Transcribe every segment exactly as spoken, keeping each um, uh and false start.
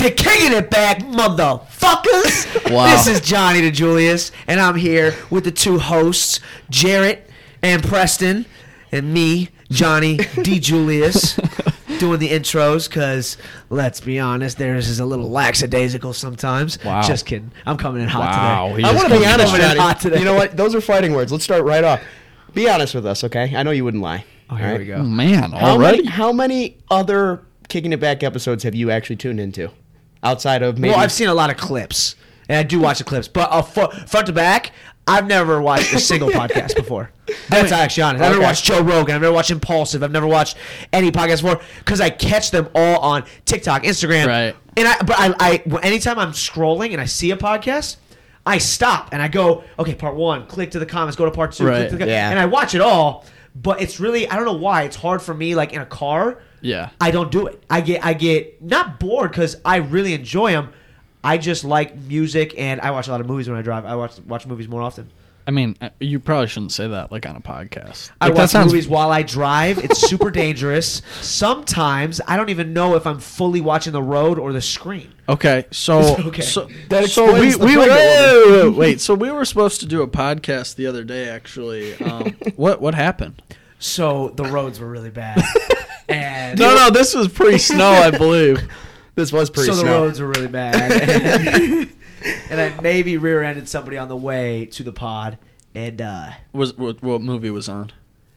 to Kicking It Back, motherfuckers. Wow. This is Johnny DeJulius, and I'm here with the two hosts, Jarrett and Preston, and me, Johnny DeJulius, doing the intros, because, let's be honest, theirs is a little lackadaisical sometimes. Wow. Just kidding. I'm coming in hot Wow, today. he I just want to be comes honest, coming in hot Johnny. today. You know what? Those are fighting words. Let's start right off. Be honest with us, okay? I know you wouldn't lie. Oh, here All we right? go. Oh, man, How already? many, how many other Kicking It Back episodes have you actually tuned into? Outside of maybe... Well, I've seen a lot of clips, and I do watch the clips, but uh, fr- front to back, I've never watched a single podcast before. That's actually honest. I've never Okay. watched Joe Rogan. I've never watched Impulsive. I've never watched any podcast before because I catch them all on TikTok, Instagram. Right. And I, but I, I, anytime I'm scrolling and I see a podcast, I stop and I go, okay, part one, click to the comments, go to part two, Right. click to the, Yeah. and I watch it all. But it's really, I don't know why, it's hard for me, like in a car. Yeah. I don't do it. I get I get not bored because I really enjoy them. I just like music, and I watch a lot of movies when I drive. I watch watch movies more often. I mean, uh, you probably shouldn't say that like on a podcast. I Like, that watch sounds- movies while I drive. It's super dangerous. Sometimes I don't even know if I'm fully watching the road or the screen. Okay, so Okay. so, That so we explains the we were pregnant wait, wait, wait, wait. So we were supposed to do a podcast the other day. Actually, um, what what happened? So the roads were really bad. And No, no, this was pre-snow, I believe. This was pretty so the snow. roads were really bad. And, and I maybe rear-ended somebody on the way to the pod. And uh, Was what, what movie was on?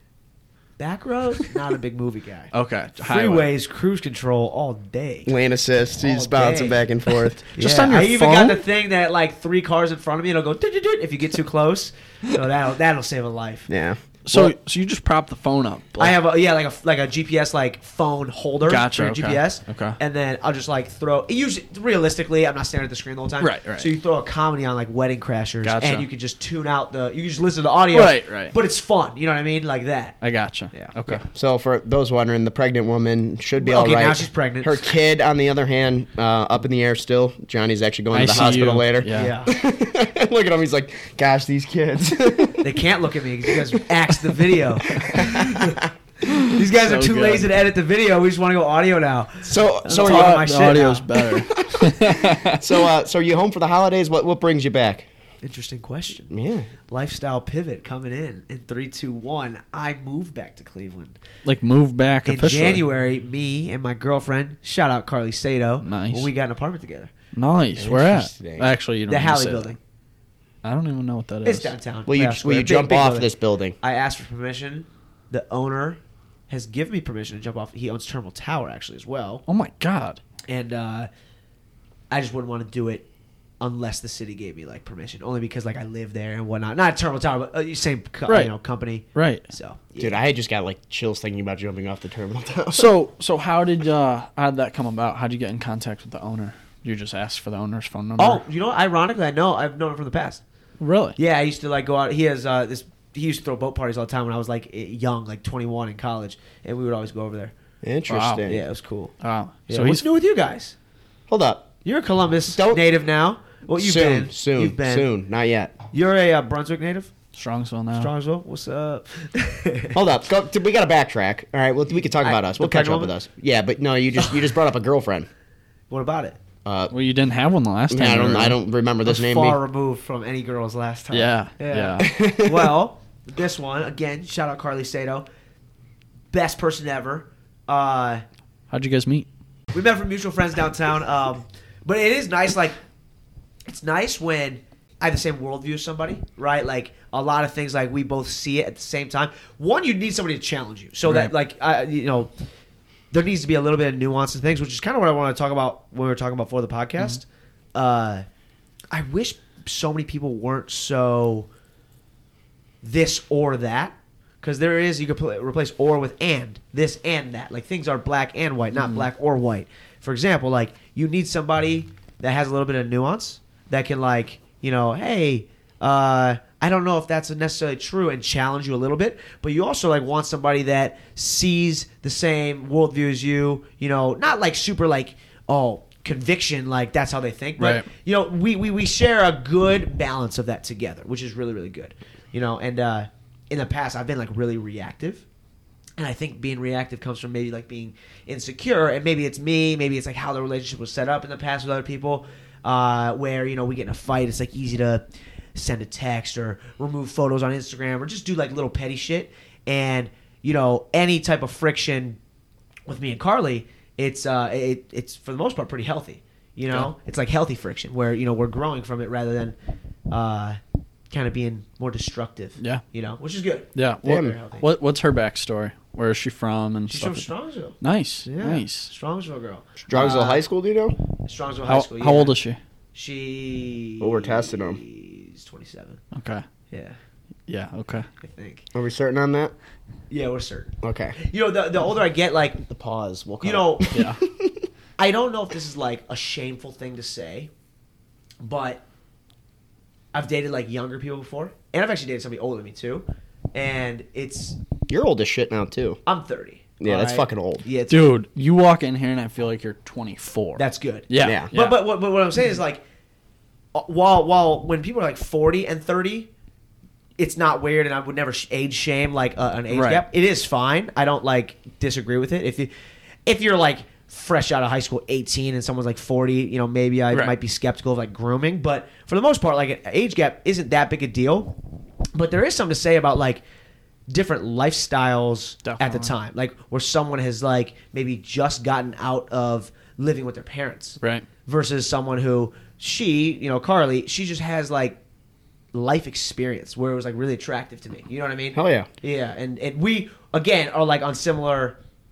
back road, not a big movie guy. Okay, highway. Freeways, cruise control all day. Lane assist. He's All bouncing day. back and forth. Just Yeah, on your I even phone? got the thing that like three cars in front of me, it'll go doot, doot, doot if you get too close. So that'll that'll save a life. Yeah. So Well, so you just prop the phone up. I have a yeah like a like a G P S like phone holder Gotcha, for your okay, G P S. okay. And then I'll just like throw. Usually, realistically, I'm not staring at the screen the whole time. Right, right. So you throw a comedy on like Wedding Crashers, Gotcha. and you can just tune out the. You can just listen to the audio. Right, right. But it's fun. You know what I mean? Like that. I gotcha. Yeah. Okay. So for those wondering, the pregnant woman should be Okay, all right. now she's pregnant. Her kid, on the other hand, uh, up in the air still. Johnny's actually going to the I C U. hospital later. Yeah. Yeah. Look at him. He's like, gosh, these kids. They can't look at me because you guys axed the video. These guys are So too good. lazy to edit the video. We just want to go audio now. so, so, That's are all you, right. my the shit audio's now. better. so, uh, so are you home for the holidays? What, what brings you back? Interesting question. Yeah. Lifestyle pivot coming in in three, two, one. I moved back to Cleveland Like move back in officially. January. Me and my girlfriend, shout out Carly Sato, Nice. when we got an apartment together. Nice. Where at? Interesting. Actually, you don't The need to Halley say Building. that. I don't even know what that is. It's downtown. Will you, Yeah, will square. you Big, jump big off building. this building? I asked for permission. The owner has given me permission to jump off. He owns Terminal Tower actually as well. Oh my god. And uh, I just wouldn't want to do it unless the city gave me like permission, only because like I live there and whatnot. Not Terminal Tower, but uh, same co- Right. you know company. Right. So yeah. Dude, I just got like chills thinking about jumping off the terminal tower. So so how did uh how did that come about? How did you get in contact with the owner? You just asked for the owner's phone number? Oh, you know, what? Ironically, I know I've known him from the past. Really? Yeah, I used to like go out. He has uh, this. He used to throw boat parties all the time when I was like young, like twenty-one in college, and we would always go over there. Interesting. Yeah, it was cool. Wow. Yeah, So what's he's new with you guys? Hold up. You're a Columbus Don't- native now. Well, you've soon, been. soon, You've been. soon. Not yet. You're a uh, Brunswick native. Strongsville now. Strongsville. What's up? Hold up. Go, we got to backtrack. All right. Well, we can talk I- about us. the We'll catch pregnant up with woman? us. Yeah, but no, you just you just brought up a girlfriend. What about it? Uh, Well, you didn't have one the last time. I you don't were I in. don't remember this was name. far being- removed from any girls last time. Yeah. Yeah. Yeah. Well, this one again. Shout out Carly Sato, best person ever. Uh, How'd you guys meet? we met from mutual friends downtown. Um, but it is nice. Like, it's nice when I have the same worldview as somebody, right? Like a lot of things, like we both see it at the same time. One, you need somebody to challenge you, so that Right. like I, you know, there needs to be a little bit of nuance in things, which is kind of what I want to talk about when we were talking about for the podcast. Uh, I wish so many people weren't so this or that, because there is, you could pl- replace or with and, this and that. Like things are black and white, not black or white. For example, like you need somebody that has a little bit of nuance that can like, you know, hey, uh, I don't know if that's necessarily true, and challenge you a little bit, but you also like want somebody that sees the same worldview as you, you know, not like super like, oh, conviction, like that's how they think, but Right. you know, we, we, we share a good balance of that together, which is really, really good, you know, and uh, in the past I've been like really reactive, And I think being reactive comes from maybe like being insecure, and maybe it's me, maybe it's like how the relationship was set up in the past with other people, uh, where you know we get in a fight, it's like easy to send a text or remove photos on Instagram or just do like little petty shit, and you know any type of friction with me and Carly, it's uh, it, it's for the most part pretty healthy. You know, yeah. It's like healthy friction where you know we're growing from it rather than. Uh, kind of being more destructive. Yeah. You know, which is good. Yeah. What, what What's her backstory? Where is she from? And She's stuff from like Strongsville. Nice. Yeah. Nice. Strongsville girl. Strongsville uh, High School, do you know? Strongsville how, High School, yeah. How old is she? She... Well, we're testing them. She's twenty-seven. Okay. Yeah. Yeah, okay. I think. Are we certain on that? Yeah, we're certain. Okay. You know, the, the older I get, like... The pause. We'll you know... Yeah. I don't know if this is, like, a shameful thing to say, but... I've dated like younger people before, and I've actually dated somebody older than me too. And it's you're old as shit now too. I'm thirty. Yeah, that's right? fucking old. Yeah, it's, dude, you walk in here and I feel like you're twenty-four. That's good. Yeah, yeah. But but what, but what I'm saying is like, while while when people are like forty and thirty, it's not weird, and I would never age shame like uh, an age right. gap. It is fine. I don't like disagree with it. If you if you're like fresh out of high school, eighteen, and someone's like forty, you know, maybe I right. might be skeptical of like grooming. But for the most part, like an age gap isn't that big a deal. But there is something to say about like different lifestyles Definitely. at the time, like where someone has like maybe just gotten out of living with their parents, right? Versus someone who she, you know, Carly, she just has like life experience where it was like really attractive to me. You know what I mean? Hell yeah. Yeah, and and we again are like on similar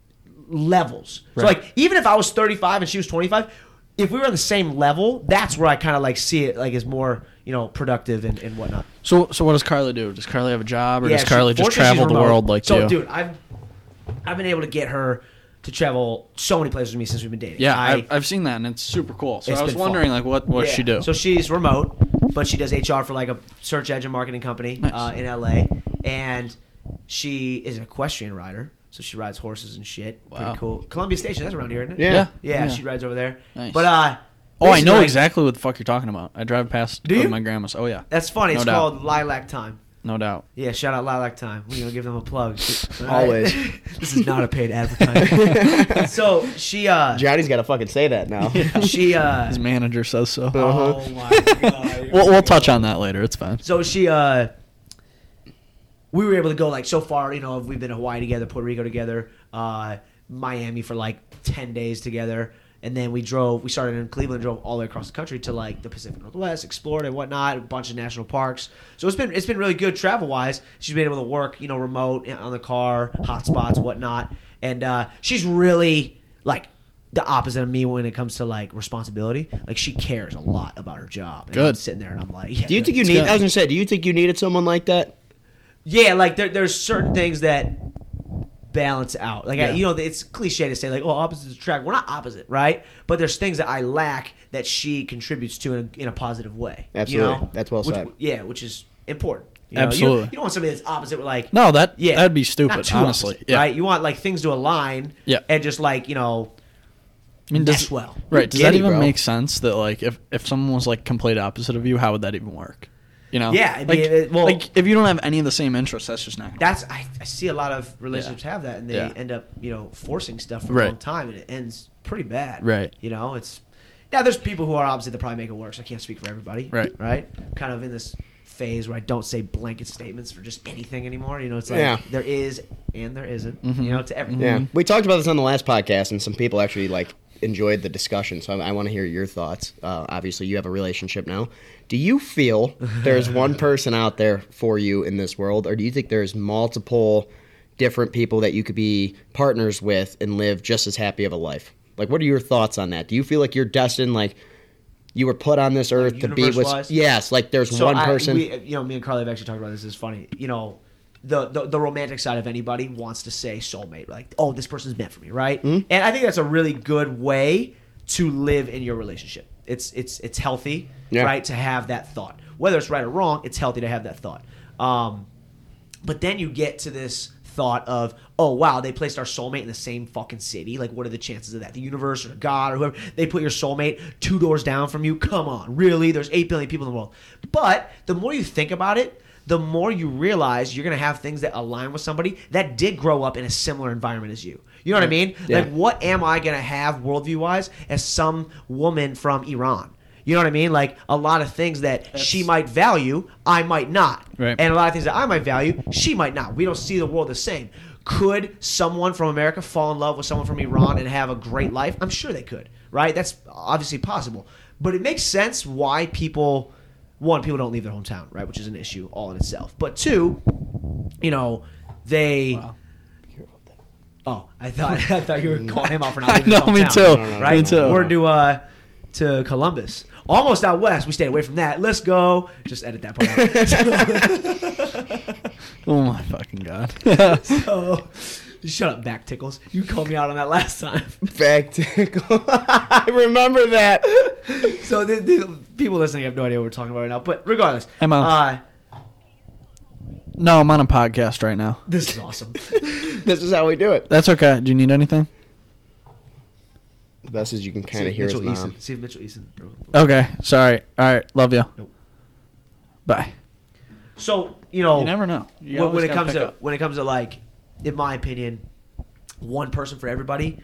levels. Right. So like even if I was thirty-five and she was twenty-five, if we were on the same level, that's where I kind of like see it like as more, you know, productive and, and whatnot. So so what does Carly do? Does Carly have a job, or Yeah, does Carly she- just fortunately, travel she's the remote. world like so, you? dude, I've I've been able to get her to travel so many places with me since we've been dating. Yeah, I, I've, I've seen that, and it's super cool. So It's I was been wondering, fun. like, what what yeah. she do? So she's remote, but she does H R for like a search engine marketing company Nice. uh, in L A, and she is an equestrian rider. So she rides horses and shit. Wow. Pretty cool. Columbia Station, that's around here, isn't it? Yeah. Yeah. Yeah, Yeah. she rides over there. Nice. But uh, oh, I basically, know like, exactly what the fuck you're talking about. I drive past Do go to you? my grandma's. Oh yeah, That's funny. No It's doubt. called Lilac Time. no doubt. Yeah, shout out Lilac Time. We're gonna give them a plug. All right? Always. This is not a paid advertisement. So she, uh, Johnny's got to fucking say that now. she, uh, His manager says so. oh my god. We'll we'll touch on that later. It's fine. So she, uh, we were able to go like so far. You know, we've been to Hawaii together, Puerto Rico together, uh, Miami for like ten days together, and then we drove. We started in Cleveland, drove all the way across the country to like the Pacific Northwest, explored and whatnot, a bunch of national parks. So it's been it's been really good travel wise. She's been able to work, you know, remote on the car, hotspots, whatnot, and uh, she's really like the opposite of me when it comes to like responsibility. Like she cares a lot about her job. And Good. I'm sitting there and I'm like, yeah, Do you think you It's need? good. I was gonna say, do you think you needed someone like that? Yeah, like there, there's certain things that balance out. Like I, Yeah. you know, it's cliche to say like, "Oh, opposites attract." We're not opposite, right? But there's things that I lack that she contributes to in a, in a positive way. Absolutely. you know? That's well Which- said. Yeah, which is important. You know, you- Absolutely. You, don't want somebody that's opposite with like, No, that yeah, that'd be not stupid. too Honestly, opposite, yeah. right? You want like things to align, Yeah. and just like you know, I mean, mesh does, well. right? Does Giddy, that even bro. make sense? That like, if if someone was like complete opposite of you, how would that even work? You know? Yeah, it'd Like, be- it- well- like if you don't have any of the same interests, that's just not. Gonna That's I, I see a lot of relationships have that, and they Yeah. end up you know forcing stuff for Right. a long time, and it ends pretty bad. Right. You know, it's now there's people who are opposite that probably make it work. So I can't speak for everybody. Right. Right. Kind of in this phase where I don't say blanket statements for just anything anymore. You know, it's like Yeah. there is and there isn't. Mhm. You know, to everything. Yeah, we talked about this on the last podcast, and some people actually like enjoyed the discussion. So I, I want to hear your thoughts. Uh, obviously, you have a relationship now. Do you feel there's one person out there for you in this world, or do you think there's multiple different people that you could be partners with and live just as happy of a life? Like, what are your thoughts on that? Do you feel like you're destined, like you were put on this earth to be with? universe-wise? Yes, like there's So one I- person. we, you know, me and Carly have actually talked about this. It's funny. You know, the, the the romantic side of anybody wants to say soulmate, like, oh, this person's meant for me, right? Mm-hmm. And I think that's a really good way to live in your relationship. It's it's it's healthy, Yeah. right, to have that thought. Whether it's right or wrong, it's healthy to have that thought. Um, but then you get to this thought of, oh wow, they placed our soulmate in the same fucking city. Like, what are the chances of that? The universe or God or whoever, they put your soulmate two doors down from you. Come on, really? There's eight billion people in the world. But the more you think about it, the more you realize you're going to have things that align with somebody that did grow up in a similar environment as you. You know what I mean? Yeah. Like, what am I going to have worldview-wise as some woman from Iran? You know what I mean? Like, a lot of things that That's- she might value, I might not. Right. And a lot of things that I might value, she might not. We don't see the world the same. Could someone from America fall in love with someone from Iran and have a great life? I'm sure they could, right? That's obviously possible. But it makes sense why people, one, people don't leave their hometown, right? Which is an issue all in itself. But two, you know, they... Wow. Oh, I thought I thought you were calling him out for not I leaving know, his me hometown, too. no, no, right? Me too. We're to uh, to Columbus, almost out west. We stayed away from that. Let's go. Just edit that part out. Oh my fucking god. so, shut up, back tickles. You called me out on that last time. Back tickle. I remember that. So the, the people listening have no idea what we're talking about right now. But regardless, Hey, Mom. uh, No, I'm on a podcast right now. this is awesome. This is how we do it. That's okay. Do you need anything? The best is you can kind See of hear his Mitchell mom. Eason. See if Mitchell Eason. Okay. Sorry. All right. Love you. Nope. Bye. So you know, You never know. You when, always when it gotta comes pick to up. when it comes to like, in my opinion, one person for everybody.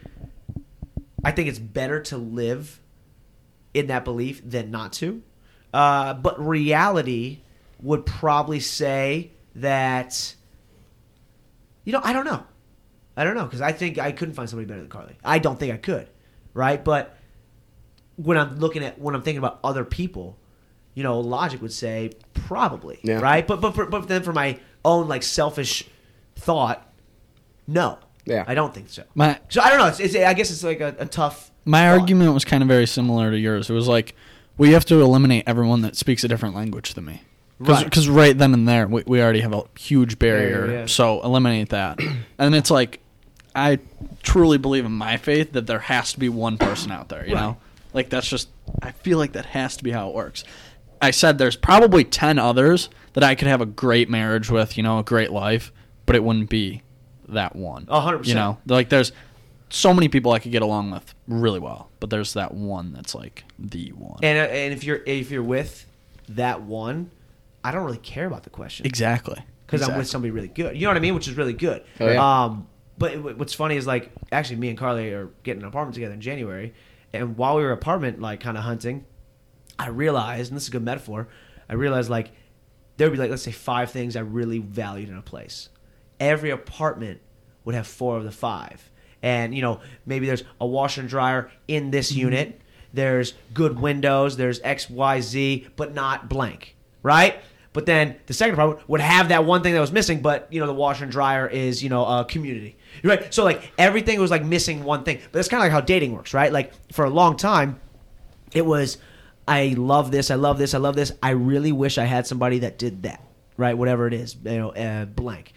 I think it's better to live in that belief than not to. Uh, but reality would probably say that, you know, I don't know. I don't know, because I think I couldn't find somebody better than Carly. I don't think I could, right? But when I'm looking at, when I'm thinking about other people, you know, logic would say probably, Yeah. right? But but for, but then for my own like selfish thought, no, Yeah. I don't think so. My So I don't know. It's, it's I guess it's like a, a tough. my thought. argument was kind of very similar to yours. It was like, we have to eliminate everyone that speaks a different language than me. Because Right. right. then and there, we, we already have a huge barrier. Barrier, yeah. So eliminate that. And it's like, I truly believe in my faith that there has to be one person out there, you Right. know? Like, that's just, I feel like that has to be how it works. I said there's probably ten others that I could have a great marriage with, you know, a great life, but it wouldn't be that one. A hundred percent. You know, like there's so many people I could get along with really well, but there's that one that's like the one. And uh, and if you're if you're with that one, I don't really care about the question Exactly. because I'm with Exactly. somebody really good. You know what I mean? Which is really good. Oh, yeah. Um, but it- what's funny is like actually me and Carly are getting an apartment together in January, and while we were apartment like kind of hunting, I realized, and this is a good metaphor, I realized like there would be like let's say five things I really valued in a place. Every apartment would have four of the five. And, you know, maybe there's a washer and dryer in this unit. There's good windows. There's X, Y, Z, but not blank, right? But then the second apartment would have that one thing that was missing, but, you know, the washer and dryer is, you know, a community. Right? So, like, everything was, like, missing one thing. But that's kind of like how dating works, right? Like, for a long time, it was, I love this, I love this, I love this. I really wish I had somebody that did that, right? Whatever it is, you know, uh, blank.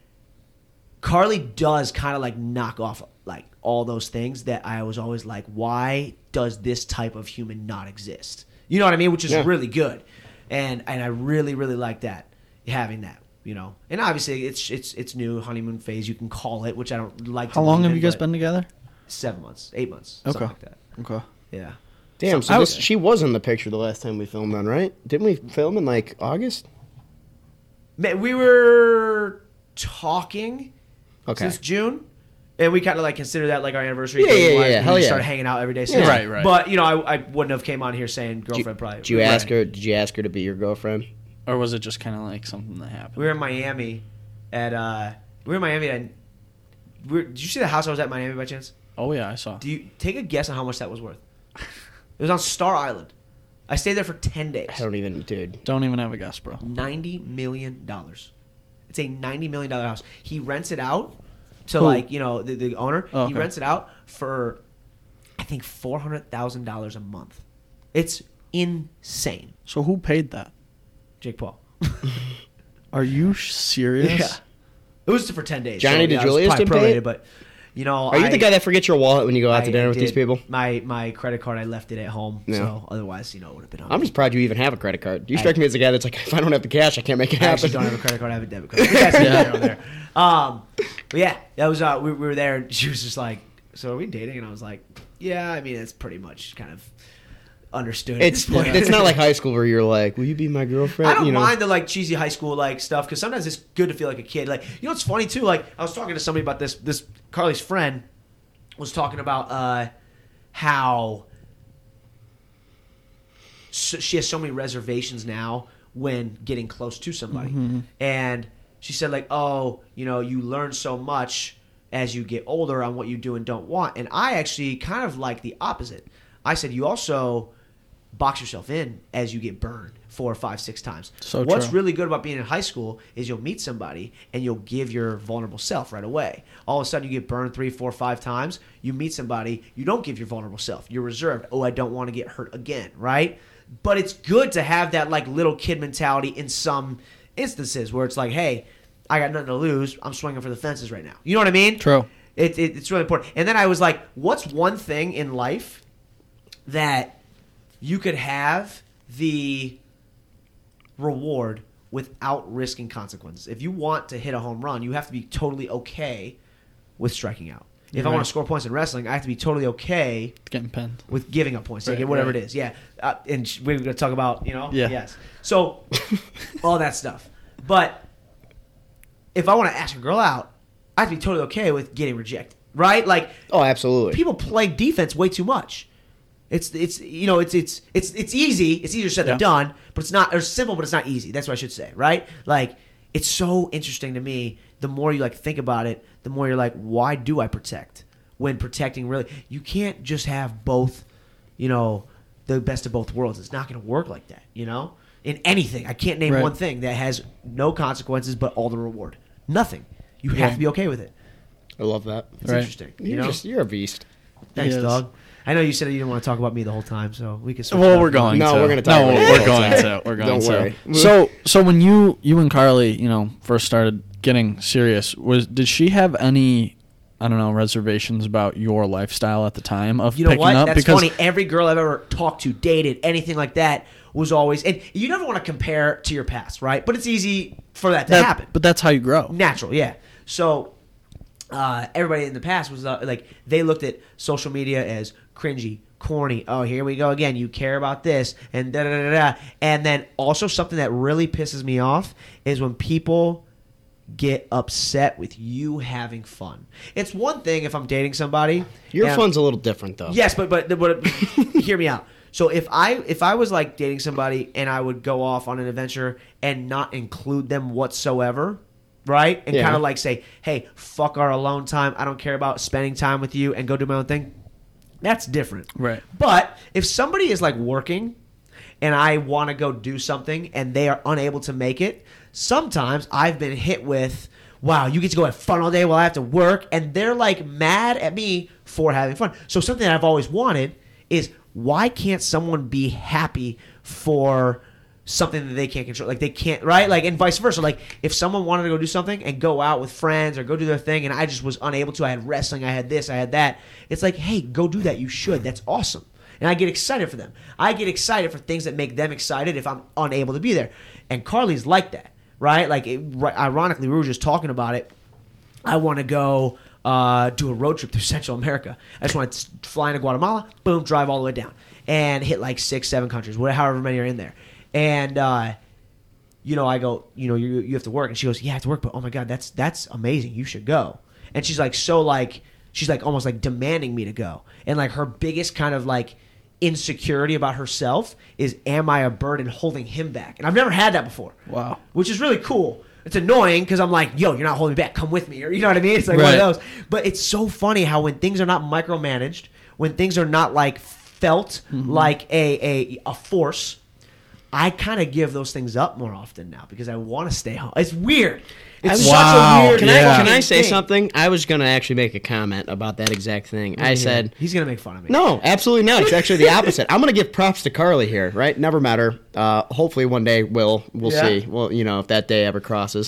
Carly does kind of like knock off like all those things that I was always like, why does this type of human not exist? You know what I mean? Which is Yeah. really good, and and I really really like that having that. You know, and obviously it's it's it's new honeymoon phase you can call it, which I don't like. How to long believe have in, you guys but been together? Seven months, eight months, Okay. something like that. Okay. Yeah. Damn, So so I this, was- she was in the picture the last time we filmed on, right? Didn't we film in like August? Man, we were talking Okay. since June, and we kind of like consider that like our anniversary. Yeah, yeah, dating-wise, yeah, yeah. and Hell we yeah. started hanging out every day. Yeah. Since. Right, right. But you know, I, I wouldn't have came on here saying Did you, girlfriend. probably. did you Right. ask her? Did you ask her to be your girlfriend? Or was it just kind of like something that happened? We were in Miami at. uh We were in Miami and. We were, did you see the house I was at in Miami by chance? Oh, yeah, I saw. Do you take a guess on how much that was worth? It was on Star Island. I stayed there for ten days. I don't even, dude. Don't even have a guess, bro. Ninety million dollars. It's a ninety million dollar house. He rents it out to Who? like you know the, the owner. Oh, He okay. rents it out for I think four hundred thousand dollars a month. It's insane. So who paid that? Jake Paul. Are you sh- serious? Yeah. It was for ten days. Johnny yeah, it was DeJulius probably didn't pay it? prorated, but you know, Are you I, the guy that forgets your wallet when you go out I to dinner with these did. people? My my credit card, I left it at home. Yeah. So otherwise, you know, it would have been. On I'm me. just proud you even have a credit card. You I- strike me as a guy that's like, if I don't have the cash, I can't make it I happen. actually don't have a credit card. I have a debit card. But that's neither here nor there. Um, but yeah, that was uh, we, we were there, and she was just like, "So are we dating?" And I was like, "Yeah, I mean, it's pretty much kind of understood. It's at this point. it's not like high school where you're like, will you be my girlfriend? I don't you know? mind the like cheesy high school like stuff because sometimes it's good to feel like a kid. Like you know, what's funny too. Like I was talking to somebody about this. This Carly's friend was talking about uh, how so she has so many reservations now when getting close to somebody, Mm-hmm. and she said like, oh, you know, you learn so much as you get older on what you do and don't want. And I actually kind of like the opposite. I said you also box yourself in as you get burned four, five, six times. So What's true. really good about being in high school is you'll meet somebody and you'll give your vulnerable self right away. All of a sudden you get burned three, four, five times. You meet somebody, you don't give your vulnerable self. You're reserved. Oh, I don't want to get hurt again, right? But it's good to have that like little kid mentality in some instances where it's like, hey, I got nothing to lose. I'm swinging for the fences right now. You know what I mean? True. It, it, it's really important. And then I was like, what's one thing in life that you could have the reward without risking consequences? If you want to hit a home run, you have to be totally okay with striking out. If You're I want right. to score points in wrestling, I have to be totally okay Getting pinned. with giving up points, like Right, whatever right. it is. Yeah, uh, and sh- we're going to talk about, you know, Yeah. yes. So all that stuff. But if I want to ask a girl out, I have to be totally okay with getting rejected, right? Like Oh, absolutely. people play defense way too much. It's it's you know it's it's it's it's easy. It's easier said Yeah. than done, but it's not. Or simple, but it's not easy. That's what I should say, right? Like it's so interesting to me. The more you like think about it, the more you're like, why do I protect? When protecting really, you can't just have both. You know, the best of both worlds. It's not going to work like that. You know, in anything, I can't name Right. one thing that has no consequences but all the reward. Nothing. You have Yeah. to be okay with it. I love that. It's Right. interesting. You You're know, just you're a beast. thanks, He is. dog. I know you said you didn't want to talk about me the whole time, so we can. switch it Well, up. we're going No, to. we're gonna talk No, about it. we're going to. We're going Don't to. worry. So, so when you you and Carly, you know, first started getting serious, was did she have any, I don't know, reservations about your lifestyle at the time of You know picking what? up? That's because funny. Every girl I've ever talked to, dated, anything like that, was always. And you never want to compare to your past, right? But it's easy for that to that- happen. But that's how you grow. Natural, yeah. So uh, everybody in the past was uh, like they looked at social media as cringy, corny. Oh, here we go again. You care about this and da da da da. And then also something that really pisses me off is when people get upset with you having fun. It's one thing if I'm dating somebody. Your and- fun's a little different though. Yes, but but, but hear me out. So if I if I was like dating somebody and I would go off on an adventure and not include them whatsoever, right? And Yeah. kind of like say, "Hey, fuck our alone time. I don't care about spending time with you and go do my own thing." That's different. Right. But if somebody is like working and I want to go do something and they are unable to make it, sometimes I've been hit with, wow, you get to go have fun all day while I have to work, and they're like mad at me for having fun. So something that I've always wanted is, why can't someone be happy for something that they can't control? Like they can't, right? Like, and vice versa. Like if someone wanted to go do something and go out with friends or go do their thing and I just was unable to, I had wrestling, I had this, I had that. It's like, hey, go do that. You should. That's awesome. And I get excited for them. I get excited for things that make them excited if I'm unable to be there. And Carly's like that, right? Like, it, right, ironically, we were just talking about it. I want to go uh, do a road trip through Central America. I just want to fly into Guatemala, boom, drive all the way down, and hit like six, seven countries, whatever, however many are in there. And uh, you know, I go, you know, you you have to work, and she goes, yeah, I have to work, but oh my god, that's that's amazing. You should go. And she's like, so like, she's like almost like demanding me to go, and like her biggest kind of like insecurity about herself is, am I a burden holding him back? And I've never had that before. Wow. Which is really cool. It's annoying because I'm like, yo, you're not holding me back. Come with me. Or, you know what I mean? It's like Right. one of those. But it's so funny how when things are not micromanaged, when things are not like felt Mm-hmm. like a, a, a force, I kind of give those things up more often now because I want to stay home. It's weird. It's such Wow. a weird Can Yeah. I can I say thing. something? I was gonna actually make a comment about that exact thing. I Yeah. said he's going to make fun of me. no, absolutely not. It's actually the opposite. I'm gonna give props to Carly here, right? Never met her. Uh, hopefully one day we'll we'll Yeah. see. Well, you know, if that day ever crosses.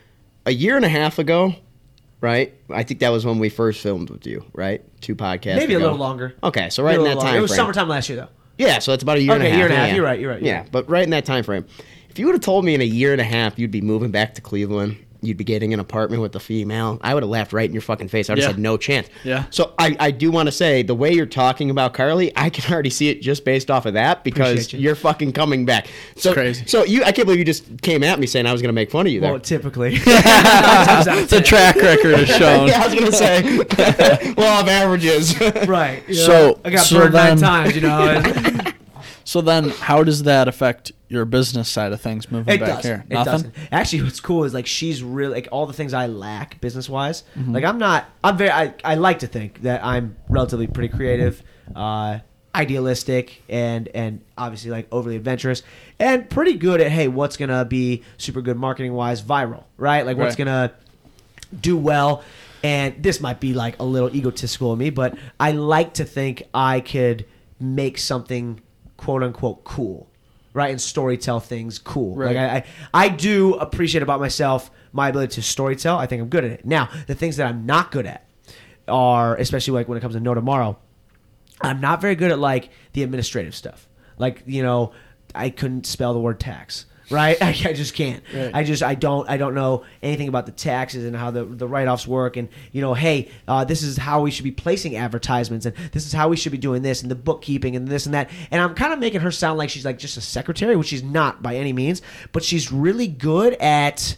A year and a half ago, right? I think that was when we first filmed with you, right? Two podcasts. Maybe a ago. little longer. Okay, so Maybe right a in little that longer. time It was frame. summertime last year, though. Yeah, so it's about a year and a Okay, half. year and a half. Yeah. You're right, you're right, you're Yeah, right. but right in that time frame. If you would have told me in a year and a half you'd be moving back to Cleveland you'd be getting an apartment with a female, I would have laughed right in your fucking face. I would have Yeah. said no chance. Yeah. So I, I do want to say the way you're talking about Carly, I can already see it just based off of that because Appreciate you. you're fucking coming back. So crazy. So you, I can't believe you just came at me saying I was going to make fun of you there. Well, typically. The track record is shown. Yeah, I was gonna say law of averages. Right. you know, So- I got so burned then- nine times, you know. and- So then, how does that affect your business side of things moving It back does. here? It Nothing. doesn't. Actually, what's cool is like she's really like all the things I lack business wise. Mm-hmm. Like I'm not. I'm very. I, I like to think that I'm relatively pretty creative, uh, idealistic, and and obviously like overly adventurous, and pretty good at hey, what's gonna be super good marketing wise, viral, right? Like what's Right. gonna do well. And this might be like a little egotistical of me, but I like to think I could make something quote unquote cool, right? And storytell things cool. Right. Like I, I, I do appreciate about myself my ability to storytell. I think I'm good at it. Now, the things that I'm not good at are, especially like when it comes to No Tomorrow, I'm not very good at like the administrative stuff. Like, you know, I couldn't spell the word tax. Right, I, I just can't. Right. I just I don't I don't know anything about the taxes and how the the write offs work. And you know, hey, uh, this is how we should be placing advertisements, and this is how we should be doing this, and the bookkeeping, and this and that. And I'm kind of making her sound like she's like just a secretary, which she's not by any means. But she's really good at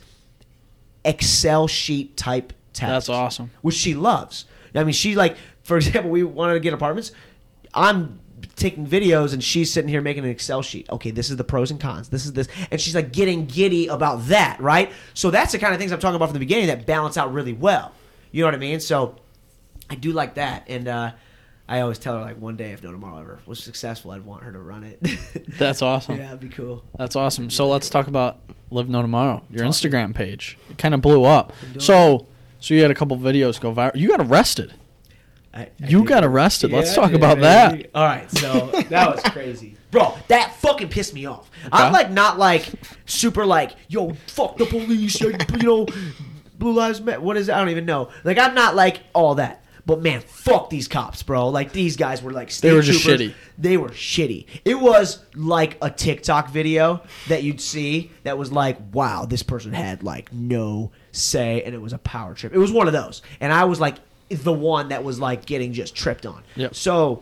Excel sheet type tasks. That's awesome. Which she loves. I mean, she like, for example, we wanted to get apartments. I'm taking videos and she's sitting here making an Excel sheet. Okay, this is the pros and cons. This is this. And she's like getting giddy about that, right? So that's the kind of things I'm talking about from the beginning that balance out really well. You know what I mean? So I do like that. And uh, I always tell her, like, one day if No Tomorrow ever was successful, I'd want her to run it. That's awesome. Yeah, it'd be cool. That's awesome. So let's talk about Live No Tomorrow, your Instagram page. It kind of blew up. So, so you had a couple videos go viral. You got arrested. I, I You did. got arrested. Let's Yeah, talk yeah, about yeah. that. All right, so that was crazy, bro. That fucking pissed me off. I'm like not like super like yo fuck the police, you know, Blue Lives Matter. What is it? I don't even know. Like I'm not like all that. But man, fuck these cops, bro. Like these guys were like state They were just troopers. shitty. They were shitty. It was like a TikTok video that you'd see that was like, wow, this person had like no say, and it was a power trip. It was one of those, and I was like the one that was like getting just tripped on. Yep. So,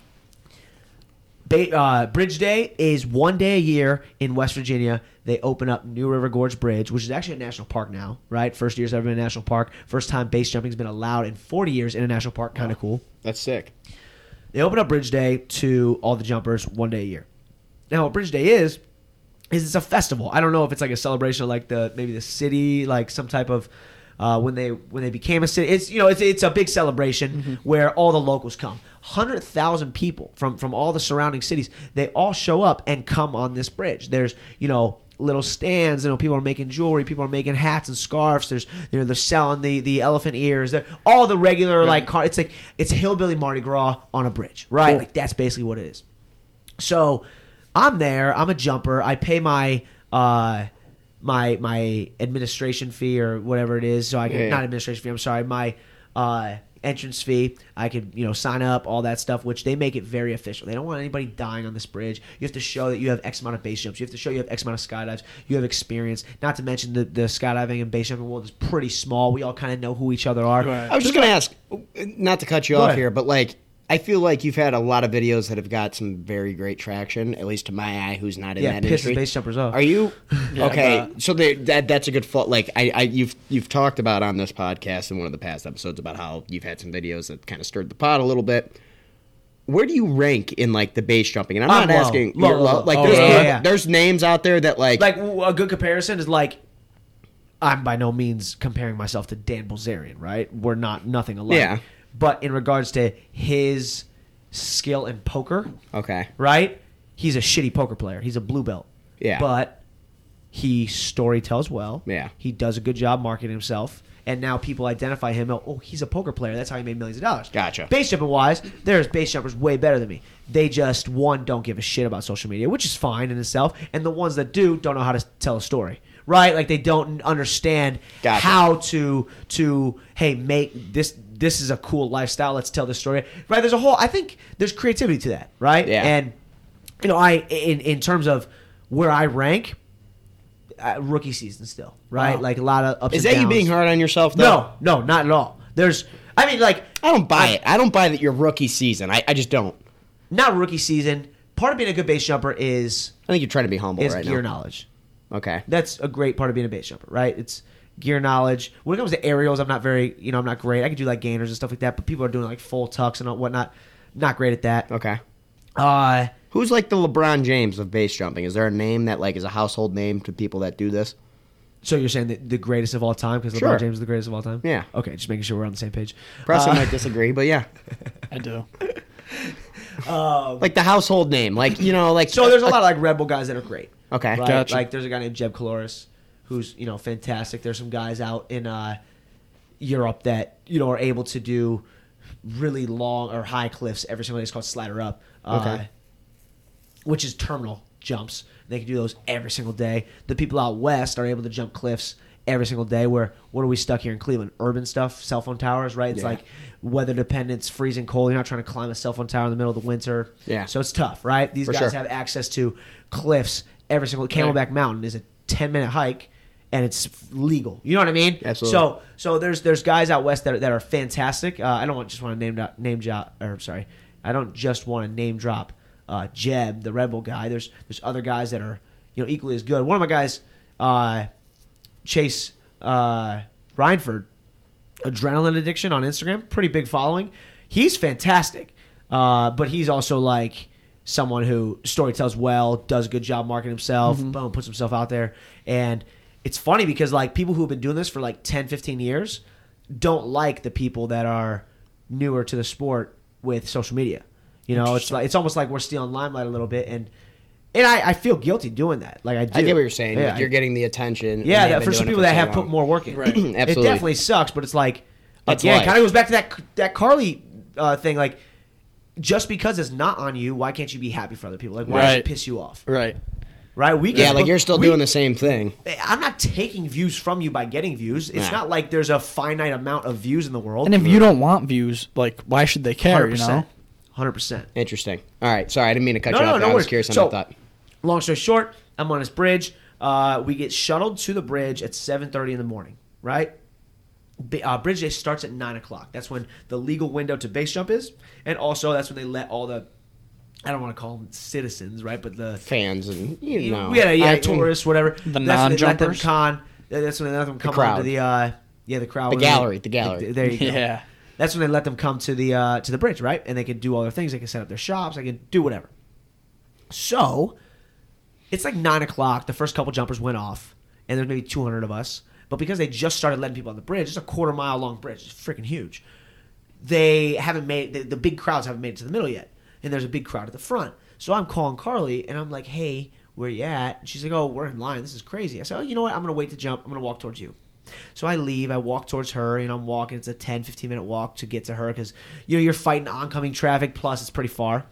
ba- uh, Bridge Day is one day a year in West Virginia. They open up New River Gorge Bridge, which is actually a national park now, right? First year's ever been a national park. First time base jumping's been allowed in forty years in a national park. Kind of cool. That's sick. They open up Bridge Day to all the jumpers one day a year. Now, what Bridge Day is, is it's a festival. I don't know if it's like a celebration of like the maybe the city, like some type of uh, when they when they became a city. It's you know it's it's a big celebration Mm-hmm. where all the locals come. Hundred thousand people from from all the surrounding cities. They all show up and come on this bridge. There's you know. little stands, you know, people are making jewelry, people are making hats and scarves. There's, you know, they're selling the, the elephant ears. They're, all the regular like car. It's like it's hillbilly Mardi Gras on a bridge, right? Cool. Like that's basically what it is. So I'm there. I'm a jumper. I pay my uh my my administration fee or whatever it is. So I can Yeah, yeah. not administration fee. I'm sorry. My uh entrance fee. I could, you know, sign up, all that stuff, which they make it very official. They don't want anybody dying on this bridge. You have to show that you have X amount of base jumps. You have to show you have X amount of skydives. You have experience. Not to mention the, the skydiving and base jumping world is pretty small. We all kind of know who each other are. Right. I was just gonna ask, not to cut you Go off ahead. here, but like, I feel like you've had a lot of videos that have got some very great traction, at least to my eye, who's not in Yeah, that pisses industry. base jumpers off. Are you Yeah, okay? but- So they, that that's a good fault. Like I, I, you've you've talked about on this podcast in one of the past episodes about how you've had some videos that kind of stirred the pot a little bit. Where do you rank in like the base jumping? And I'm I'm not low. asking. Low, you're low, low. low. Like Oh, there's really? people- Yeah. there's names out there that like Like a good comparison is like I'm by no means comparing myself to Dan Bilzerian, right? We're not nothing alike. Yeah. But in regards to his skill in poker, okay. right? He's a shitty poker player. He's a blue belt. Yeah. But he story tells well. Yeah. He does a good job marketing himself. And now people identify him. Oh, he's a poker player. That's how he made millions of dollars. Gotcha. Base jumping wise, there's base jumpers way better than me. They just, one, don't give a shit about social media, which is fine in itself. And the ones that do don't know how to tell a story. Right? Like they don't understand Gotcha. how to, to hey, make this, this is a cool lifestyle. Let's tell this story. Right? There's a whole, I think there's creativity to that. Right? Yeah. And, you know, I, in, in terms of where I rank, uh, rookie season still, right? Wow. Like a lot of ups Is and that you downs. being hard on yourself, though? No, no, not at all. There's, I mean, like I don't buy it. I don't buy that your rookie season. I, I just don't. not rookie season. Part of being a good base jumper is I think you're trying to be humble is right gear now. knowledge. Okay. That's a great part of being a base jumper, right? It's gear knowledge. When it comes to aerials, I'm not very, you know, I'm not great. I can do like gainers and stuff like that, but people are doing like full tucks and whatnot. Not great at that. Okay. Uh, Who's like the LeBron James of base jumping? Is there a name that like is a household name to people that do this? so you're saying that the greatest of all time because Sure. LeBron James is the greatest of all time? Yeah. Okay, just making sure we're on the same page. Preston Uh, might disagree, but yeah. I do. Like the household name. Like, you know, like So there's a lot of like Red Bull guys that are great. Okay. Right? Gotcha. Like there's a guy named Jeb Caloris who's, you know, fantastic. There's some guys out in uh, Europe that, you know, are able to do really long or high cliffs every single day. It's called slider up. Uh, Okay. Which is terminal jumps. They can do those every single day. The people out west are able to jump cliffs every single day. Where what are we stuck here in Cleveland? Urban stuff, cell phone towers, right? It's Yeah. like weather dependent, it's freezing cold. You're not trying to climb a cell phone tower in the middle of the winter. Yeah. So it's tough, right? These For guys sure. have access to cliffs every single. Camelback Mountain is a ten minute hike, and it's legal. You know what I mean? Absolutely. So so there's there's guys out west that are, that are fantastic. Uh, I don't want, just want to name drop, name drop or sorry, I don't just want to name drop uh, Jeb, the Red Bull guy. There's there's other guys that are, you know, equally as good. One of my guys, uh, Chase uh, Reinford, Adrenaline Addiction on Instagram, pretty big following. He's fantastic, uh, but he's also like someone who story tells well, does a good job marketing himself, boom, puts himself out there. And it's funny because like people who have been doing this for like ten, fifteen years don't like the people that are newer to the sport with social media. You know, it's like it's almost like we're stealing limelight a little bit, and and I, I feel guilty doing that. Like I do. I get what you're saying. Yeah, like you're I- getting the attention. and yeah, they've that, been for some doing it people for that so have long. put more work in. Right. It Absolutely. definitely sucks, but it's like That's again, life. kind of goes back to that that Carly uh, thing. Like, just because it's not on you, why can't you be happy for other people? Like, why does it Right. piss you off? Right. Right? We Yeah, get- like you're still we- doing the same thing. I'm not taking views from you by getting views. It's Nah. not like there's a finite amount of views in the world. And if you don't want views, like, why should they care, you know? one hundred percent. Interesting. All right. Sorry, I didn't mean to cut No, you no, off. no I was worries. curious on So- that thought. Long story short, I'm on this bridge. Uh, we get shuttled to the bridge at seven thirty in the morning, right? B- Uh, bridge day starts at nine o'clock. That's when the legal window to base jump is. And also, that's when they let all the, I don't want to call them citizens, right? But the, Fans and you know, yeah, yeah, I- tourists, whatever. The That's when they let them non-jumpers? con. That's when they let them come crowd. onto the, uh, yeah, the crowd. The when they- gallery, the gallery. There you go. Yeah. That's when they let them come to the uh, to the bridge, right? And they can do all their things. They can set up their shops. They can do whatever. So it's like nine o'clock. The first couple jumpers went off, and there's maybe two hundred of us. But because they just started letting people on the bridge, it's a quarter mile long bridge. It's freaking huge. They haven't made the, the big crowds haven't made it to the middle yet, and there's a big crowd at the front. So I'm calling Carly, and I'm like, "Hey, where you at?" And she's like, "Oh, we're in line. This is crazy." I said, "Oh, you know what? I'm gonna wait to jump. I'm gonna walk towards you." So I leave. I walk towards her, and I'm walking. It's a ten, fifteen minute walk to get to her because you know you're fighting oncoming traffic. Plus, it's pretty far.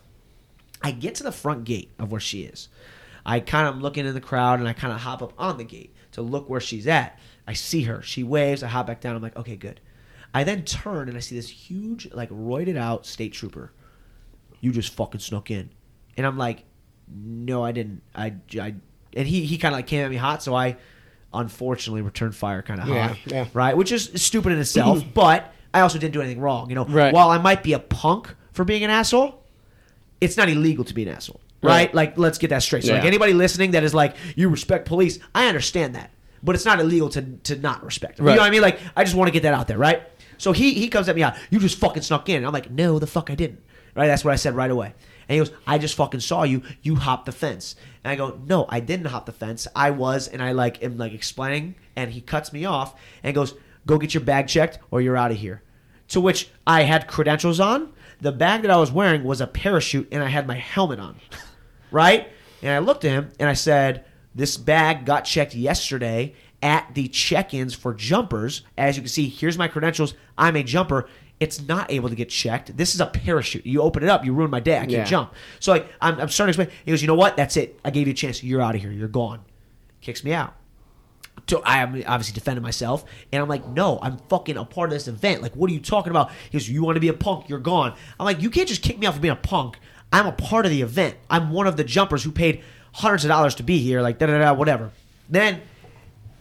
I get to the front gate of where she is. I kind of am looking in the crowd, and I kind of hop up on the gate to look where she's at. I see her. She waves. I hop back down. I'm like, okay, good. I then turn, and I see this huge, like, roided out state trooper. You just fucking snuck in. And I'm like, no, I didn't. I, I and he, he kind of like came at me hot, so I unfortunately returned fire kind of Yeah, hot. yeah. Right? Which is stupid in itself, but I also didn't do anything wrong. You know, Right. while I might be a punk for being an asshole, it's not illegal to be an asshole. Right? Right. Like, let's get that straight. So, like, Yeah. anybody listening that is like, you respect police, I understand that. But it's not illegal to, to not respect them. You Right. know what I mean? Like, I just want to get that out there, right? So he he comes at me out. You just fucking snuck in. And I'm like, no, the fuck I didn't. Right? That's what I said right away. And he goes, I just fucking saw you. You hopped the fence. And I go, no, I didn't hop the fence. I was, and I like am like explaining, and he cuts me off and goes, go get your bag checked or you're out of here. To which I had credentials on. The bag that I was wearing was a parachute, and I had my helmet on. Right? And I looked at him and I said, this bag got checked yesterday at the check-ins for jumpers. As you can see, here's my credentials. I'm a jumper. It's not able to get checked. This is a parachute. You open it up, you ruin my day. I can't Yeah. jump. So like, I'm, I'm starting to explain. He goes, you know what? That's it. I gave you a chance. You're out of here. You're gone. Kicks me out. So I am obviously defending myself, and I'm like, no, I'm fucking a part of this event. Like, what are you talking about? He goes, you want to be a punk? You're gone. I'm like, you can't just kick me out for being a punk. I'm a part of the event. I'm one of the jumpers who paid hundreds of dollars to be here. Like, da da da, whatever. Then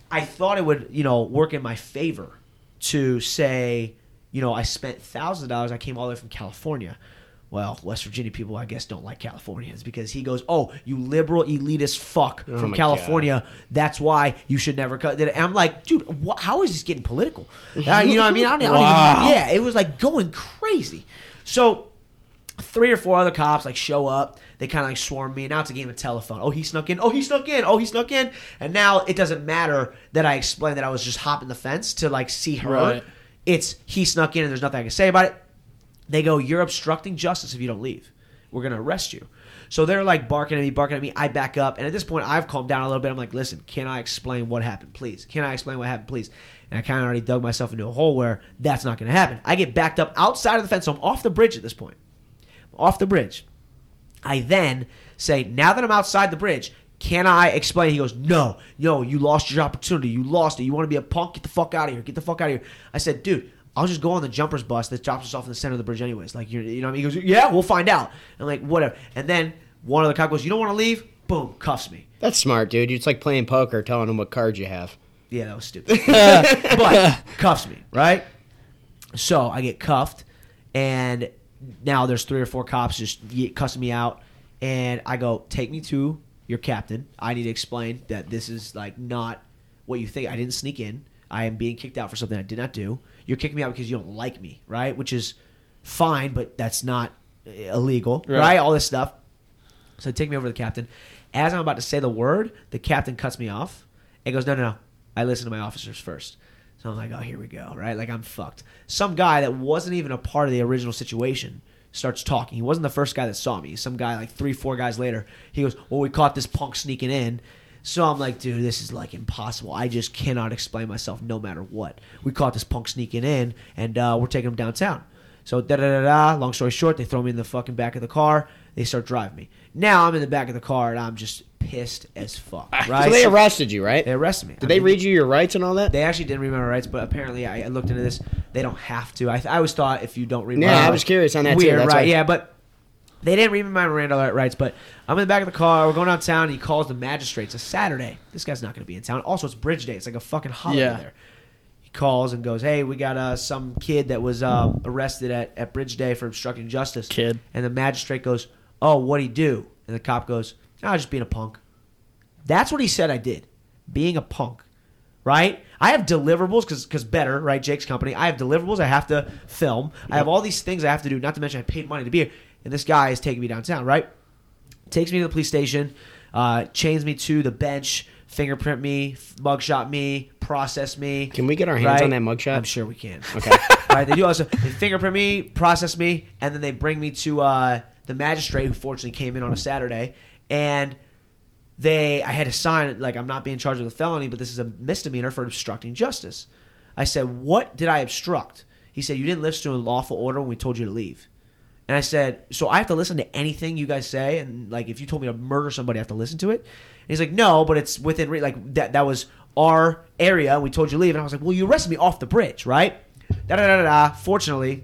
I thought it would, you know, work in my favor to say, you know, I spent thousands of dollars. I came all the way from California. Well, West Virginia people, I guess, don't like Californians because he goes, oh, you liberal elitist fuck Oh from my California. That's why you should never cut. And I'm like, dude, wh- how is this getting political? Uh, you know what I mean? I don't, I don't Wow. even, yeah, it was like going crazy. So three or four other cops like show up. They kind of like swarm me. Now it's a game of telephone. Oh, he snuck in. Oh, he snuck in. Oh, he snuck in. And now it doesn't matter that I explained that I was just hopping the fence to like see her. Right. It's he snuck in and there's nothing I can say about it. They go, you're obstructing justice if you don't leave. We're going to arrest you. So they're like barking at me, barking at me. I back up. And at this point, I've calmed down a little bit. I'm like, listen, can I explain what happened, please? Can I explain what happened, please? And I kind of already dug myself into a hole where that's not going to happen. I get backed up outside of the fence. So I'm off the bridge at this point. Off the bridge. I then say, now that I'm outside the bridge, can I explain? He goes, no, no, you lost your opportunity. You lost it. You want to be a punk? Get the fuck out of here. Get the fuck out of here. I said, dude, I'll just go on the jumpers bus that drops us off in the center of the bridge anyways. Like, you're, you know what I mean? He goes, yeah, we'll find out. I'm like, whatever. And then one of the cops goes, you don't want to leave? Boom, cuffs me. That's smart, dude. It's like playing poker, telling them what cards you have. Yeah, that was stupid. But cuffs me, right? So I get cuffed, and now there's three or four cops just ye- cussing me out. And I go, take me to your captain. I need to explain that this is like not what you think. I didn't sneak in. I am being kicked out for something I did not do. You're kicking me out because you don't like me, right? Which is fine, but that's not illegal, right? Right. All this stuff. So take me over to the captain. As I'm about to say the word, the captain cuts me off and goes, no, no, no. I listen to my officers first. So I'm like, oh, here we go, right? Like, I'm fucked. Some guy that wasn't even a part of the original situation starts talking. He wasn't the first guy that saw me. Some guy, like three, four guys later, he goes, well, we caught this punk sneaking in. So I'm like, dude, this is like impossible. I just cannot explain myself no matter what. We caught this punk sneaking in, and uh, we're taking him downtown. So da-da-da-da, long story short, they throw me in the fucking back of the car. They start driving me. Now I'm in the back of the car, and I'm just pissed as fuck, right? So they arrested you, right? They arrested me. Did I they mean, read you your rights and all that? They actually didn't read my rights, but apparently I, I looked into this. They don't have to. I, th- I always thought if you don't read my Yeah, rights, I was curious on that too. weird, That's right? why- Yeah, but they didn't read me my Miranda rights. But I'm in the back of the car. We're going downtown. And he calls the magistrate. It's a Saturday. This guy's not going to be in town. Also, it's Bridge Day. It's like a fucking holiday Yeah. there. He calls and goes, hey, we got uh, some kid that was um, arrested at, at Bridge Day for obstructing justice. Kid. And the magistrate goes, oh, what'd he do? And the cop goes, oh, just being a punk. That's what he said I did. Being a punk. Right? I have deliverables because because better, right? Jake's company. I have deliverables I have to film. I have all these things I have to do, not to mention I paid money to be here. And this guy is taking me downtown, right? Takes me to the police station, uh, chains me to the bench, fingerprint me, mugshot me, process me. Can we get our hands right? on that mugshot? I'm sure we can. Okay. Right? They do also they fingerprint me, process me, and then they bring me to uh, the magistrate who fortunately came in on a Saturday. And they I had to sign like I'm not being charged with a felony, but this is a misdemeanor for obstructing justice. I said, what did I obstruct? He said, you didn't listen to a lawful order when we told you to leave. And I said, so I have to listen to anything you guys say? And like if you told me to murder somebody, I have to listen to it? And he's like, no, but it's within re- like that that was our area and we told you to leave. And I was like, well, you arrested me off the bridge, right? Da da da da da. Fortunately,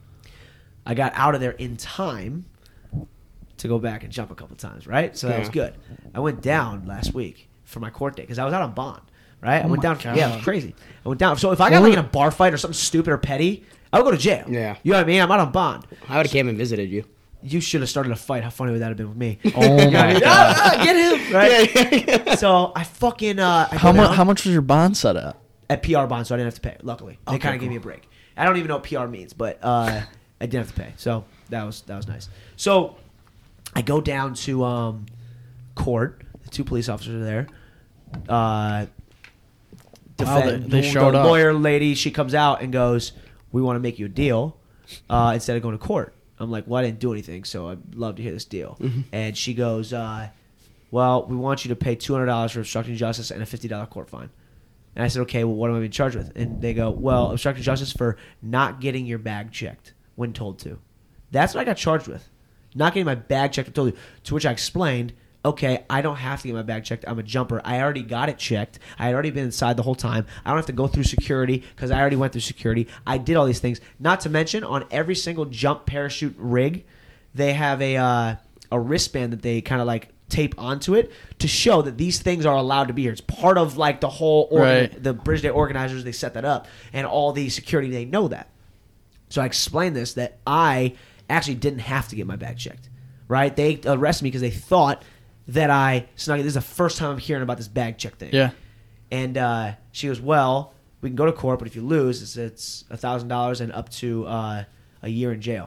I got out of there in time to go back and jump a couple times, right? So that was Yeah. good. I went down last week for my court date because I was out on bond, right? I Oh went my down. God. Yeah, it was crazy. I went down. So if I got like in a bar fight or something stupid or petty, I would go to jail. Yeah. You know what I mean? I'm out on bond. I would have came and visited you. You should have started a fight. How funny would that have been with me? Oh my god. Ah, get him! Right? So I fucking uh, I How go much? down How much was your bond set at? at P R bond, so I didn't have to pay. Luckily, they Okay, kind of cool. gave me a break. I don't even know what P R means, but uh, I didn't have to pay, so that was that was nice. So I go down to um, court. The two police officers are there. Uh, defend, they- they the, showed the up. lawyer lady, she comes out and goes, "We want to make you a deal uh, instead of going to court." I'm like, "Well, I didn't do anything, so I'd love to hear this deal." And she goes, uh, "Well, we want you to pay two hundred dollars for obstructing justice and a fifty dollars court fine." And I said, "Okay, well, what am I being charged with?" And they go, "Well, obstructing justice for not getting your bag checked when told to." That's what I got charged with. Not getting my bag checked when told to. To which I explained, okay, I don't have to get my bag checked. I'm a jumper. I already got it checked. I had already been inside the whole time. I don't have to go through security because I already went through security. I did all these things. Not to mention, on every single jump parachute rig, they have a uh, a wristband that they kind of like tape onto it to show that these things are allowed to be here. It's part of like the whole organ- Right. the Bridge Day organizers. They set that up, and all the security, they know that. So I explained this that I actually didn't have to get my bag checked. Right? They arrested me because they thought that I snuck it. This is the first time I'm hearing about this bag check thing. Yeah. And uh, she goes, well, we can go to court, but if you lose, it's it's a thousand dollars and up to uh, a year in jail.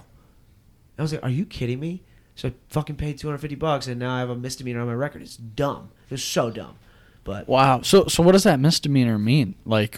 I was like, are you kidding me? So I fucking paid two hundred fifty bucks, and now I have a misdemeanor on my record. It's dumb. It's so dumb. But Wow. So so what does that misdemeanor mean? Like,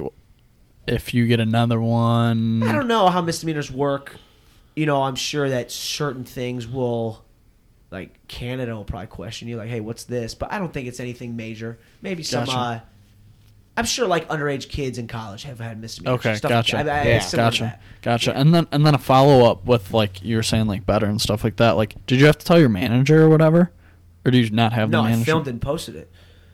if you get another one? I don't know how misdemeanors work. You know, I'm sure that certain things will, like Canada will probably question you, like, hey, what's this? But I don't think it's anything major. Maybe some. Gotcha. Uh, I'm sure like underage kids in college have had misdemeanors. Okay, stuff gotcha. Like that. I, I, Yeah, it's similar to Gotcha. that. Gotcha. Yeah. And then and then a follow up with like you were saying like better and stuff like that. Like, did you have to tell your manager or whatever, or do you not have No, the I manager? filmed and posted it.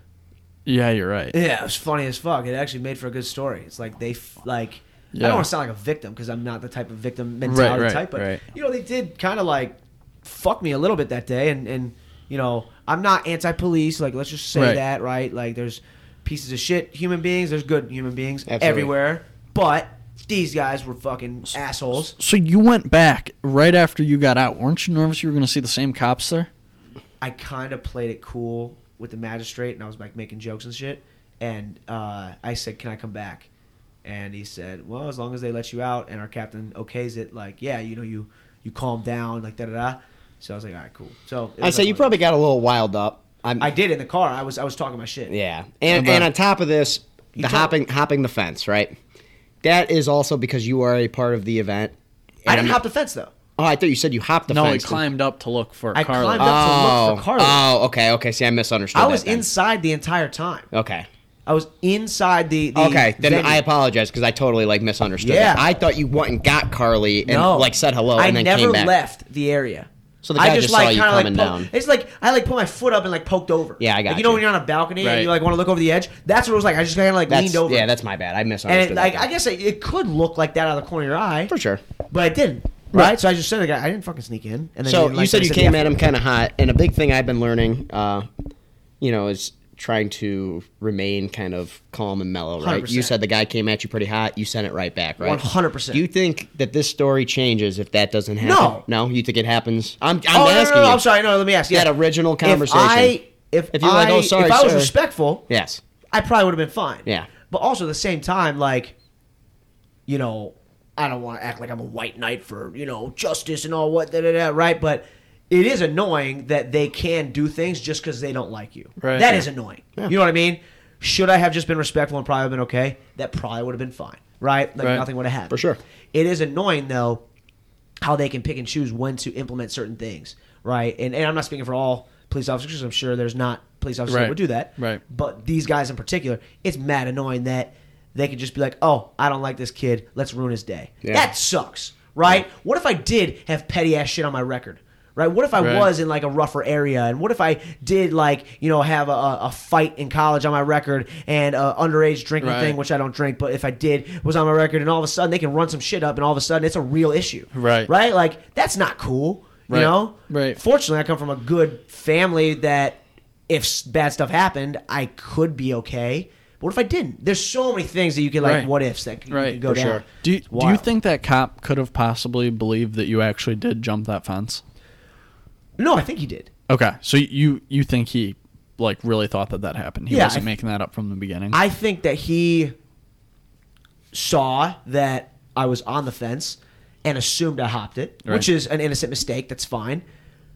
Yeah, you're right. Yeah, it was funny as fuck. It actually made for a good story. It's like they f- like. I Yeah. don't want to sound like a victim because I'm not the type of victim mentality right, type, but right. you know they did kind of like fuck me a little bit that day, and and you know I'm not anti-police. Like let's just say Right. that, right? Like there's pieces of shit human beings. There's good human beings Absolutely. everywhere, but these guys were fucking assholes. So you went back right after you got out. Weren't you nervous you were going to see the same cops there? I kind of played it cool with the magistrate, and I was like making jokes and shit. And uh, I said, "Can I come back?" And he said, "Well, as long as they let you out, and our captain okays it, like, yeah, you know, you you calm down, like da da da." So I was like, "All right, cool." So it I was say like you one- probably got a little wild up. I'm, I did in the car. I was I was talking my shit. Yeah, and How about- and on top of this, the told- hopping hopping the fence, right? That is also because you are a part of the event. I And didn't I'm- hop the fence though. Oh, I thought you said you hopped the no, he fence. climbed up to look for I Carly. climbed up- to Oh, look for Carly. oh, okay, okay. See, I misunderstood. I that was then. inside the entire time. Okay, I was inside the. the okay. Then venue. I apologize because I totally like misunderstood. Yeah. that. I thought you went and got Carly and no, like said hello I and then never came back. left the area. So the guy I just, saw you kinda, coming po- down. It's like I like put my foot up and like poked over. Yeah, I got like, you. know you. when you're on a balcony Right. and you like want to look over the edge? That's what it was like. I just kind of like That's, leaned over. yeah, that's my bad. I and misunderstood. it, that like then. I guess it, it could look like that out of the corner of your eye, for sure. but it didn't. Right? So I just said to the guy, I didn't fucking sneak in. And then So he didn't you like said that. I you the came F at him word. kind of hot, and a big thing I've been learning, uh, you know, is trying to remain kind of calm and mellow. one Right? hundred You percent. said the guy came at you pretty hot. You sent it right back. Right? one hundred percent. Do you think that this story changes if that doesn't happen? No. No. You think it happens? I'm, I'm Oh, no, no, asking no, no, you. I'm sorry. No, let me ask you. That original conversation. If I, if, If you're like, I, "Oh, sorry, if I was sir." respectful, Yes. I probably would have been fine. Yeah. But also at the same time, like, you know, I don't want to act like I'm a white knight for, you know, justice and all what, da, da, da, right? But it is annoying that they can do things just because they don't like you. Right. That Yeah. is annoying. You know what I mean? Should I have just been respectful and probably been okay? That probably would have been fine, right? Like Right. nothing would have happened. For sure. It is annoying, though, how they can pick and choose when to implement certain things, right? And, and I'm not speaking for all police officers because I'm sure there's not police officers that Right. would do that. Right. But these guys in particular, it's mad annoying that they could just be like, oh, I don't like this kid. Let's ruin his day. Yeah. That sucks, right? What if I did have petty ass shit on my record? Right? What if I Right. was in like a rougher area? And what if I did like, you know, have a, a fight in college on my record and a underage drinking Right. thing, which I don't drink, but if I did, was on my record, and all of a sudden they can run some shit up and all of a sudden it's a real issue. Right. Right? Like, that's not cool. You Right. know? Right. Fortunately, I come from a good family that if s- bad stuff happened, I could be okay. But what if I didn't? There's so many things that you could, like, Right. what ifs that could, Right. could go For down. sure. Do you, It's do you wild. think that cop could have possibly believed that you actually did jump that fence? No, I think he did. Okay, so you you think he like really thought that that happened? He Yeah, wasn't I- making that up from the beginning. I think that he saw that I was on the fence and assumed I hopped it, Right. which is an innocent mistake. That's fine.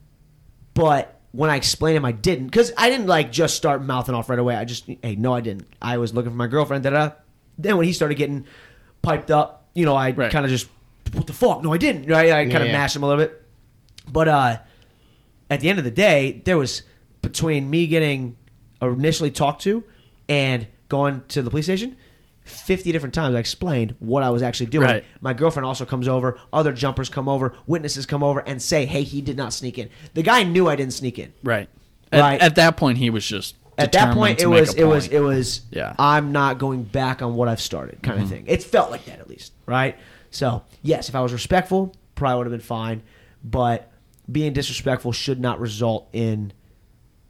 But when I explained to him I didn't, because I didn't like just start mouthing off right away. I just, hey, no, I didn't. I was looking for my girlfriend. Da da. Then when he started getting piped up, you know, I Right. kind of just, what the fuck? No, I didn't. Right? I kind Yeah, of yeah. mashed him a little bit. But uh, at the end of the day, there was between me getting initially talked to and going to the police station, fifty different times I explained what I was actually doing. Right. My girlfriend also comes over, other jumpers come over, witnesses come over and say, hey, he did not sneak in. The guy knew I didn't sneak in. right. At, Right. at that point, he was just At that point, determined it to make was a it was point. it was Yeah. I'm not going back on what I've started kind Mm-hmm. of thing. It felt like that at least, right? So, yes, if I was respectful, probably would have been fine, but being disrespectful should not result in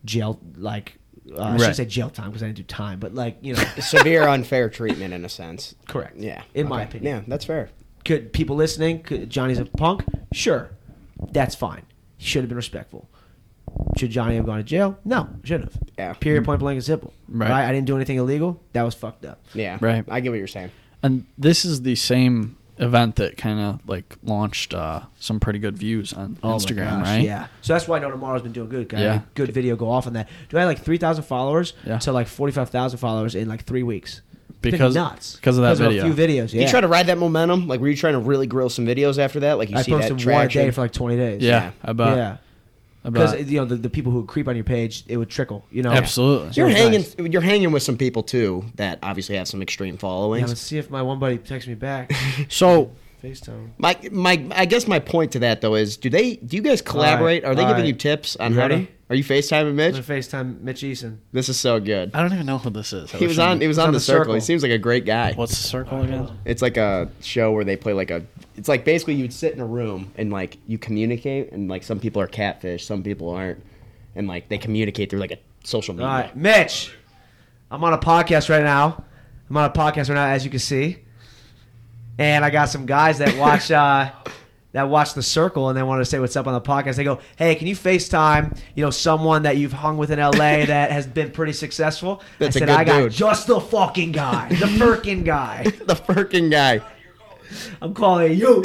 jail, like uh, I Right. shouldn't say jail time because I didn't do time, but like you know, Severe unfair treatment in a sense. correct. Yeah. in my Okay. opinion. Yeah, that's fair. Could people listening? Could, Johnny's a punk. Sure, that's fine. He should have been respectful. Should Johnny have gone to jail? No, shouldn't have. Yeah. Period. Point blank and simple. Right. Right. I didn't do anything illegal. That was fucked up. Yeah. Right. I get what you're saying. And this is the same event that kind of like launched uh, some pretty good views on Oh my Instagram, gosh, right? Yeah. So that's why I know Tomorrow's been doing good. 'Cause I had Yeah. a good video go off on that. Do I have like three thousand followers Yeah. to like forty-five thousand followers in like three weeks? It's been Because- nuts. because of that video. a few videos. Yeah. You try to ride that momentum? Like, were you trying to really grill some videos after that? Like, you I see that posted one a traction? day for like twenty days. Yeah, Yeah. I bet. Yeah. I Because bet. you know the, the people who would creep on your page, it would trickle. You know. Absolutely. You're It was hanging. nice. You're hanging with some people too that obviously have some extreme Yeah, followings. let's see if my one buddy texts me back. So FaceTime. My my I guess my point to that though is, do they do you guys collaborate? All right, Are they all giving right. you tips on You how to? ready? Are you FaceTiming I'm Mitch? gonna FaceTime Mitch Eason. This is so good. I don't even know who this is. I He wish was I on. knew. He was on, on the the circle. Circle. He seems like a great guy. What's the circle again? It's like a show where they play like a. It's like basically you'd sit in a room and like you communicate, and like some people are catfish, some people aren't, and like they communicate through like a social All media. right, Mitch. I'm on a podcast right now. I'm on a podcast right now, as you can see, and I got some guys that watch uh, that watch The Circle, and they want to say what's up on the podcast. They go, "Hey, can you FaceTime, you know, someone that you've hung with in L A that has been pretty successful?" That's I a said, good "I got dude." just the fucking guy, the Firkin guy. The freaking guy, I'm calling you."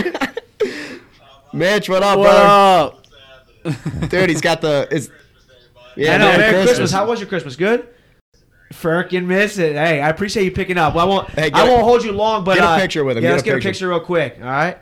Mitch. What up, What brother? up? Dude, he's got the. Is yeah, I know. Merry Merry Christmas. Christmas. How was your Christmas? Good. Firkin miss it. Hey, I appreciate you picking up. Well, I won't. Hey, get I a- won't hold you long, but get a uh, picture with him. Yeah, Get let's a get a picture. picture real quick. All right.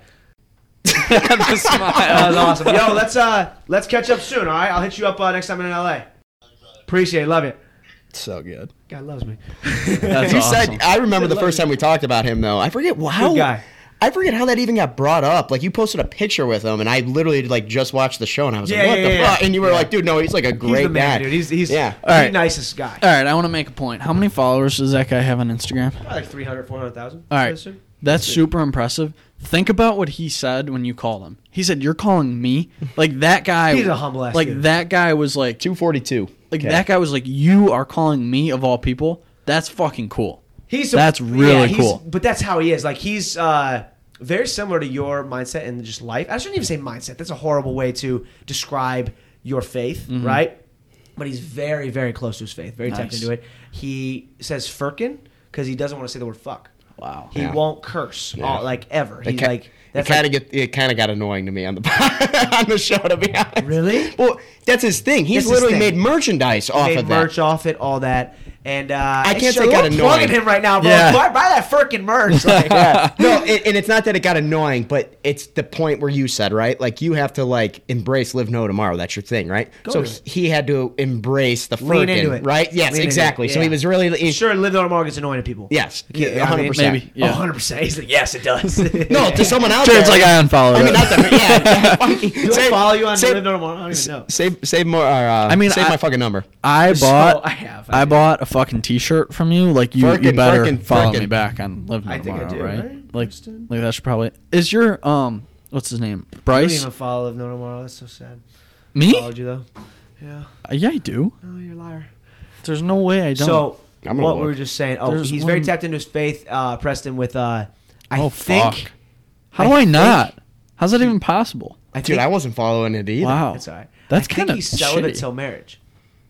The smile. That was awesome. Yo, let's uh, let's catch up soon. All right. I'll hit you up uh, next time I'm in L A. Appreciate it. Love you. So good. God loves me. That's you awesome. said I remember the first time we talked about him though. I forget how. Good guy. I forget how that even got brought up. Like you posted a picture with him, and I literally like just watched the show, and I was Yeah, like, "What yeah, the yeah, fuck?" And you were yeah. like, "Dude, no, he's like a He's great the man, guy, dude. He's he's yeah." the All right. nicest guy. All right, I want to make a point. How many followers does that guy have on Instagram? Probably like three hundred, four hundred thousand. All right, that's super impressive. Think about what he said when you called him. He said, "You're calling me?" Like that guy. He's a humble ass Like dude. that guy was like, Two forty-two. like that guy was like, "You are calling me of all people." That's fucking cool. He's That's really he's- cool. But that's how he is. Like he's uh, very similar to your mindset and just life. I shouldn't even say mindset. That's a horrible way to describe your faith, Mm-hmm. right? But he's very, very close to his faith. Very tapped Nice. into it. He says "firkin" because he doesn't want to say the word "fuck." Wow. He Yeah. won't curse Yeah. uh, like ever. It He's ca- like it that's kind like, of get it kind of got annoying to me on the on the show, to be honest. Really? Well, that's his thing. He's That's his literally thing. made merchandise off made of merch that. off it, all that. And uh, I can't so say it got we're annoying. plugging him right now, bro. Yeah. Buy, buy that freaking merch. Like, Yeah. No, it, and it's not that it got annoying, but it's the point where you said, right? Like you have to like embrace live no tomorrow. That's your thing, right? Go so to it. he had to embrace the Lean Firkin, into it. right? Yes, Lean into exactly. it, So he yeah. was really he, Sure, live on tomorrow gets annoying to people. yes, Yeah, one hundred percent. Maybe. Yeah. Oh, one hundred percent. He's like, yes, it does. No, to someone out Jared's there. like, I unfollowed I mean, it. not the yeah. Do I follow you on save, Live No Tomorrow? I don't even know. Save, save more. Uh, I mean, save I- my fucking number. I So, bought. I have, I I do. bought a fucking T-shirt from you. Like you, you Firkin, better Firkin, follow Firkin. me back on Live No I think I Tomorrow, do, right? right? Like, Kristen? like that should probably. Is your um, what's his name? I don't Bryce? even follow Live No Tomorrow. That's so sad. Me? Followed you though. Yeah. Uh, yeah, I do. Oh, you're a liar. There's no way I don't. So I'm gonna what look. we were just saying. Oh, There's he's very one- tapped into his faith, uh, Preston. With uh, I oh think. fuck. How do I I, think- not? How's that even possible? I Dude, think, I wasn't following it either. Wow. That's all right. That's I think kinda he's celibate shitty. till marriage.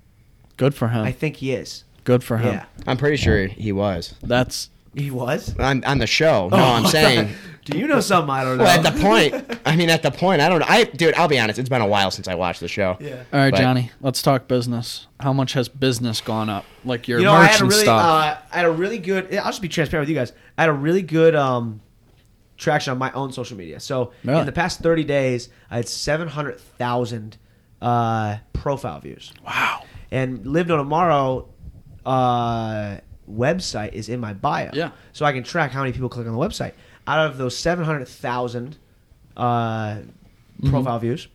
Good for him. I think he is. Good for him. Yeah. I'm pretty sure he was That's He was. on on the show. No, Oh, I'm saying. Do you know something I don't know? Well, at the point, I mean, at the point, I don't know. I, dude, I'll be honest. It's been a while since I watched the show. Yeah. all right, But- Johnny. Let's talk business. How much has business gone up? Like your You know, I merch had a and really, stuff. uh, I had a really good. I'll just be transparent with you guys. I had a really good um, traction on my own social media. So Really? in the past thirty days, I had seven hundred thousand uh, profile views. wow. And Live No Tomorrow uh, website is in my bio. Yeah. So I can track how many people click on the website. Out of those seven hundred thousand uh, Mm-hmm. profile views,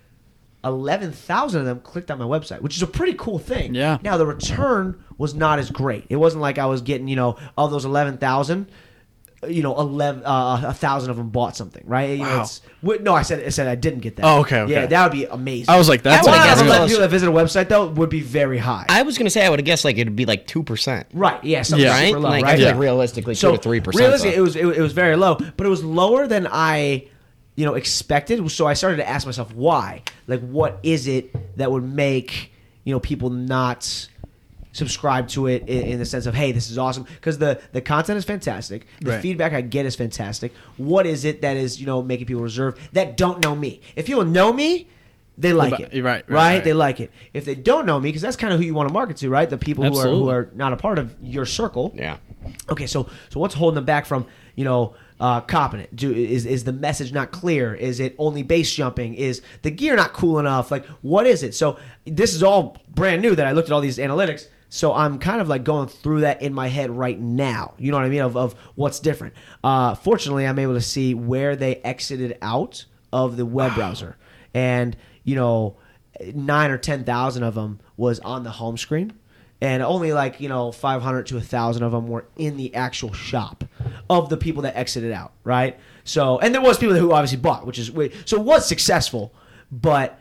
eleven thousand of them clicked on my website, which is a pretty cool thing. Yeah. Now, the return was not as great. It wasn't like I was getting, you know, of those eleven thousand, you know, eleven, uh, a thousand of them bought something, right? You know, Wow. it's, wh- no, I said I said I didn't get that. Oh, okay, okay. Yeah, that would be amazing. I was like, that's I One would've out guessed of eleven close. people that visit a website though would be very high. I was gonna say I would have guessed like it'd be like two percent. right? Yeah, something Yeah. Right? super low, Like right? I feel Yeah. like realistically two So to three percent. realistically, it was it, it was very low, but it was lower than I, you know, expected. So I started to ask myself why. Like, what is it that would make you know people not subscribe to it in, in the sense of, hey, this is awesome, because the the content is fantastic, the Right. feedback I get is fantastic. What is it that is you know making people reserve that don't know me? If people know me, they like Right, it, right, right, right. They like it. If they don't know me, because that's kind of who you want to market to, right? The people who are who Absolutely. are not a part of your circle. Yeah. Okay, so so what's holding them back from you know uh, copping it? Do is is the message not clear? Is it only base jumping? Is the gear not cool enough? Like, what is it? So this is all brand new that I looked at all these analytics. So I'm kind of like going through that in my head right now. You know what I mean? Of, of what's different. Uh, fortunately, I'm able to see where they exited out of the web browser, and you know, nine or ten thousand of them was on the home screen. And only like, you know, five hundred to one thousand of them were in the actual shop of the people that exited out, right? So, and there was people who obviously bought, which is, so it was successful. But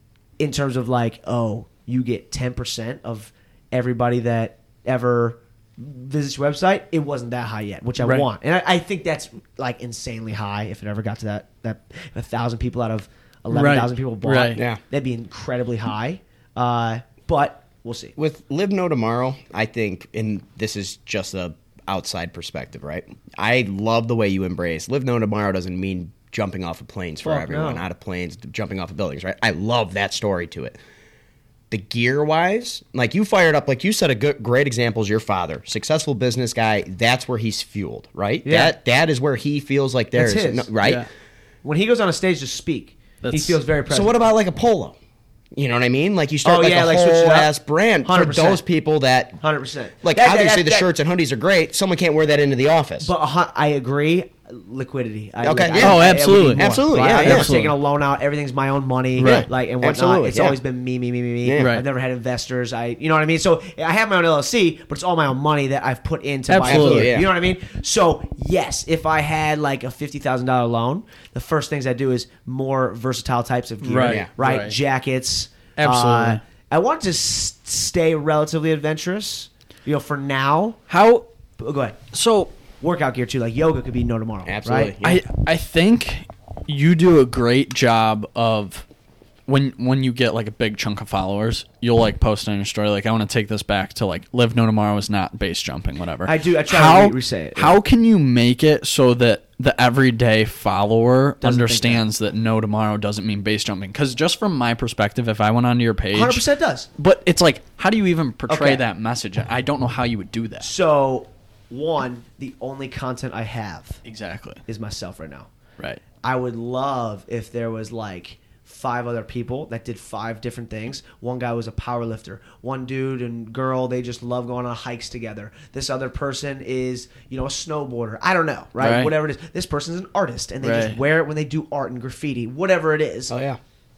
in terms of like, oh, you get ten percent of everybody that ever visits your website, it wasn't that high yet, which I Right. want. And I, I think that's like insanely high if it ever got to that, that if a thousand people out of eleven thousand Right. people bought. Right. Yeah. That'd be incredibly high. Uh, but we'll see. With Live No Tomorrow, I think, and this is just a outside perspective, right? I love the way you embrace Live No Tomorrow doesn't mean jumping off of planes for Fuck everyone, no. out of planes, jumping off of buildings, right? I love that story to it. The gear wise, like you fired up, like you said, a good, great example is your father, successful business guy. That's where he's fueled, right? Yeah. That that is where he feels like there's That's his. no- right. Yeah. When he goes on a stage to speak, he That's- feels very present. So what about like a polo? You know what I mean? Like you start Oh, like yeah, a like switch it whole up. ass brand for one hundred percent. those people that one hundred percent. like That- that- obviously that- the shirts and hoodies are great. Someone can't wear that into the office. But a hun- I agree. Liquidity. I, Okay, like, yeah. I- Oh, I- I absolutely. would need more, Absolutely, right? yeah, I've yeah. never Absolutely. taken a loan out. Everything's my own money, Right. like and whatnot. Absolutely, It's yeah. always been me, me, me, me, me. Yeah. Right. I've never had investors. I, you know what I mean. So I have my own L L C, but it's all my own money that I've put into Absolutely, buy. yeah. You know what I mean? So yes, if I had like a fifty thousand dollar loan, the first things I do is more versatile types of gear, Right, Yeah. right? right. Jackets. Absolutely. Uh, I want to s- stay relatively adventurous. You know, for now. How Go ahead. so? Workout gear too, like yoga could be no tomorrow. Absolutely. Right? Yeah. I I think you do a great job of when when you get like a big chunk of followers, you'll like post on your story like, I want to take this back to like Live No Tomorrow is not base jumping, whatever. I do- I try to how, re- re-say it, yeah. How can you make it so that the everyday follower Doesn't think understands that. No Tomorrow doesn't mean base jumping? Because just from my perspective, if I went onto your page, one hundred percent does. but it's like, how do you even portray Okay. that message? I don't know how you would do that. So, one, the only content I have Exactly. is myself right now. Right. I would love if there was like five other people that did five different things. One guy was a power lifter. One dude and girl, they just love going on hikes together. This other person is, you know, a snowboarder. I don't know, right? Right. Whatever it is. This person's an artist and they just Right. wear it when they do art and graffiti, whatever it is. Oh yeah.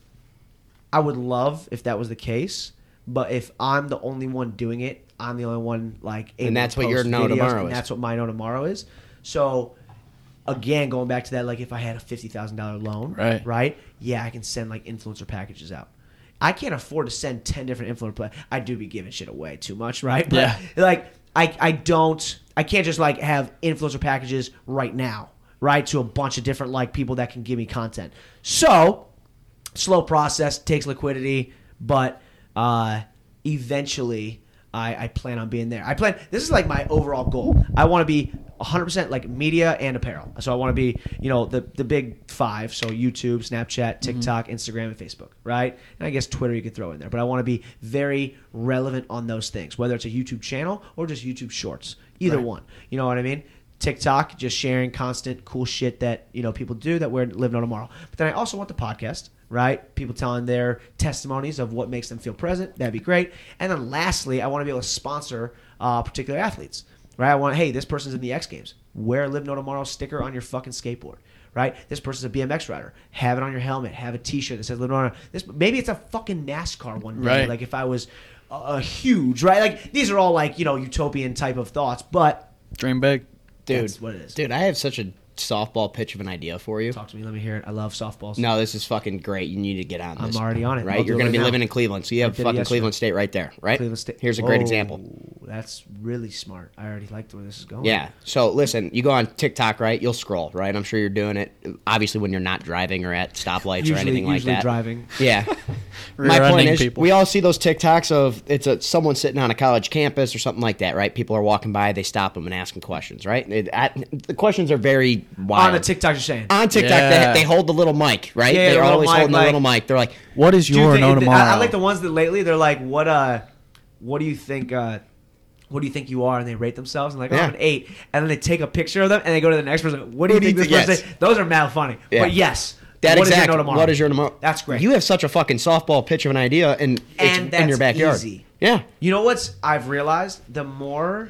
I would love if that was the case, but if I'm the only one doing it, I'm the only one like able And that's to what your post No videos, Tomorrow and is. that's what my No Tomorrow is. So again, going back to that, like if I had a fifty thousand dollar loan, Right. right? Yeah, I can send like influencer packages out. I can't afford to send ten different influencer. Pla- I do be giving shit away too much, right? But Yeah. like I I don't I can't just like have influencer packages right now, right? To a bunch of different like people that can give me content. So slow process, takes liquidity, but uh, eventually I, I plan on being there. I plan. This is like my overall goal. I want to be one hundred percent like media and apparel. So I want to be, you know, the the big five. So YouTube, Snapchat, TikTok, Instagram, and Facebook, right? And I guess Twitter you could throw in there. But I want to be very relevant on those things, whether it's a YouTube channel or just YouTube Shorts. Either Right. one. You know what I mean? TikTok, just sharing constant cool shit that, you know, people do that we're living on tomorrow. But then I also want the podcast, right? People telling their testimonies of what makes them feel present. That'd be great. And then lastly, I want to be able to sponsor uh, particular athletes, right? I want, hey, this person's in the X Games. Wear a Live No Tomorrow sticker on your fucking skateboard, right? This person's a B M X rider. Have it on your helmet. Have a T-shirt that says Live No Tomorrow. This, maybe it's a fucking NASCAR one day. Right. Like if I was a, a huge, right? Like these are all like, you know, utopian type of thoughts, but Dream big. Dude, That's what it is. Dude, I have such a softball pitch of an idea for you. Talk to me. Let me hear it. I love softballs. No, this is fucking great. You need to get on I'm this. already on it. Right? I'll You're do it going to be right living now. in Cleveland, so you have did it fucking yesterday. Cleveland State right there, right? Cleveland State. Here's a great Whoa, example. That's really smart. I already liked where this is going. Yeah. So listen, you go on TikTok, right? You'll scroll, right? I'm sure you're doing it. Obviously, when you're not driving or at stoplights Usually, or anything like usually that. driving. Yeah. My point Rear-ending is, people. we all see those TikToks of it's a someone sitting on a college campus or something like that, right? People are walking by, they stop them and asking questions, right? It, I, the questions are very wild. On the TikTok, you're saying. On TikTok, Yeah. they, they hold the little mic, right? Yeah, They're the little always mic, holding like- the little mic. They're like, What is Do you your think- no tomorrow? I, I like the ones that lately they're like, what uh, what do you think? Uh, what do you think you are? And they rate themselves and like, oh, Yeah. I'm an eight. And then they take a picture of them and they go to the next person. What do you Who do think you this think- person? yes. Those are mad funny. Yeah. But yes, that what is exactly. your no tomorrow? What is your tomorrow? That's great. You have such a fucking softball pitch of an idea, and it's and that's in your backyard. easy. Yeah. You know what's I've realized? The more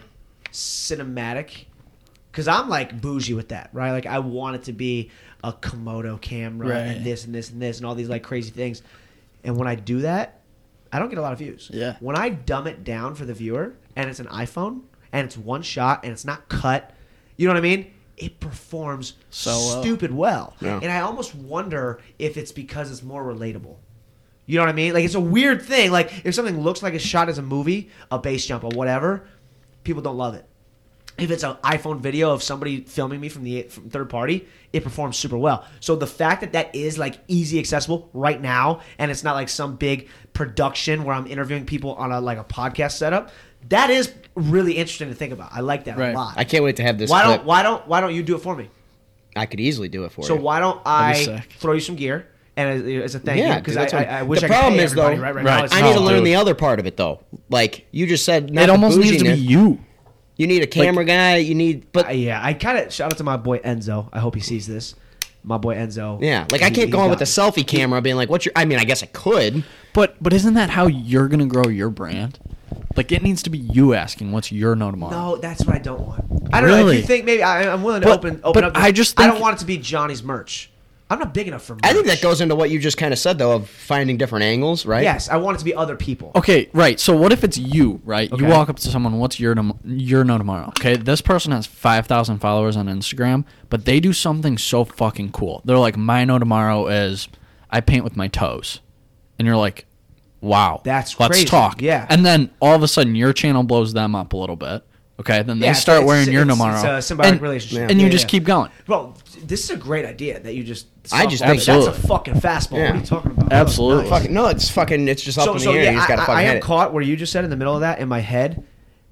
cinematic, because I'm like bougie with that, right? Like I want it to be a Komodo camera Right. and this and this and this and all these like crazy things. And when I do that, I don't get a lot of views. Yeah. When I dumb it down for the viewer and it's an iPhone and it's one shot and it's not cut, you know what I mean? It performs So well. stupid well. Yeah. And I almost wonder if it's because it's more relatable. You know what I mean? Like it's a weird thing. Like if something looks like it's shot as a movie, a base jump or whatever, people don't love it. If it's an iPhone video of somebody filming me from the from third party, it performs super well. So the fact that that is like easy accessible right now, and it's not like some big production where I'm interviewing people on a like a podcast setup, that is really interesting to think about. I like that Right. a lot. I can't wait to have this. why clip. don't why don't why don't you do it for me? I could easily do it for So you. why don't That'd be I sick. throw you some gear and as, as a thank Yeah, you because dude, I, that's I, what- I wish the I could problem pay is, though, everybody, right, right, now right, it's I not. need to learn dude. the other part of it though. Like you just said, not It the almost needs to be bouginess. you. You need a camera guy. You need, but Uh, yeah, I kind of shout out to my boy Enzo. I hope he sees this. My boy Enzo. yeah, like I He- can't he's go on with got the selfie camera, being like, "What's your?" I mean, I guess I could. But but isn't that how you're gonna grow your brand? Like it needs to be you asking, "What's your no tomorrow?" No, that's what I don't want. I don't know if Really? you think maybe I, I'm willing to But- open open but up. to- I just I think- don't want it to be Johnny's merch. I'm not big enough for merch. I think that goes into what you just kind of said though, of finding different angles, right? Yes, I want it to be other people. Okay, right. So what if it's you, right? Okay. You walk up to someone, "What's your tom- your no tomorrow?" Okay, this person has five thousand followers on Instagram, but they do something so fucking cool. They're like, "My no tomorrow is I paint with my toes," and you're like, "Wow, That's let's crazy. talk." Yeah. and then all of a sudden your channel blows them up a little bit. Okay, then they Yeah, start it's- wearing it's- your it's- tomorrow, it's a symbiotic and, relationship. and you Yeah, just yeah. keep going. Bro, this is a great idea that you just. I just softball. think- that's a Absolutely. fucking fastball. Yeah. What are you talking about? Absolutely. Nice. Fucking, no, it's fucking. It's just up So, in the so air. yeah, you just gotta I, fucking I hit am it. caught where you just said in the middle of that in my head.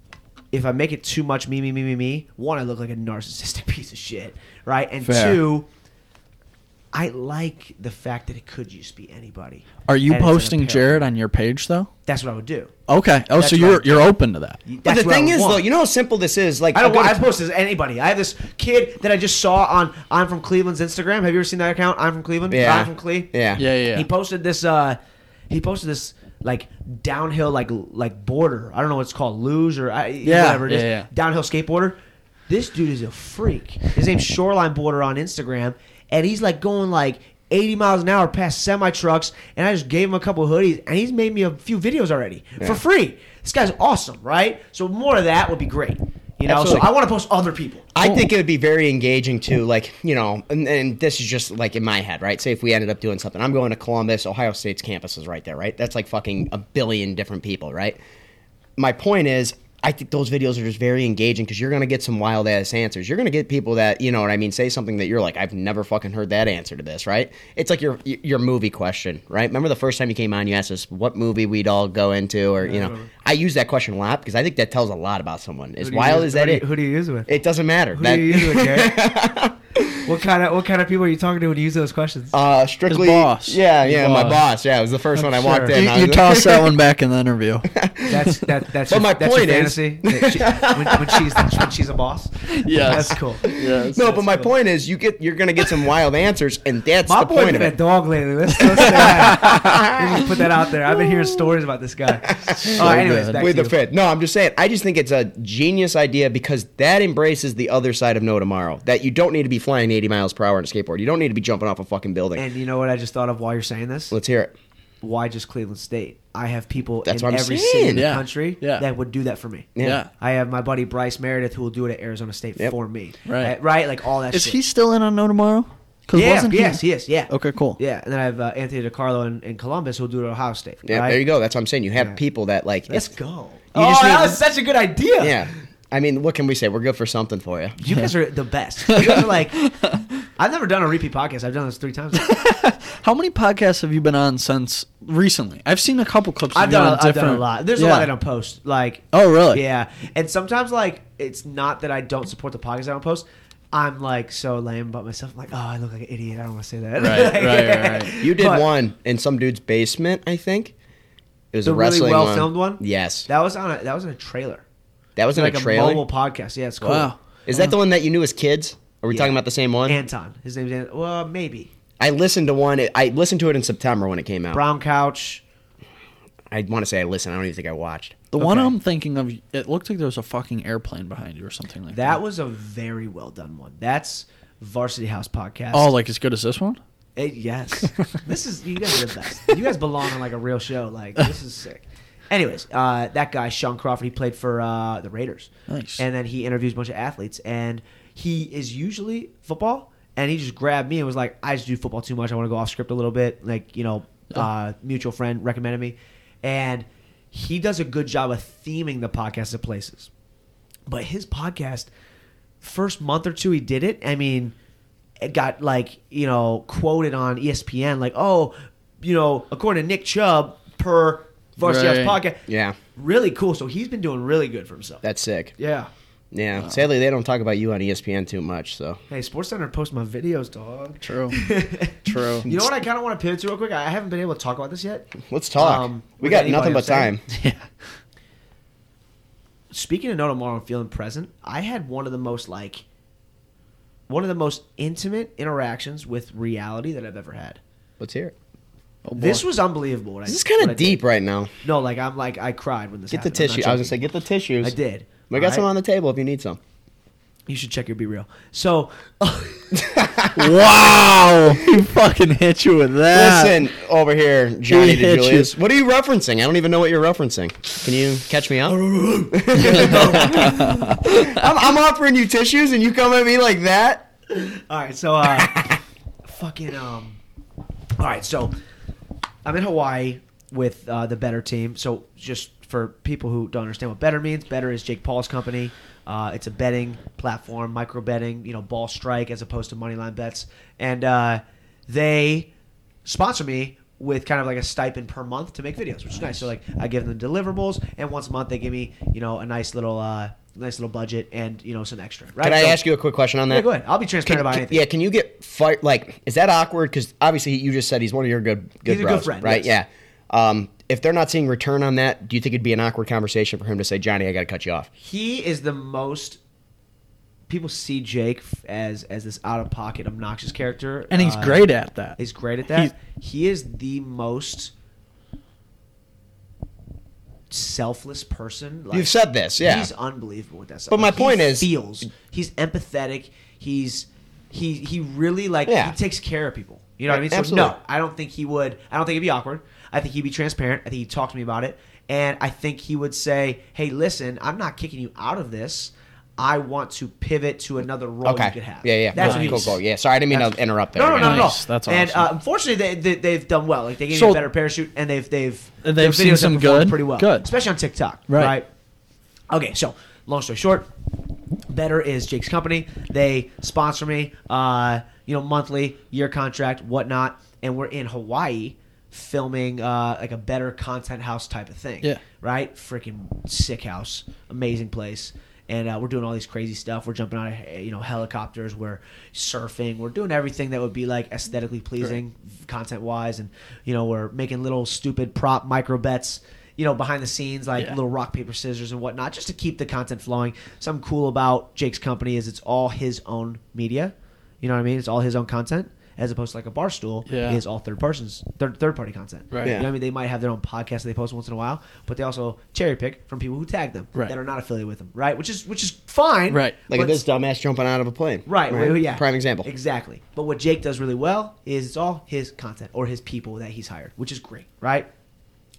If I make it too much me, me, me, me, me, one, I look like a narcissistic piece of shit, right? And Fair. two, I like the fact that it could just be anybody. Are you And it's in a posting pair. Jared on your page though? That's what I would do. Okay. Oh, That's so what you're I- you're open to that. But That's the what I thing would is, want. though, you know how simple this is. Like, I don't I've got want. a- I post as anybody. I have this kid that I just saw on I'm from Cleveland's Instagram. Have you ever seen that account? I'm from Cleveland. Yeah. I'm from Cle. Yeah. Yeah, yeah. He posted this. Uh, he posted this like downhill like like border. I don't know what it's called, luge or I, Yeah, whatever it is. yeah, yeah. Downhill skateboarder. This dude is a freak. His name's Shoreline Border on Instagram, and he's like going like eighty miles an hour past semi trucks. And I just gave him a couple hoodies, and he's made me a few videos already Yeah. for free. This guy's awesome, right? So more of that would be great. You know, Absolutely. so I want to post other people. I think it would be very engaging too, like, you know, and, and this is just like in my head, right? Say if we ended up doing something, I'm going to Columbus, Ohio State's campus is right there, right? That's like fucking a billion different people, right? My point is, I think those videos are just very engaging because you're going to get some wild ass answers. You're going to get people that, you know what I mean, say something that you're like, I've never fucking heard that answer to this, right? It's like your your movie question, right? Remember the first time you came on, you asked us what movie we'd all go into, or, you know, I use that question a lot because I think that tells a lot about someone. As wild as that is, Who do you use it with? it doesn't matter. Who That- do you use it with, Garrett? What kind of what kind of people are you talking to when you use those questions? Uh, strictly, His boss. Yeah, His yeah, my boss. boss. Yeah, it was the first one I I'm walked sure. in. You, I you was- toss that one back in the interview. That's that that's But your, my that's point your is- fantasy that she- when, when she's when she's a boss. Yes. That's cool. Yes. No, but my point is, you get you're gonna get some wild answers, and that's My the boy's point been of a it. dog lately. Let's, let's say that. Let me just put that out there. I've been hearing stories about this guy. All right, anyways, good. back With to the you. fit. No, I'm just saying. I just think it's a genius idea because that embraces the other side of no tomorrow. That you don't need to be flying eighty miles per hour on a skateboard. You don't need to be jumping off a fucking building. And you know what I just thought of while you're saying this? Let's hear it. Why just Cleveland State? I have people That's in what I'm every saying. city in the Yeah. country Yeah. that would do that for me. Yeah. Yeah. I have my buddy Bryce Meredith who will do it at Arizona State Yep. for me. Right. Uh, right? Like all that Is shit. he still in on No Tomorrow? 'Cause Yeah, wasn't yes, he is. Yeah. Okay, cool. Yeah, and then I have uh, Anthony DiCarlo in, in Columbus who'll do it at Ohio State. Yeah, right? there you go. That's what I'm saying. You have Yeah. people that like. Let's if- go. You Oh, just that need- was such a good idea. Yeah. I mean, what can we say? We're good for something for you. You guys are the best. You guys are like, I've never done a repeat podcast. I've done this three times. How many podcasts have you been on since recently? I've seen a couple clips. Of I've you done, on a, I've done a different- lot. There's a Yeah. lot I don't post. Like, Oh, really? yeah. And sometimes, like, it's not that I don't support the podcast I don't post. I'm like so lame about myself. I'm like, oh, I look like an idiot. I don't want to say that. Right, right, right, right. You did But one in some dude's basement, I think. It was The a really wrestling well one. filmed one? Yes. That was on a that was in a trailer. That was in like a trailer. a mobile podcast. Yeah, it's cool. Wow. Is that the one that you knew as kids? Are we Yeah. talking about the same one? Anton. His name's Anton. Well, maybe. I listened to one. I listened to it in September when it came out. Brown Couch. I want to say I listened. I don't even think I watched. The one Okay. I'm thinking of, it looked like there was a fucking airplane behind you or something like that. That was a very well done one. That's Varsity House podcast. Oh, like as good as this one? It- yes. This is you guys are the best. You guys belong on like a real show. Like this is sick. Anyways, uh, that guy Sean Crawford, he played for uh, the Raiders. Nice. And then he interviews a bunch of athletes, and he is usually football. And he just grabbed me and was like, "I just do football too much. I want to go off script a little bit." Like you know, uh, mutual friend recommended me, and he does a good job of theming the podcast to places. But his podcast, first month or two he did it, I mean, it got like, you know, quoted on E S P N like, oh, you know, according to Nick Chubb per Varsity Right. House podcast. Yeah, Really cool. So he's been doing really good for himself. that's sick. Yeah. Yeah. Sadly, they don't talk about you on E S P N too much. So Hey, SportsCenter posts my videos, dog. True. True. You know what I kind of want to pivot to real quick? I haven't been able to talk about this yet. let's talk. Um, we with got anybody, nothing I'm but saying. time. Yeah. Speaking of No Tomorrow and feeling present, I had one of the most like one of the most intimate interactions with reality that I've ever had. Let's hear it. Oh, boy. This was unbelievable. What I- This is kind what I of did. deep right now. No, like I'm like I cried when this Get the happened. I'm not tissue. I was gonna say, joking. get the tissues. I did. We got All some right? on the table if you need some. You should check your Be Real. So, Wow. He fucking hit you with that. Listen over here, Johnny He hit you. DeJulius. What are you referencing? I don't even know what you're referencing. Can you catch me up? I'm, I'm offering you tissues and you come at me like that? all right. So, uh, fucking um. All right. So, I'm in Hawaii with uh, the Better team. So, just for people who don't understand what Better means, Better is Jake Paul's company. Uh, it's a betting platform, micro betting, you know, ball strike as opposed to money line bets, and uh, they sponsor me with kind of like a stipend per month to make videos, which is nice. So like I give them deliverables, and once a month they give me, you know, a nice little, uh, nice little budget and you know some extra. Right? Can I So- ask you a quick question on that? Yeah, go ahead. I'll be transparent Can- about can- anything. Yeah, can you get fired? Like, is that awkward? Because obviously you just said he's one of your good good He's a bros, good friend, right? yes. Yeah. Um, if they're not seeing return on that, do you think it'd be an awkward conversation for him to say, Johnny, I got to cut you off? He is the most. People see Jake f- as as this out of pocket, obnoxious character, And he's Uh, great at that. He's great at that. He is the most selfless person. Like, You've said this, yeah. He's unbelievable with that stuff. But my Like, he point is- feels he's empathetic. He's he he really like Yeah. he takes care of people. You know what I mean? So Absolutely. no, I don't think he would. I don't think it'd be awkward. I think he'd be transparent. I think he'd talk to me about it, and I think he would say, "Hey, listen, I'm not kicking you out of this. I want to pivot to another role Okay. you could have." Yeah, yeah. That's cool, what he cool, was cool. Yeah, sorry, I didn't mean That's- to interrupt there. No, no, again. no, no, no. Nice. That's And awesome. uh, unfortunately, they, they, they've done well. Like they gave So- me a better parachute, and they've they've They've their seen videos some have performed good? pretty well, Good. especially on TikTok. Right. Right. Okay, so long story short, Better is Jake's company. They sponsor me, uh, you know, monthly, year contract, whatnot, and we're in Hawaii filming uh, like a Better content house type of thing. Yeah. Right. Freaking sick house, amazing place. And uh, we're doing all these crazy stuff. We're jumping out of you know helicopters. We're surfing. We're doing everything that would be like aesthetically pleasing, content wise. And you know we're making little stupid prop micro bets. You know behind the scenes like Yeah. little rock paper scissors and whatnot, just to keep the content flowing. Something cool about Jake's company is it's all his own media. You know what I mean? It's all his own content. As opposed to like a Barstool Yeah. is all third persons, third third party content. Right. Yeah. You know what I mean? They might have their own podcast that they post once in a while, but they also cherry pick from people who tag them Right. that are not affiliated with them, right? Which is which is fine, Right. Like but- this dumbass jumping out of a plane. right? Well, yeah, Prime example. Exactly. But what Jake does really well is it's all his content or his people that he's hired, which is great, right?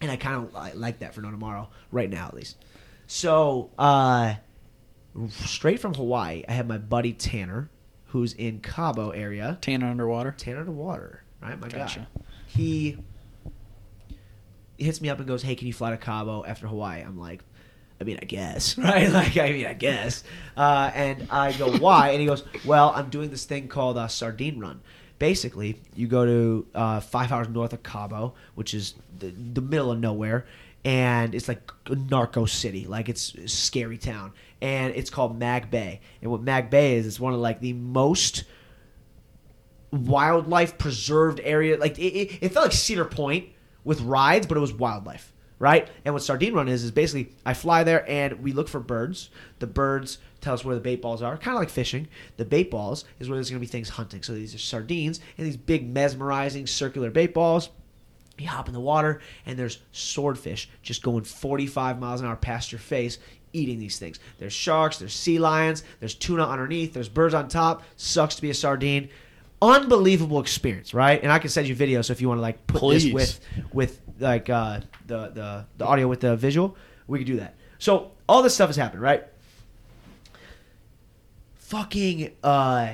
And I kind of like that for No Tomorrow right now, at least. So, uh, straight from Hawaii, I have my buddy Tanner, who's in Cabo area. Tanner underwater. Tanner underwater, right? My Gotcha. guy. He hits me up and goes, "Hey, can you fly to Cabo after Hawaii?" I'm like, I mean, I guess, right? Like, I mean, I guess. Uh, and I go, "Why?" And he goes, "Well, I'm doing this thing called a Sardine Run. Basically, you go to uh, five hours north of Cabo, which is the, the middle of nowhere, and it's like a narco city, like it's a scary town, and it's called Mag Bay. And what Mag Bay is, it's one of like the most wildlife preserved area. Like it, it, it felt like Cedar Point with rides, but it was wildlife, right? And what Sardine Run is is basically I fly there and we look for birds. The birds tell us where the bait balls are, kind of like fishing. The bait balls is where there's going to be things hunting. So these are sardines and these big mesmerizing circular bait balls. You hop in the water and there's swordfish just going forty-five miles an hour past your face eating these things. There's sharks, there's sea lions, there's tuna underneath, there's birds on top. Sucks to be a sardine. Unbelievable experience, right? And I can send you videos so if you want to like put Please. this with with like uh, the, the the audio with the visual, we could do that. So all this stuff has happened, right? Fucking uh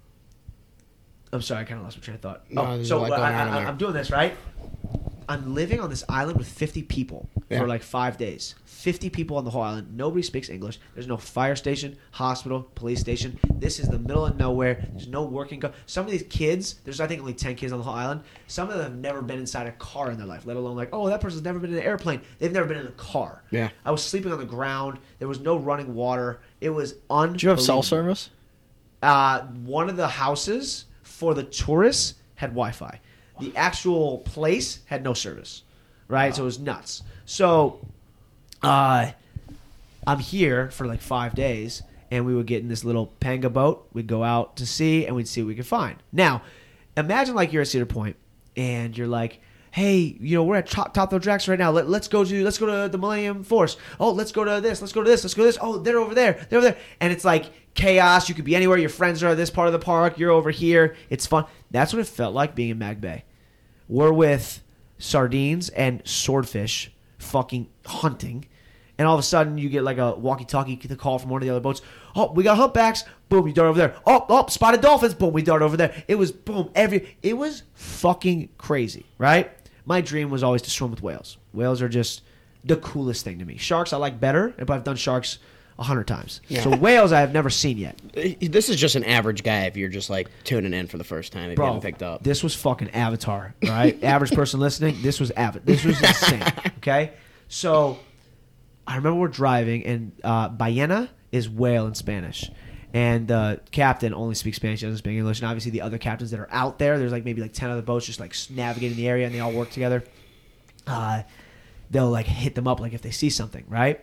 I'm sorry, I kind of lost my train of thought. No, Oh, there's so a lot I, going on in I, there. I'm doing this, right? I'm living on this island with fifty people Yeah. for like five days. fifty people on the whole island. Nobody speaks English. There's no fire station, hospital, police station. This is the middle of nowhere. There's no working. Co- Some of these kids, there's I think only ten kids on the whole island. Some of them have never been inside a car in their life, let alone like, oh, that person's never been in an airplane. They've never been in a car. Yeah. I was sleeping on the ground. There was no running water. It was unbelievable. Do you have cell service? Uh, one of the houses for the tourists had Wi-Fi. The actual place had no service, right? Wow. So it was nuts. So uh, I'm here for like five days, and we would get in this little panga boat. We'd go out to sea, and we'd see what we could find. Now, imagine like you're at Cedar Point, and you're like, hey, you know, we're at Top, Top Thrill Drax right now. Let, let's go to let's go to the Millennium Force. Oh, let's go to this. Let's go to this. Let's go to this. Oh, they're over there. They're over there. And it's like chaos. You could be anywhere. Your friends are at this part of the park. You're over here. It's fun. That's what it felt like being in Mag Bay. We're with sardines and swordfish fucking hunting. And all of a sudden, you get like a walkie-talkie the call from one of the other boats. Oh, we got humpbacks. Boom, you dart over there. Oh, oh, spotted dolphins. Boom, we dart over there. It was boom every. It was fucking crazy, right? My dream was always to swim with whales. Whales are just the coolest thing to me. Sharks I like better, but I've done sharks a hundred times. Yeah. So whales I have never seen yet. This is just an average guy if you're just like tuning in for the first time if you Bro, haven't picked up. this was fucking Avatar, right? Average person listening, this was Avatar. This was insane, okay? So I remember we're driving, and uh, ballena is whale in Spanish. And the captain only speaks Spanish, he doesn't speak English. And obviously the other captains that are out there, there's like maybe like ten other boats just like navigating the area, and they all work together. Uh, they'll like hit them up like if they see something, right?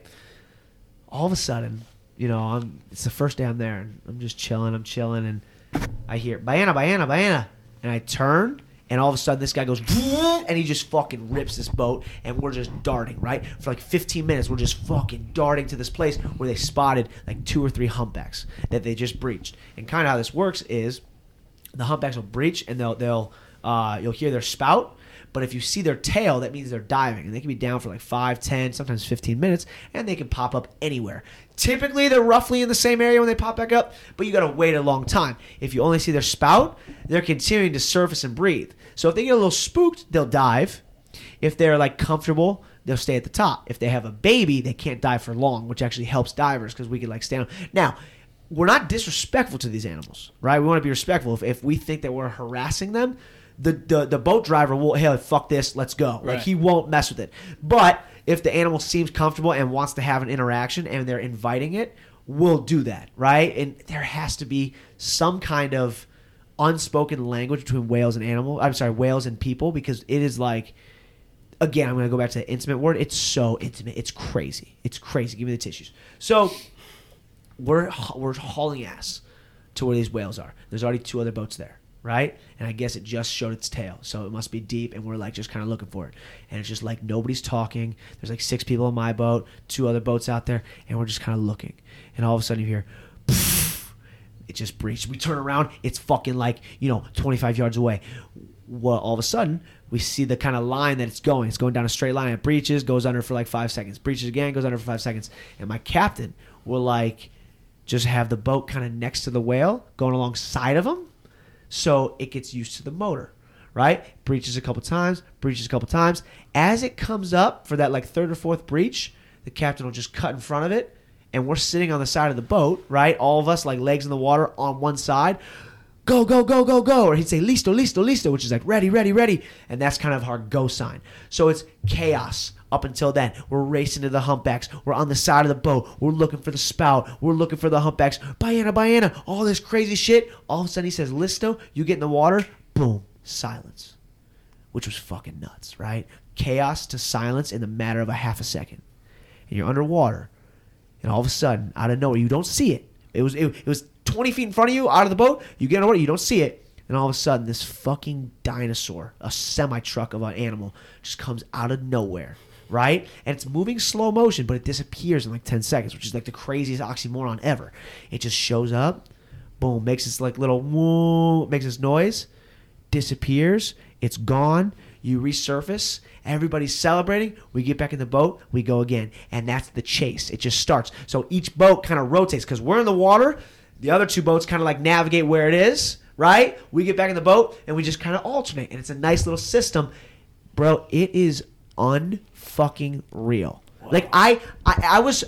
All of a sudden, you know, I'm it's the first day I'm there, and I'm just chilling, I'm chilling, and I hear, ballena, ballena, ballena. And I turn, and all of a sudden this guy goes, and he just fucking rips this boat, and we're just darting, right? For like fifteen minutes, we're just fucking darting to this place where they spotted like two or three humpbacks that they just breached. And kind of how this works is the humpbacks will breach, and they'll, they'll uh, you'll hear their spout. But if you see their tail, that means they're diving. And they can be down for like five, ten, sometimes fifteen minutes, and they can pop up anywhere. Typically, they're roughly in the same area when they pop back up, but you got to wait a long time. If you only see their spout, they're continuing to surface and breathe. So if they get a little spooked, they'll dive. If they're like comfortable, they'll stay at the top. If they have a baby, they can't dive for long, which actually helps divers because we can like stand on. Now, we're not disrespectful to these animals, right? We want to be respectful. If, if we think that we're harassing them, The, the the boat driver will, hey, fuck this, let's go. Like, Right. he won't mess with it. But if the animal seems comfortable and wants to have an interaction and they're inviting it, we'll do that, right? And there has to be some kind of unspoken language between whales and animal. I'm sorry, whales and people, because it is like, again, I'm going to go back to the intimate word. It's so intimate. It's crazy. It's crazy. Give me the tissues. So we're we're hauling ass to where these whales are. There's already two other boats there. Right? And I guess it just showed its tail. So it must be deep, and we're like just kind of looking for it. And it's just like nobody's talking. There's like six people in my boat, two other boats out there, and we're just kind of looking. And all of a sudden you hear, poof, it just breached. We turn around, it's fucking like, you know, twenty-five yards away. Well, all of a sudden, we see the kind of line that it's going. It's going down a straight line. It breaches, goes under for like five seconds. Breaches again, goes under for five seconds. And my captain will like just have the boat kind of next to the whale, going alongside of him, so it gets used to the motor, right? Breaches a couple times, breaches a couple times. As it comes up for that like third or fourth breach, the captain will just cut in front of it, and we're sitting on the side of the boat, right? All of us like legs in the water on one side. Go, go, go, go, go. Or he'd say, listo, listo, listo, which is like ready, ready, ready. And that's kind of our go sign. So it's chaos up until then. We're racing to the humpbacks. We're on the side of the boat. We're looking for the spout. We're looking for the humpbacks. Ballena, ballena, all this crazy shit. All of a sudden he says, listo, you get in the water. Boom, silence. Which was fucking nuts, right? Chaos to silence in the matter of a half a second. And you're underwater. And all of a sudden, out of nowhere, you don't see it. It was it, it was twenty feet in front of you, out of the boat. You get in the water, you don't see it. And all of a sudden, this fucking dinosaur, a semi-truck of an animal, just comes out of nowhere, right? And it's moving slow motion, but it disappears in like ten seconds, which is like the craziest oxymoron ever. It just shows up, boom, makes this like little woo, makes this noise, disappears, it's gone. You resurface, everybody's celebrating, we get back in the boat, we go again. And that's the chase. It just starts. So each boat kind of rotates because we're in the water. The other two boats kind of like navigate where it is, right? We get back in the boat and we just kind of alternate. And it's a nice little system. Bro, it is unfucking real. Wow. Like I, I, I was,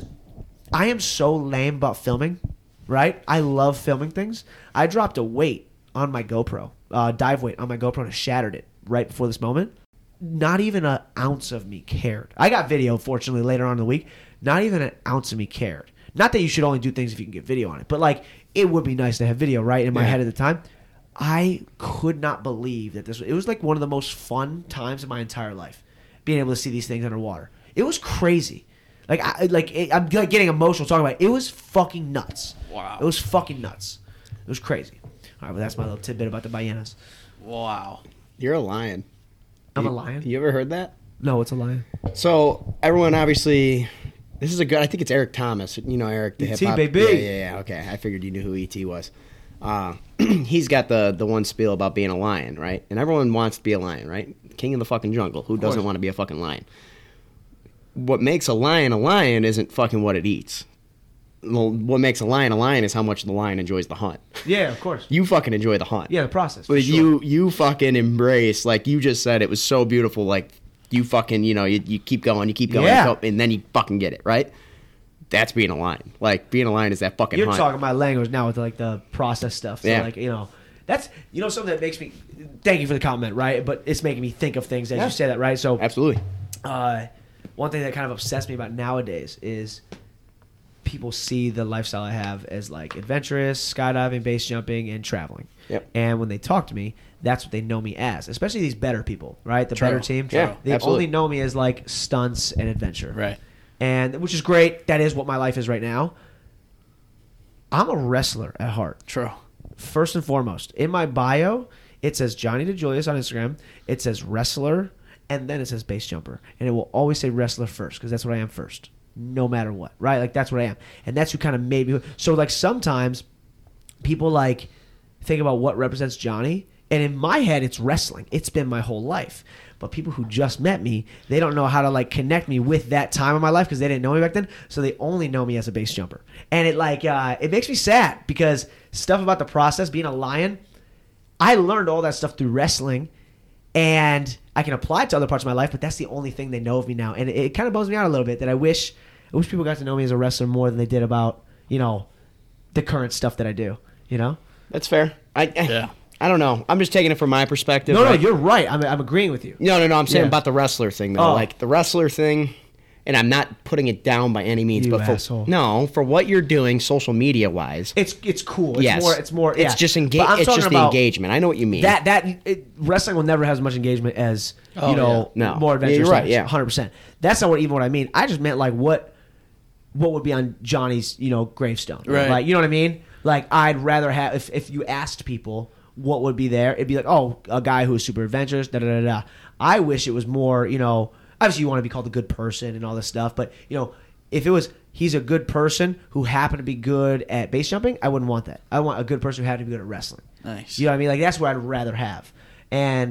I am so lame about filming, right? I love filming things. I dropped a weight on my GoPro, uh, dive weight on my GoPro, and I shattered it right before this moment. Not even an ounce of me cared. I got video, fortunately, later on in the week. Not even an ounce of me cared. Not that you should only do things if you can get video on it, but like it would be nice to have video, right? In my yeah. head at the time, I could not believe that this. It was like one of the most fun times of my entire life, being able to see these things underwater. It was crazy. Like, I, like it, I'm getting emotional talking about it. It was fucking nuts. Wow. It was fucking nuts. It was crazy. All right, well, that's my little tidbit about the ballenas. Wow. You're a lion. I'm you, a lion? You ever heard that? No, it's a lion. So, everyone obviously... This is a good... I think it's Eric Thomas. You know Eric, the E T, hip-hop... baby! Yeah, yeah, yeah. Okay, I figured you knew who E T was. Uh, he's got the, the one spiel about being a lion, right? And everyone wants to be a lion, right? King of the fucking jungle. Who doesn't want to be a fucking lion? What makes a lion a lion isn't fucking what it eats. Well, what makes a lion a lion is how much the lion enjoys the hunt. Yeah, of course. You fucking enjoy the hunt. Yeah, the process. But sure. you you fucking embrace, like you just said, it was so beautiful. Like you fucking, you know, you, you keep going, you keep going, yeah. you go, and then you fucking get it, right? That's being a lion. Like being a lion is that fucking You're hunt. talking my language now with like the process stuff. So yeah. like, you know, that's, you know, something that makes me, thank you for the comment, right? But it's making me think of things as yeah. you say that, right? So absolutely. Uh, one thing that kind of obsessed me about nowadays is people see the lifestyle I have as like adventurous, skydiving, base jumping, and traveling. Yep. And when they talk to me, that's what they know me as, especially these better people, right? The True. better team. Yeah, they absolutely. only know me as like stunts and adventure. Right. And which is great. That is what my life is right now. I'm a wrestler at heart. True. First and foremost, in my bio, it says Johnny DeJulius on Instagram. It says wrestler, and then it says base jumper. And it will always say wrestler first because that's what I am first. No matter what, right? Like that's what I am, and that's who kind of made me. So like sometimes people like think about what represents Johnny, and in my head it's wrestling. It's been my whole life. But people who just met me, they don't know how to like connect me with that time of my life because they didn't know me back then. So they only know me as a base jumper, and it like uh, it makes me sad because stuff about the process, being a lion, I learned all that stuff through wrestling. And I can apply it to other parts of my life, but that's the only thing they know of me now. And it, it kind of bums me out a little bit that I wish I wish people got to know me as a wrestler more than they did about, you know, the current stuff that I do, you know? That's fair. I, I Yeah. I don't know. I'm just taking it from my perspective. No, right? no, you're right. I'm, I'm agreeing with you. No, no, no. I'm saying Yeah. about the wrestler thing, though. Oh. Like, the wrestler thing, and I'm not putting it down by any means, You but for, asshole. no, for what you're doing social media-wise, It's it's cool. It's yes. more, it's more, It's yeah. just, enga- But I'm it's talking just the about engagement. I know what you mean. That, that, it, wrestling will never have as much engagement as, Oh, you know, yeah. No. more Yeah, adventure you're right, stuff. yeah. one hundred percent. That's not what even what I mean. I just meant like what, what would be on Johnny's, you know, gravestone. Right. Like, you know what I mean? Like, I'd rather have, if, if you asked people what would be there, it'd be like, oh, a guy who's super adventurous, da da da da. I wish it was more, you know, obviously you want to be called a good person and all this stuff, but, you know, if it was, he's a good person who happened to be good at base jumping, I wouldn't want that. I want a good person who happened to be good at wrestling. Nice. You know what I mean? Like, that's what I'd rather have. And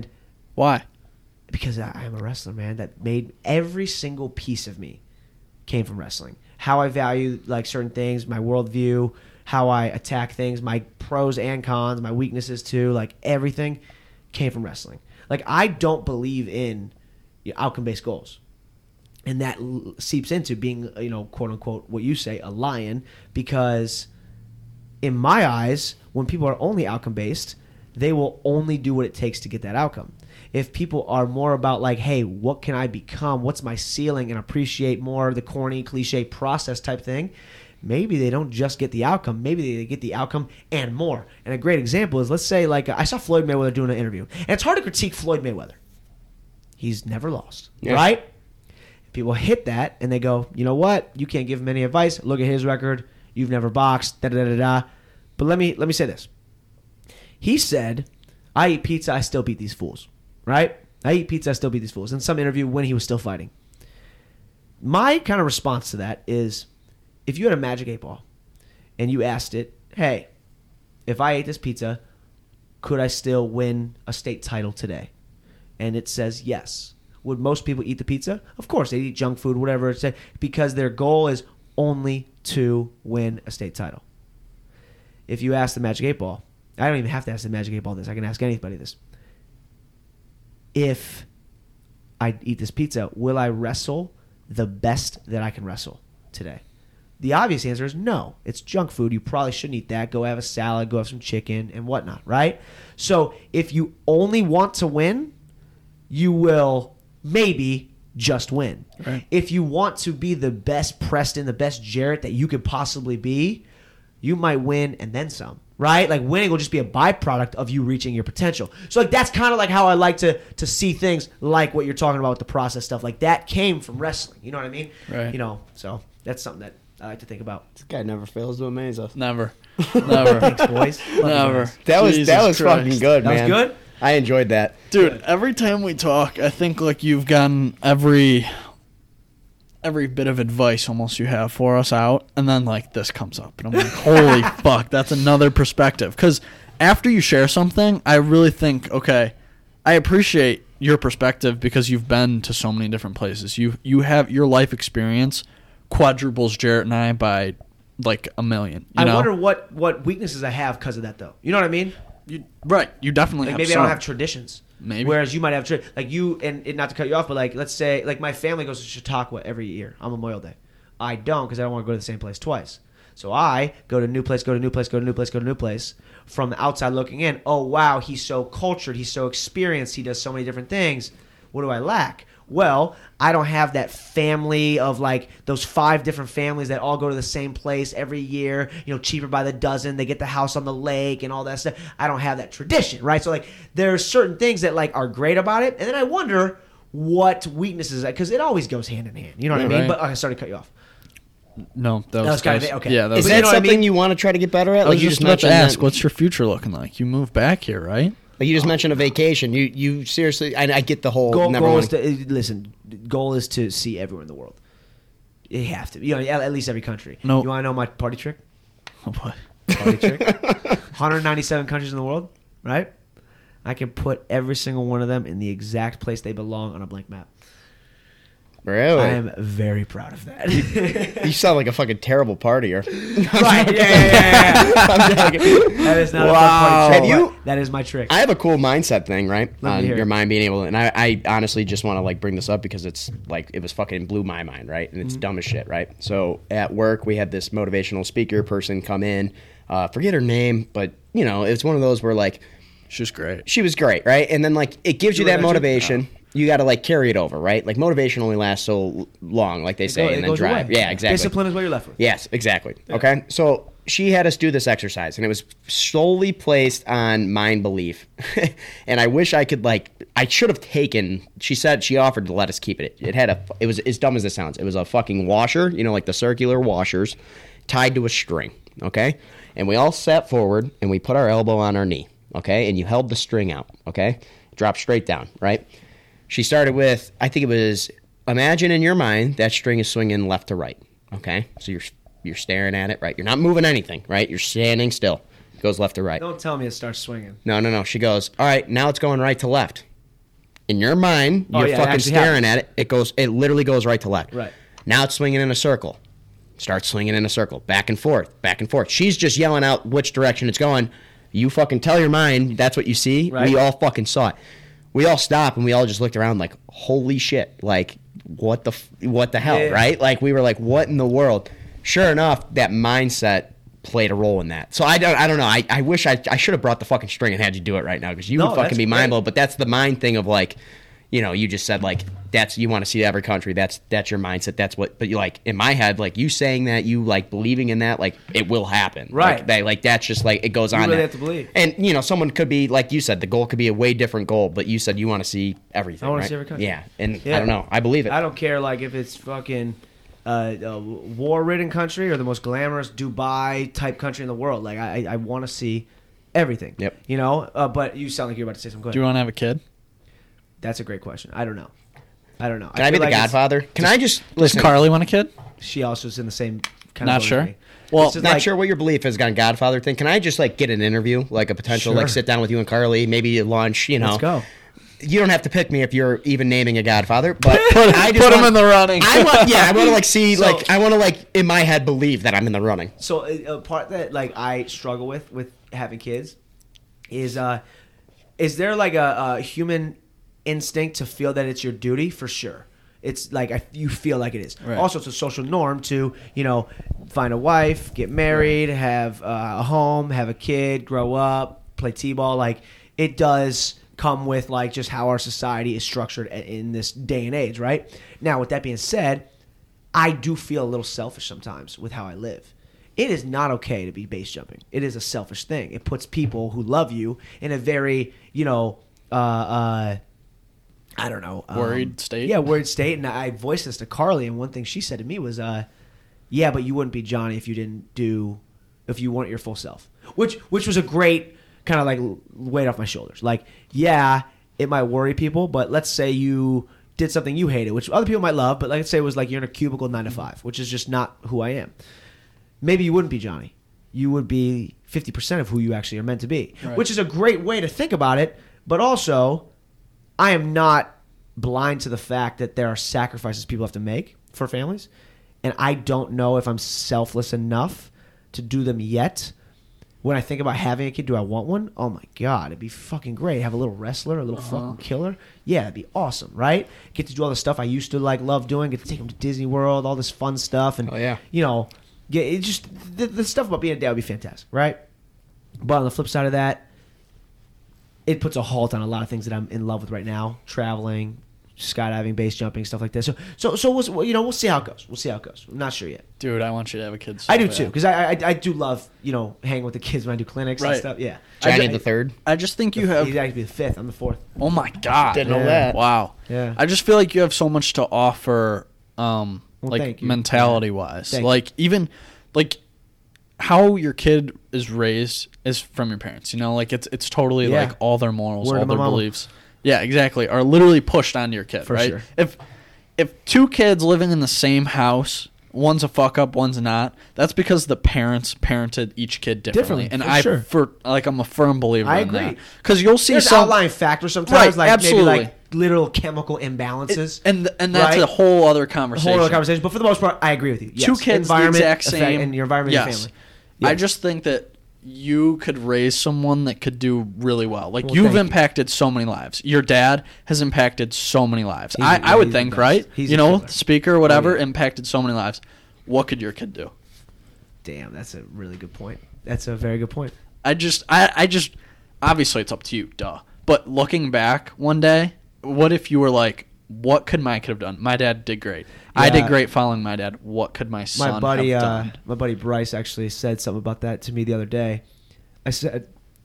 Why? Because I am a wrestler, man. That made every single piece of me came from wrestling. How I value like certain things, my worldview, how I attack things, my pros and cons, my weaknesses too, like everything came from wrestling. Like I don't believe in you know, outcome-based goals. And that l- seeps into being, you know, quote unquote, what you say, a lion, because in my eyes, when people are only outcome-based, they will only do what it takes to get that outcome. If people are more about like, hey, what can I become? What's my ceiling? And appreciate more of the corny, cliche process type thing, maybe they don't just get the outcome. Maybe they get the outcome and more. And a great example is, let's say, like, I saw Floyd Mayweather doing an interview. And it's hard to critique Floyd Mayweather. He's never lost, Yeah. right? People hit that and they go, you know what? You can't give him any advice. Look at his record. You've never boxed. Da da da da. But let me let me say this. He said, "I eat pizza. I still beat these fools." Right? I eat pizza. I still beat these fools. In some interview when he was still fighting. My kind of response to that is, if you had a magic eight ball and you asked it, "Hey, if I ate this pizza, could I still win a state title today?" And it says yes. Would most people eat the pizza? Of course, they eat junk food, whatever it's because their goal is only to win a state title. If you ask the magic eight ball, I don't even have to ask the magic eight ball this. I can ask anybody this. If I eat this pizza, will I wrestle the best that I can wrestle today? The obvious answer is no. It's junk food. You probably shouldn't eat that. Go have a salad, go have some chicken and whatnot, right? So if you only want to win, you will maybe just win. Right. If you want to be the best Preston, the best Jarrett that you could possibly be, you might win and then some, right? Like winning will just be a byproduct of you reaching your potential. So like that's kind of like how I like to to see things, like what you're talking about with the process stuff. Like that came from wrestling. You know what I mean? Right. You know, so that's something that I like to think about. This guy never fails to amaze us. Never. Never. Thanks, boys. Love you Never. guys. That was Jesus that was Christ. fucking good, That was man. good? I enjoyed that. Dude, every time we talk, I think like you've gotten every every bit of advice almost you have for us out, and then like this comes up, and I'm like, holy fuck, that's another perspective. Because after you share something, I really think, okay, I appreciate your perspective because you've been to so many different places. You you have your life experience quadruples Jarrett and I by like a million. You I know? wonder what what weaknesses I have because of that, though. You know what I mean? You, right, you definitely Like have maybe I some. don't have traditions. Maybe. Whereas you might have tra- like you and, and not to cut you off, but like let's say like my family goes to Chautauqua every year on Memorial Day. I don't because I don't want to go to the same place twice. So I go to new place, go to new place, go to new place, go to new place. From the outside looking in, oh wow, he's so cultured, he's so experienced, he does so many different things. What do I lack? Well, I don't have that family of like those five different families that all go to the same place every year, you know, cheaper by the dozen. They get the house on the lake and all that stuff. I don't have that tradition, right? So like there are certain things that like are great about it. And then I wonder what weaknesses, because it always goes hand in hand. You know what Yeah, I mean? right. But oh, I started to cut you off. No, that was, was kinda that was- it? Okay. Yeah, that Is was But that you know what I something mean? you want to try to get better at? I was Like you just just about to mentioned ask, that- what's your future looking like? You moved back here, right? Like you just mentioned a vacation. You you seriously? I, I get the whole Goal, never goal wanna- is to uh, listen. Goal is to see everywhere in the world. You have to, you know, at at least every country. No. You want to know my party trick? What? Party trick. one hundred ninety-seven countries in the world, right? I can put every single one of them in the exact place they belong on a blank map. Really? I am very proud of that. You sound like a fucking terrible partier. right? Yeah, yeah, yeah. yeah. I'm joking. That is not Wow. a fun party trick. Have you- but That is my trick. I have a cool mindset thing, right? Let me On hear your it. mind being able, and I, I honestly just want to like bring this up because it's like it was fucking blew my mind, right? And it's Mm-hmm. dumb as shit, right? So at work we had this motivational speaker person come in, uh, forget her name, but you know it's one of those where like She's great. she was great, right? And then like it gives you You that were there too? motivation. You got to like carry it over, right? Like motivation only lasts so long, like they say, It go- it and then goes drive. away. Yeah, exactly. Discipline is what you're left with. Yes, exactly. Okay. So she had us do this exercise, and it was solely placed on mind belief. And I wish I could, like, I should have taken, she said she offered to let us keep it. It had a, it was as dumb as it sounds. It was a fucking washer, you know, like the circular washers, tied to a string. Okay. And we all sat forward, and we put our elbow on our knee. Okay. And you held the string out. Okay. Drop straight down. Right. She started with, I think it was, imagine in your mind that string is swinging left to right. Okay, so you're you're staring at it, right? You're not moving anything, right? You're standing still. It goes left to right. Don't tell me it starts swinging. No, no, no. She goes, all right, now it's going right to left. In your mind, Oh, you're yeah, it fucking actually staring happens. at it. It goes. It literally goes right to left. Right. Now it's swinging in a circle. Start swinging in a circle. Back and forth. Back and forth. She's just yelling out which direction it's going. You fucking tell your mind that's what you see. Right. We all fucking saw it. We all stopped and we all just looked around like, holy shit. Like, what the f- what the hell, Yeah. right? Like, we were like, what in the world? Sure enough, that mindset played a role in that. So I don't I don't know. I, I wish I I should have brought the fucking string and had you do it right now because you No, would fucking that's be mind great. blown. But that's the mind thing of like, you know, you just said like that's you want to see every country. That's that's your mindset. That's what. But you like in my head, like you saying that, you like believing in that, like it will happen. Right. Like, they, like that's just like it goes You on. really there. have to believe. And you know, someone could be like you said, the goal could be a way different goal. But you said you want to see everything. I wanna right? see every country. Yeah. And Yeah. I don't know. I believe it. I don't care like if it's fucking uh, a war-ridden country or the most glamorous Dubai type country in the world. Like I, I want to see everything. Yep. You know. Uh, but you sound like you're about to say something. Go Do ahead. you want to have a kid? That's a great question. I don't know. I don't know. Can I, be feel the like it's- Godfather? Can I just Does listen? Carly want a kid? She also is in the same kind Not of boat as sure. me. Well, It's just Not like- sure what your belief is on Godfather thing. Can I just like get an interview, like a potential, Sure. like sit down with you and Carly, maybe at lunch? You know, Let's go. You don't have to pick me if you're even naming a Godfather, but Put, I just put him want- in the running. I want, yeah, I want to like see, So- like, I want to like in my head believe that I'm in the running. So a, a part that like I struggle with with having kids is uh is there like a, a human instinct to feel that it's your duty? For sure. It's like I, you feel like it is. Right. Also, it's a social norm to you know find a wife, get married, have uh, a home, have a kid, grow up, play t-ball. Like it does come with like just how our society is structured in this day and age, right? Now, with that being said, I do feel a little selfish sometimes with how I live. It is not okay to be base jumping. It is a selfish thing. It puts people who love you in a very, you know, uh, uh, I don't know, um, Worried state? Yeah, worried state. And I voiced this to Carly, and one thing she said to me was, uh, "Yeah, but you wouldn't be Johnny if you didn't do, if you weren't your full self." Which, which was a great kind of like weight off my shoulders. Like, yeah, it might worry people, but let's say you did something you hated, which other people might love, but let's say it was like you're in a cubicle nine to five, which is just not who I am. Maybe you wouldn't be Johnny. You would be fifty percent of who you actually are meant to be, Right. which is a great way to think about it. But also, I am not blind to the fact that there are sacrifices people have to make for families. And I don't know if I'm selfless enough to do them yet. When I think about having a kid, do I want one? Oh my God, it'd be fucking great. Have a little wrestler, a little Uh-huh. fucking killer. Yeah, it'd be awesome, right? Get to do all the stuff I used to like love doing. Get to take them to Disney World, all this fun stuff, and Oh, yeah. you know, get it just the, the stuff about being a dad would be fantastic, right? But on the flip side of that, it puts a halt on a lot of things that I'm in love with right now: traveling, skydiving, base jumping, stuff like that. So, so, so we'll, you know, we'll see how it goes. We'll see how it goes. I'm not sure yet. Dude, I want you to have a kid. So I do bad. too, because I, I I do love you know hanging with the kids when I do clinics and Right. stuff. Yeah, Johnny I, the third. I just think you have. He'd actually be the fifth. I'm the fourth. Oh my God! Didn't know Yeah. that. Wow. Yeah. I just feel like you have so much to offer, um, Well, like thank you. mentality wise. Thank you. Like even, like how your kid is raised is from your parents. You know, like it's it's totally Yeah. like all their morals, Word all of my their mama. beliefs. Yeah, exactly. Are literally pushed onto your kid, For right? sure. If if two kids living in the same house, one's a fuck up, one's not. That's because the parents parented each kid differently. Differently, and for I sure. for like I'm a firm believer I in agree. that. Because you'll see There's some outlying factors sometimes, Right, like absolutely. maybe like little chemical imbalances. and and that's right? a whole other a conversation. whole other conversation. But for the most part, I agree with you. Yes. Two kids, the environment exact effect, same, and your environment, and yes. your family. I Yes. just think that you could raise someone that could do really well. Like Well, you've thank you. impacted so many lives. Your dad has impacted so many lives. He's I, a- I would he's the think, best. right? He's you a know, killer. speaker, whatever, Oh, yeah. impacted so many lives. What could your kid do? Damn, that's a really good point. That's a very good point. I just, I, I just, obviously it's up to you, duh. But looking back one day, what if you were like, what could my kid have done? My dad did great. I Yeah. did great following my dad. What could my son My buddy, have uh, done? my buddy Bryce actually said something about that to me the other day. I said,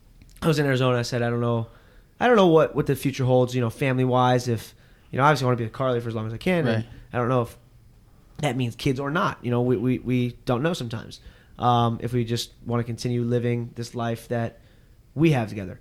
I was in Arizona. I said, I don't know, I don't know what, what the future holds. You know, family wise. If you know, obviously I want to be with Carly for as long as I can. And Right. I don't know if that means kids or not. You know, we we, we don't know sometimes. Um, if we just want to continue living this life that we have together.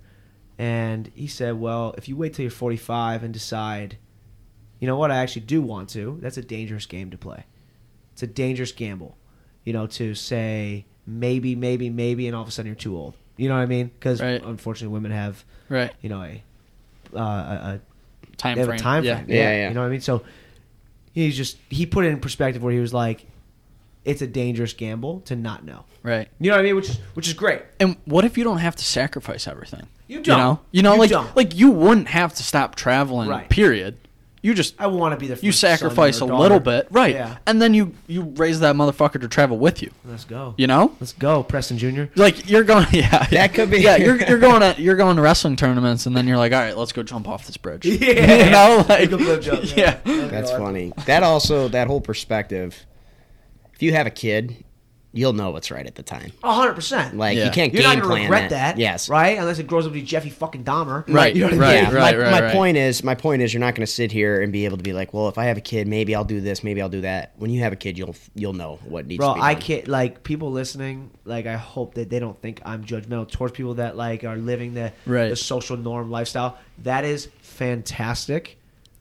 And he said, well, if you wait till you're forty-five and decide, you know what, I actually do want to, that's a dangerous game to play. It's a dangerous gamble, you know, to say maybe, maybe, maybe, and all of a sudden you're too old. You know what I mean? Because Right. unfortunately women have, Right. you know, a, uh, a, a time they have frame. a time yeah. frame. Yeah, yeah. You know what I mean? So he's just he put it in perspective where he was like, it's a dangerous gamble to not know. Right. You know what I mean? Which is which is great. And what if you don't have to sacrifice everything? You don't. You know, you know, You like don't. like you wouldn't have to stop traveling. Right. Period. You just I want to be there. For you my son sacrifice or a daughter. little bit, right? Yeah. And then you you raise that motherfucker to travel with you. Let's go. You know, Let's go, Preston Junior like you're going. Yeah, That could be- Yeah, you're you're going to you're going to wrestling tournaments, and then you're like, all right, let's go jump off this bridge. Yeah. You know, like Ankle flip jump, yeah. yeah. That's funny. That also, that whole perspective. If you have a kid, you'll know what's right at the time. A hundred percent. Like Yeah. you can't You're game not gonna plan regret that. that. Yes. Right? Unless it grows up to be Jeffy fucking Dahmer. Right, You know what I right, mean? Yeah, right, my, right, my right. point is, my point is, you're not going to sit here and be able to be like, well, if I have a kid, maybe I'll do this, maybe I'll do that. When you have a kid, you'll you'll know what needs Bro, to be done. I can't like people listening. Like, I hope that they don't think I'm judgmental towards people that like are living the Right. the social norm lifestyle. That is fantastic.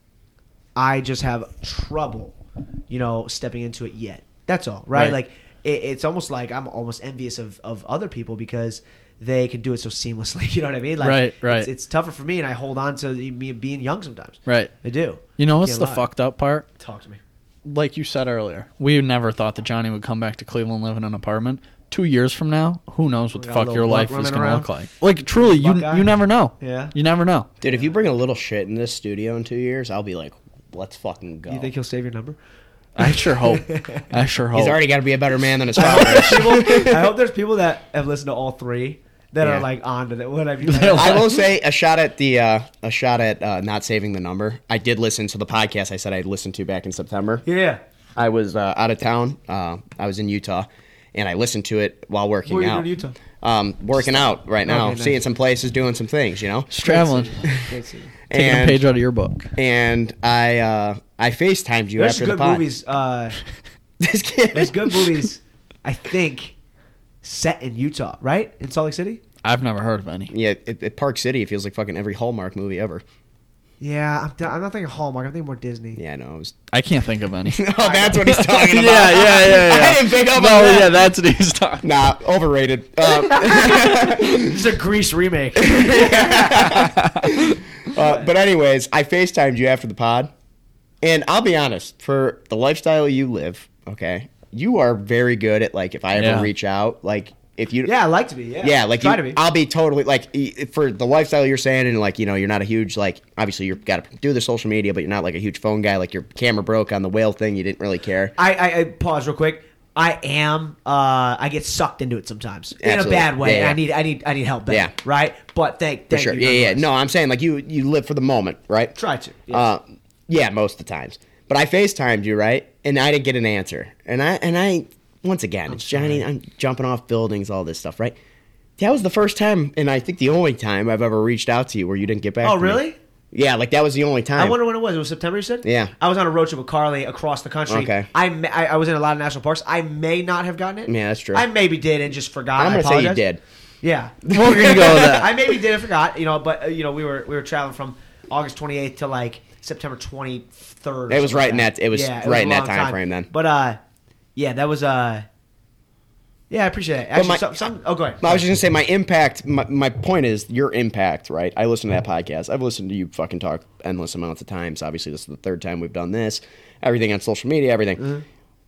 I just have trouble, you know, stepping into it yet. That's all, right? Right. Like, it, it's almost like I'm almost envious of, of other people because they can do it so seamlessly. You know what I mean? Like, Right, right. It's, it's tougher for me, and I hold on to me being young sometimes. Right. I do. You know what's Can't the lie. fucked up part? Talk to me. Like you said earlier, we never thought that Johnny would come back to Cleveland, live in an apartment. Two years from now, who knows what the Got a fuck little your buck life is running going to around. look like? Like truly, you Buckeye. you never know. Yeah. You never know. Dude, if you bring a little shit in this studio in two years, I'll be like, let's fucking go. You think he'll save your number? I sure hope. I sure hope. He's already got to be a better man than his father is. People, I hope there's people that have listened to all three that Yeah. are like on to that. What I mean, like, I will say a shot at the uh, a shot at uh, not saving the number. I did listen to the podcast I said I'd listened to back in September. yeah. I was uh, out of town. Uh, I was in Utah, and I listened to it while working What are you out. doing in Utah? Um, working out right now, Okay, nice. seeing some places, doing some things, you know. Just traveling, Great city. taking a And, page out of your book. and I uh, I FaceTimed you There's after good the pod. movies. Uh, This kid. there's good movies. I think set in Utah, right? In Salt Lake City. I've never heard of any. Yeah, at, at Park City, it feels like fucking every Hallmark movie ever. Yeah, I'm, I'm not thinking Hallmark. I'm thinking more Disney. Yeah, I know. It was... I can't think of any. oh, that's what he's talking about. yeah, yeah, yeah, yeah. I didn't pick up no, on that. yeah, that's what he's talking. Nah, overrated. Um, It's a Grease remake. uh, but anyways, I FaceTimed you after the pod, and I'll be honest, for the lifestyle you live, okay, you are very good at like if I ever Yeah. reach out, like if you Yeah, I like to be. Yeah, yeah, like try you, to be. I'll be totally like e- for the lifestyle you're saying, and like you know, you're not a huge like obviously you've got to do the social media, but you're not like a huge phone guy. Like your camera broke on the whale thing, you didn't really care. I, I, I pause real quick. I am. Uh, I get sucked into it sometimes in Absolutely. a bad way. Yeah, yeah. I need. I need. I need help. Back, Yeah. Right. But thank. For thank sure, you yeah, yeah. nonetheless. No, I'm saying like you you live for the moment, right? Try to. Yes. Uh, yeah, most of the times. But I FaceTimed you, right? And I didn't get an answer. And I and I once again, it's Johnny, I'm jumping off buildings, all this stuff, right? That was the first time, and I think the only time I've ever reached out to you where you didn't get back. Oh, to me. really? Yeah, like that was the only time. I wonder when it was. It was September, you said? Yeah. I was on a road trip with Carly across the country. Okay. I, may, I I was in a lot of national parks. I may not have gotten it. Yeah, that's true. I maybe did and just forgot. I'm I gonna say you apologize. did. Yeah. We're gonna go with that. I maybe did and forgot, you know, but, uh, you know, we were we were traveling from August twenty-eighth to, like, September twenty-third. or It was something right like in that- it was Yeah, right a in that long time frame then. But, uh, yeah, that was, uh, yeah, I appreciate it. Actually, my- some, some, oh, go ahead. I was just gonna say my impact. My, my point is your impact, right? I listen to that podcast. I've listened to you fucking talk endless amounts of times. Obviously, this is the third time we've done this. Everything on social media, everything. Mm-hmm.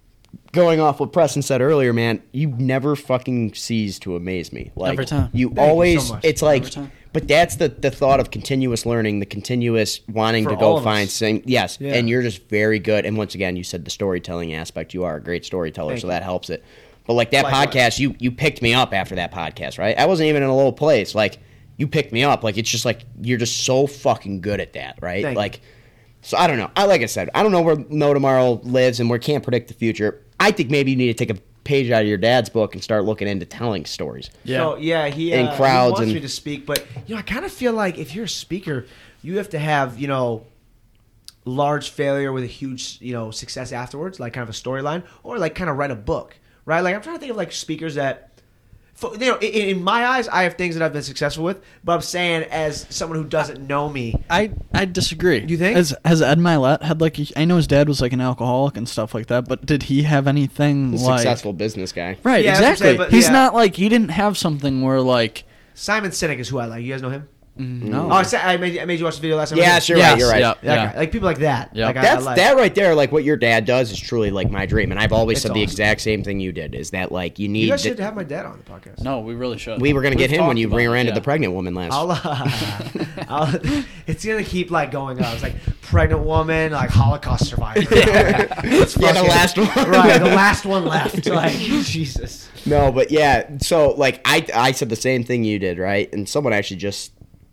Going off what Preston said earlier, man, you never fucking cease to amaze me. Like Every time. you Thank you always. so much. It's like, Every time. but that's the the thought of continuous learning, the continuous wanting For to all go of find us. same. Yes, Yeah. and you're just very good. And once again, you said the storytelling aspect. You are a great storyteller, Thank so you. that helps it. But like that Likewise. podcast, you you picked me up after that podcast, right? I wasn't even in a low place. Like you picked me up. Like it's just like you're just so fucking good at that, right? Thank you. like, so I don't know. I like I said, I don't know where No Tomorrow lives, and we can't predict the future. I think maybe you need to take a page out of your dad's book and start looking into telling stories. Yeah. So yeah, he, In uh, crowds he wants and- me to speak, but you know, I kind of feel like if you're a speaker, you have to have you know, large failure with a huge you know success afterwards, like kind of a storyline, or like kind of write a book, right? Like I'm trying to think of like speakers that. For, you know, in, in my eyes, I have things that I've been successful with, but I'm saying as someone who doesn't know me, I, I disagree. You think? Has, has Ed Milet had like? a- I know his dad was like an alcoholic and stuff like that, but did he have anything He's a like? successful business guy. Right, Yeah, that's what I'm exactly. saying, but He's yeah. not like he didn't have something where like. Simon Sinek is who I like. You guys know him? No. Oh, I, said, I, made, I made you watch the video last time. Yes, you're Yes, right. You're right. yeah. Yeah, okay. Like people like that. Yeah. Like, I- That's I like, that right there. Like what your dad does is truly like my dream, and I've always It's said the awesome. exact same thing you did. Is that like you need? You guys the- should have my dad on the podcast. No, we really should. we were gonna get We've him when talked you about it, rear-ended yeah. the pregnant woman last. I'll, uh, I'll, it's gonna keep like going up. It's like pregnant woman, like Holocaust survivor. It's Yeah, the fucking- last one. right? The last one left. Like Jesus. No, but yeah. So like I I said the same thing you did, right? And someone actually just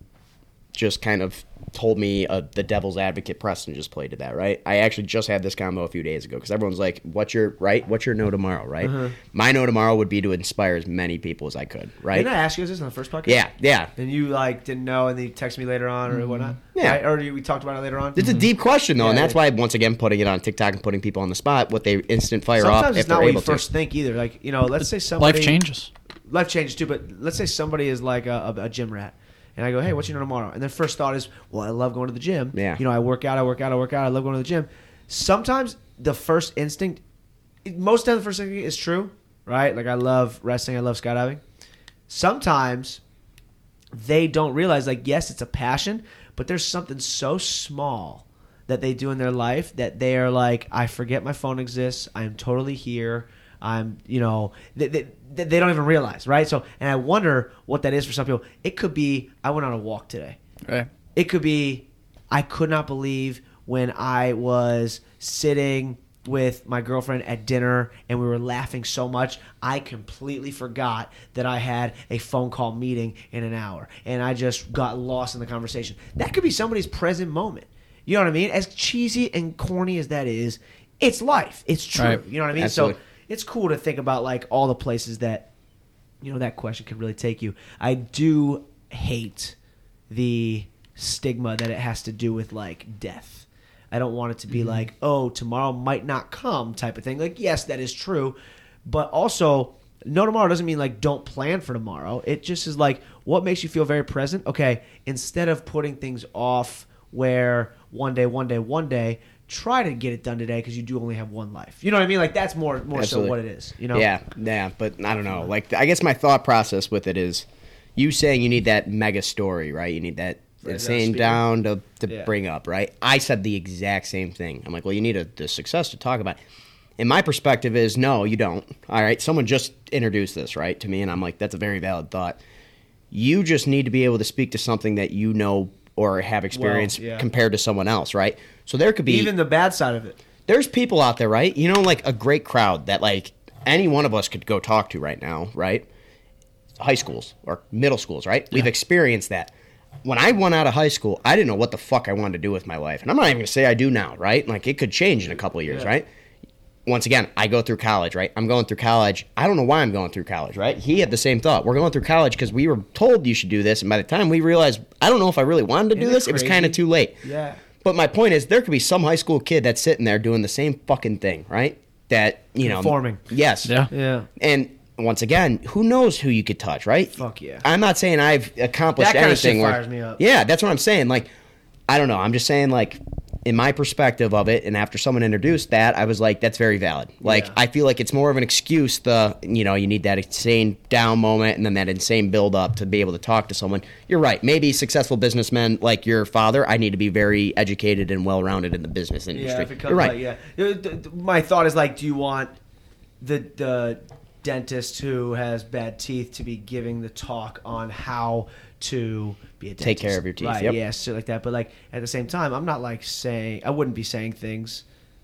just kind of told me uh, the devil's advocate. Preston just played to that, right? I actually just had this combo a few days ago because everyone's like, "What's your right? What's your no tomorrow?" Right? Uh-huh. My no tomorrow would be to inspire as many people as I could, right? Didn't I ask you this on the first podcast? Yeah, yeah. And you like didn't know, and then you texted me later on or whatnot. Yeah. Right? Or you, we talked about it later on. It's a deep question though, and Yeah, that's it why once again putting it on TikTok and putting people on the spot, what they instant fire Sometimes off it's if not they're what able you first to. think either. Like you know, let's say somebody Life changes. life changes too. But let's say somebody is like a, a, a gym rat, and I go, "Hey, what you know tomorrow?" And their first thought is, "Well, I love going to the gym. Yeah. You know, I work out, I work out, I work out. I love going to the gym." Sometimes the first instinct, most of the time the first instinct is true, right? Like I love wrestling, I love skydiving. Sometimes they don't realize, like, yes, it's a passion, but there's something so small that they do in their life that they are like, I forget my phone exists. I'm totally here. I'm, you know, they, they, they don't even realize, right? So, and I wonder what that is for some people. It could be, I went on a walk today. Right. It could be, I could not believe when I was sitting with my girlfriend at dinner and we were laughing so much, I completely forgot that I had a phone call meeting in an hour. And I just got lost in the conversation. That could be somebody's present moment. You know what I mean? As cheesy and corny as that is, it's life. It's true. Right. You know what I mean? Absolutely. So it's cool to think about like all the places that, you know, that question could really take you. I do hate the stigma that it has to do with like death. I don't want it to be Mm-hmm. like, oh, tomorrow might not come type of thing. Like, yes, that is true. But also, no tomorrow doesn't mean like don't plan for tomorrow. It just is like what makes you feel very present. Okay, instead of putting things off where one day, one day, one day, try to get it done today because you do only have one life. You know what I mean? Like that's more more Absolutely. so what it is. You know? Yeah, yeah, but I don't know. Like, I guess my thought process with it is, you saying you need that mega story, right? You need that Right, insane that down to, to Yeah. bring up, right? I said the exact same thing. I'm like, well, you need a the success to talk about. And my perspective is, no, you don't. All right, someone just introduced this, right, to me, and I'm like, that's a very valid thought. You just need to be able to speak to something that you know or have experience yeah. compared to someone else, right? So there could be Even the bad side of it. there's people out there, right? You know, like a great crowd that like any one of us could go talk to right now, right? High schools or middle schools, right? We've experienced that. When I went out of high school, I didn't know what the fuck I wanted to do with my life. And I'm not even going to say I do now, right? Like it could change in a couple of years, Yeah. right? Once again, I go through college, right? I'm going through college. I don't know why I'm going through college, right? He had the same thought. We're going through college because we were told you should do this. And by the time we realized, I don't know if I really wanted to do Isn't it this, it was kind of crazy? too late. Yeah. But my point is, there could be some high school kid that's sitting there doing the same fucking thing, right? That, you know. Conforming. Yes. Yeah. Yeah. And once again, who knows who you could touch, right? Fuck yeah. I'm not saying I've accomplished That kinda shit anything. where- fires me up. Yeah, that's what I'm saying. Like, I don't know. I'm just saying, like, in my perspective of it, and after someone introduced that, I was like, that's very valid. Like, Yeah. I feel like it's more of an excuse. The you know, you need that insane down moment and then that insane build up to be able to talk to someone. You're right. Maybe successful businessmen like your father, I need to be very educated and well rounded in the business industry. Yeah, if it comes You're right. like, yeah. Uh, th- th- My thought is like, do you want the the dentist who has bad teeth to be giving the talk on how to be a dentist? Take care of your teeth, Right, yep. yeah, shit like that. But like at the same time, I'm not like saying I wouldn't be saying things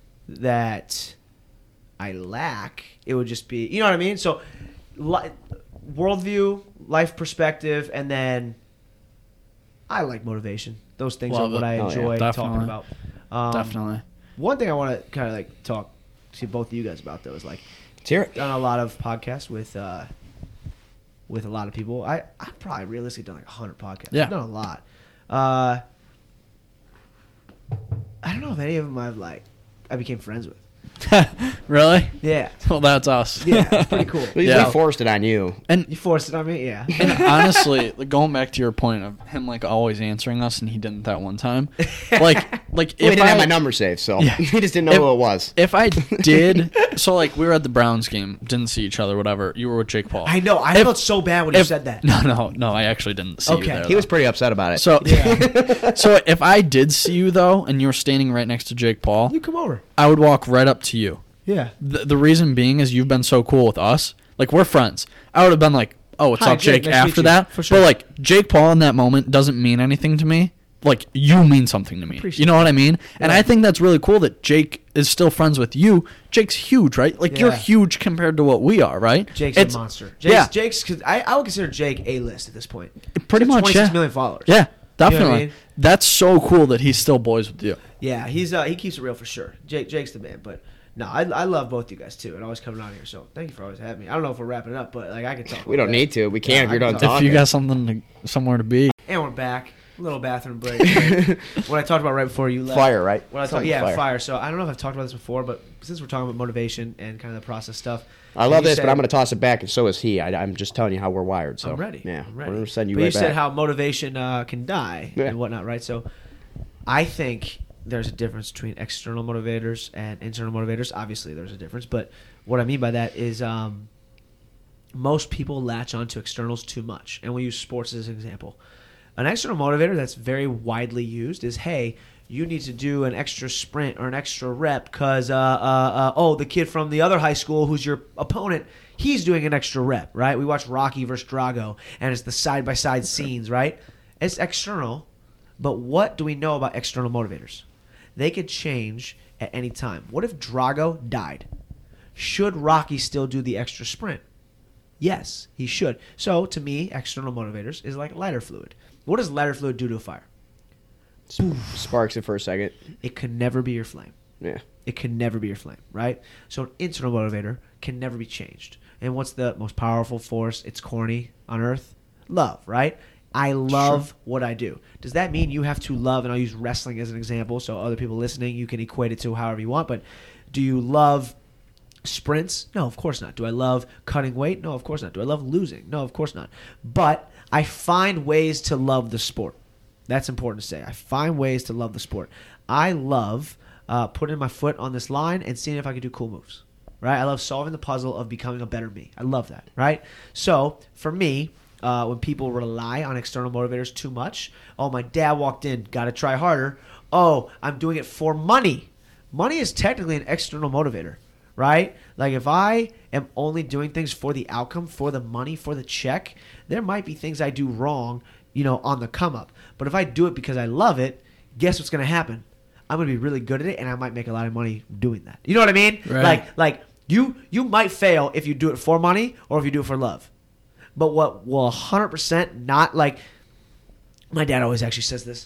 that I lack. It would just be, you know what I mean? So li- worldview, life perspective, and then I like motivation. Those things Love are what it. I Oh, yeah. enjoy talking Definitely. about. Um, Definitely. One thing I want to kind of like talk to both of you guys about though is like Let's hear it. done a lot of podcasts with uh, with a lot of people. I I've probably realistically done like a hundred podcasts. Yeah. I've done a lot. Uh, I don't know if any of them I've like I became friends with. Really? Yeah. Well, that's us. Yeah, it's pretty cool. We, Yeah. we forced it on you. And You forced it on me? Yeah. And honestly, like, going back to your point of him like always answering us, and he didn't that one time. Like, like Well, he if didn't I have my number saved, so Yeah. he just didn't know If- who it was. if I did, so like we were at the Browns game, didn't see each other, whatever. You were with Jake Paul. I know. I If- felt so bad when you If- said that. No, no, no. I actually didn't see Okay. you there. He was though. pretty upset about it. So, Yeah. so if I did see you though, and you were standing right next to Jake Paul, You come over. I would walk right up to you. Yeah. The, the reason being is you've been so cool with us. Like, we're friends. I would have been like, "Oh, what's Hi, up, Jake, Jake?" nice to meet after you. that, For sure. but like Jake Paul in that moment doesn't mean anything to me. Like, you mean something to me. Appreciate You know what I mean? And Yeah. I think that's really cool that Jake is still friends with you. Jake's huge, right? Like, you're Yeah. huge compared to what we are, right? Jake's It's- a monster. Jake's, yeah. Jake's. Cause I, I would consider Jake a list at this point. Pretty He's got much, twenty-six yeah. million followers. Yeah, You know what I definitely. mean? That's so cool that he's still boys with you. Yeah, he's uh, he keeps it real for sure. Jake Jake's the man, but no, I, I love both you guys too, and always coming on here. So thank you for always having me. I don't know if we're wrapping it up, but like I can talk. we don't about need to. We Yeah, can't if I you're can done talk. talking. If you got something to, somewhere to be, that. And we're back. A little bathroom break. What I talked about right before you left. Fire, right? What I thought, Something yeah, fire. fire. So I don't know if I've talked about this before, but since we're talking about motivation and kind of the process stuff, I love you this, but said- I'm going to toss it back, and so is he. I, I'm just telling you how we're wired. So I'm ready. Yeah, I'm ready. we're going to send you but right you said back. how motivation uh, can die Yeah. and whatnot, right? So I think there's a difference between external motivators and internal motivators. Obviously, there's a difference, but what I mean by that is um, most people latch onto externals too much, and we use sports as an example. An external motivator that's very widely used is, hey, you need to do an extra sprint or an extra rep because, uh, uh, uh, oh, the kid from the other high school who's your opponent, he's doing an extra rep, right? We watch Rocky versus Drago, and it's the side-by-side scenes, right? It's external, but what do we know about external motivators? They could change at any time. What if Drago died? Should Rocky still do the extra sprint? Yes, he should. So, to me, external motivators is like lighter fluid. What does lighter fluid do to a fire? Sparks it for a second. It could never be your flame. Yeah. It can never be your flame, right? So an internal motivator can never be changed. And what's the most powerful force? It's corny on earth. Love, right? I love Sure. what I do. Does that mean you have to love, and I'll use wrestling as an example, so other people listening, you can equate it to however you want, but do you love sprints? No, of course not. Do I love cutting weight? No, of course not. Do I love losing? No, of course not. But I find ways to love the sport. That's important to say. I find ways to love the sport. I love uh, putting my foot on this line and seeing if I can do cool moves. Right? I love solving the puzzle of becoming a better me. I love that. Right? So for me, uh, when people rely on external motivators too much, oh, my dad walked in, got to try harder. Oh, I'm doing it for money. Money is technically an external motivator. Right? Like if I am only doing things for the outcome, for the money, for the check, there might be things I do wrong, you know, on the come up. But if I do it because I love it, guess what's going to happen? I'm going to be really good at it, and I might make a lot of money doing that. You know what I mean? Right. Like, like you you might fail if you do it for money or if you do it for love. But what will one hundred percent not, like, my dad always actually says this,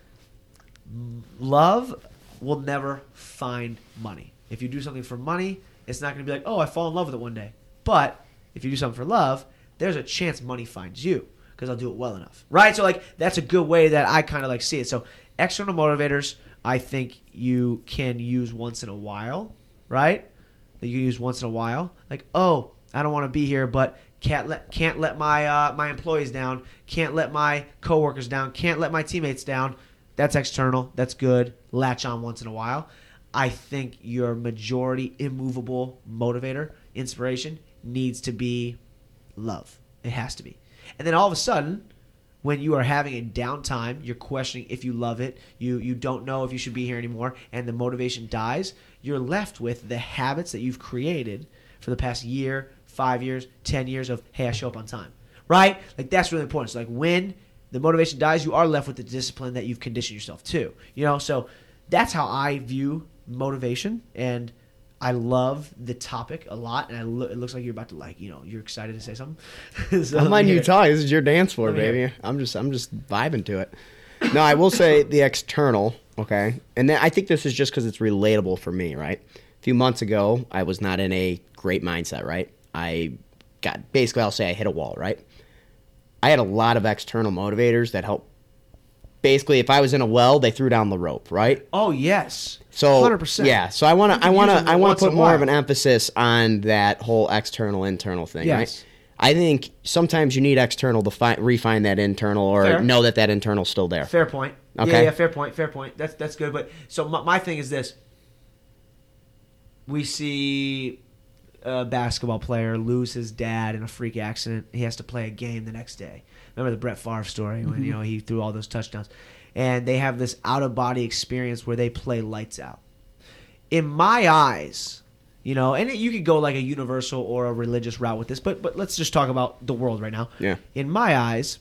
love will never find money. If you do something for money, it's not going to be like, oh, I fall in love with it one day. But if you do something for love, there's a chance money finds you because I'll do it well enough. Right? So, like, that's a good way that I kind of, like, see it. So, external motivators, I think you can use once in a while, right? That you use once in a while. Like, oh, I don't want to be here, but can't let can't let my uh, my employees down. Can't let my coworkers down. Can't let my teammates down. That's external. That's good. Latch on once in a while. I think your majority immovable motivator, inspiration, needs to be love. It has to be. And then all of a sudden, when you are having a downtime, you're questioning if you love it, you you don't know if you should be here anymore, and the motivation dies, you're left with the habits that you've created for the past year, five years, ten years of, hey, I show up on time. Right? Like, that's really important. So, like, when the motivation dies, you are left with the discipline that you've conditioned yourself to. You know, so that's how I view motivation, and I love the topic a lot, and I lo- it looks like you're about to, like, you know, you're excited to say something. So I'm let letting me you hear it. talk. This is your dance floor, Let me hear baby. I'm just, I'm just vibing to it. No, I will say the external, okay, and then I think this is just because it's relatable for me, right? A few months ago, I was not in a great mindset, right? I got basically, I'll say I hit a wall, right? I had a lot of external motivators that helped basically, if I was in a well, they threw down the rope, right? Oh yes, So one hundred percent. yeah, so I want You to I can want use to them I want once to put in a more while. of an emphasis on that whole external internal thing, Yes. right? I think sometimes you need external to fi- refine that internal or Fair. know that that internal's still there. Fair point. Okay. Yeah, yeah, fair point. Fair point. That's that's good. But so my, my thing is this: we see a basketball player lose his dad in a freak accident. He has to play a game the next day. Remember the Brett Favre story when you know he threw all those touchdowns, and they have this out of body experience where they play lights out. In my eyes, you know, and you could go like a universal or a religious route with this, but but let's just talk about the world right now. Yeah. In my eyes,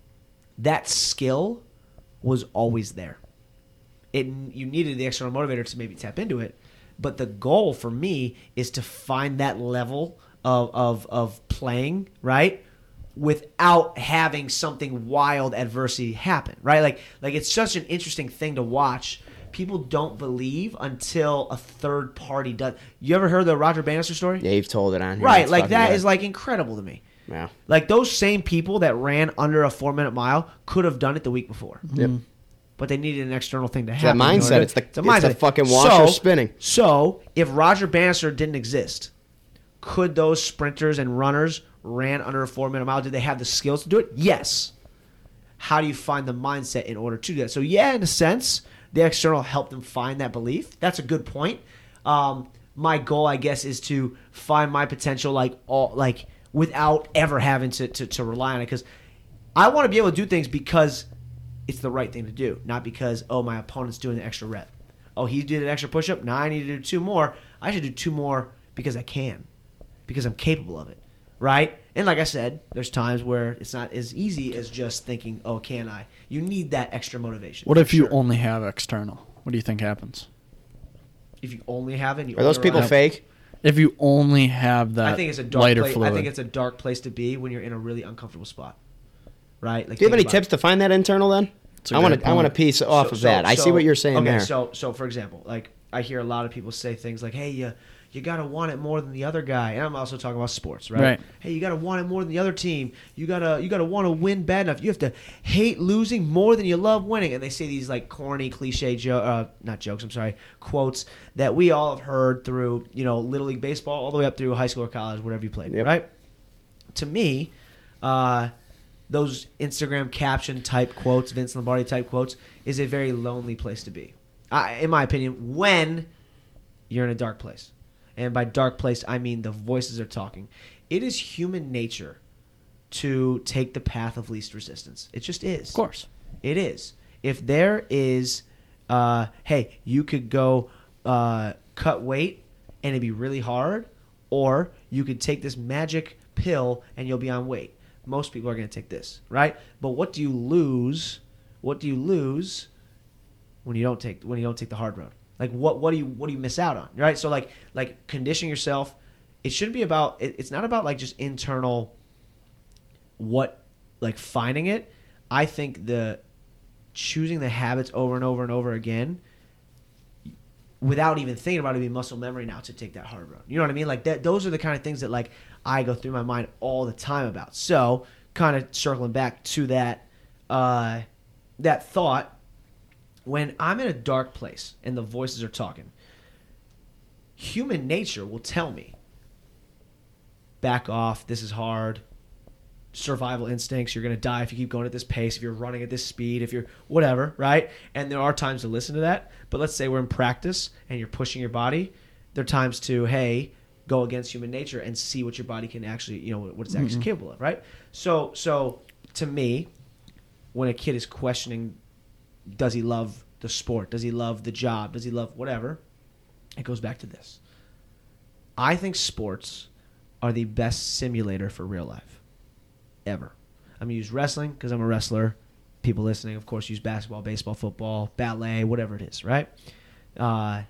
that skill was always there. It you needed the external motivator to maybe tap into it, but the goal for me is to find that level of of of playing, right? Without having something wild adversity happen, right? Like like it's such an interesting thing to watch. People don't believe until a third party does. You ever heard the Roger Bannister story? Yeah, you've told it on here. Right, It's like fucking that good. is like incredible to me. Yeah. Like those same people that ran under a four minute mile could have done it the week before. Yep. But they needed an external thing to that happen. in mindset. order- It's the- it's the fucking washer so, spinning. So if Roger Bannister didn't exist, could those sprinters and runners ran under a four minute mile? Did they have the skills to do it? Yes. How do you find the mindset in order to do that? So yeah, in a sense, the external helped them find that belief. That's a good point. Um, my goal, I guess, is to find my potential, like all, like without ever having to to, to rely on it, because I want to be able to do things because it's the right thing to do, not because oh my opponent's doing the extra rep. Oh, he did an extra push up. Now I need to do two more. I should do two more because I can, because I'm capable of it, right? And like I said, there's times where it's not as easy as just thinking, oh, can I? You need that extra motivation. What for if you sure. only have external? What do you think happens? if you only have it? And you Are those only people rely- fake? If you only have that I think it's a dark lighter place. fluid. I think it's a dark place to be when you're in a really uncomfortable spot, right? Like, Do you have think any about tips it. to find that internal then? It's a I want great to I want a point. piece off So- of so- that. I see so- what you're saying okay, there. So, so for example, like I hear a lot of people say things like, "Hey, you you gotta want it more than the other guy," and I'm also talking about sports, right? Right. Hey, you gotta want it more than the other team. You gotta you gotta want to win bad enough. You have to hate losing more than you love winning. And they say these like corny cliche jo- uh, not jokes. I'm sorry, quotes that we all have heard through you know Little League baseball all the way up through high school or college, whatever you played, Yep. right? To me, uh, those Instagram caption type quotes, Vince Lombardi type quotes, is a very lonely place to be, I, in my opinion, when you're in a dark place. And by dark place, I mean the voices are talking. It is human nature to take the path of least resistance. It just is. Of course. It is. If there is, uh, hey, you could go uh, cut weight and it'd be really hard, or you could take this magic pill and you'll be on weight. Most people are going to take this, right? But what do you lose? What do you lose when you don't take when you don't take the hard road? Like what what do you what do you miss out on? Right? So like like conditioning yourself. It shouldn't be about. It, it's not about like just internal. What like finding it. I think the choosing the habits over and over and over again, without even thinking about it, be muscle memory now to take that hard road. You know what I mean? Like that. Those are the kind of things that like I go through my mind all the time about. So kind of circling back to that, uh, that thought. When I'm in a dark place and the voices are talking, human nature will tell me, back off, this is hard, survival instincts, you're going to die if you keep going at this pace, if you're running at this speed, if you're whatever, right? And there are times to listen to that, but let's say we're in practice and you're pushing your body, there are times to, hey, go against human nature and see what your body can actually, you know, what it's actually mm-hmm. capable of, right? So, so to me, when a kid is questioning, does he love the sport? Does he love the job? Does he love whatever? It goes back to this. I think sports are the best simulator for real life ever. I'm going to use wrestling because I'm a wrestler. People listening, of course, use basketball, baseball, football, ballet, whatever it is, right? Uh,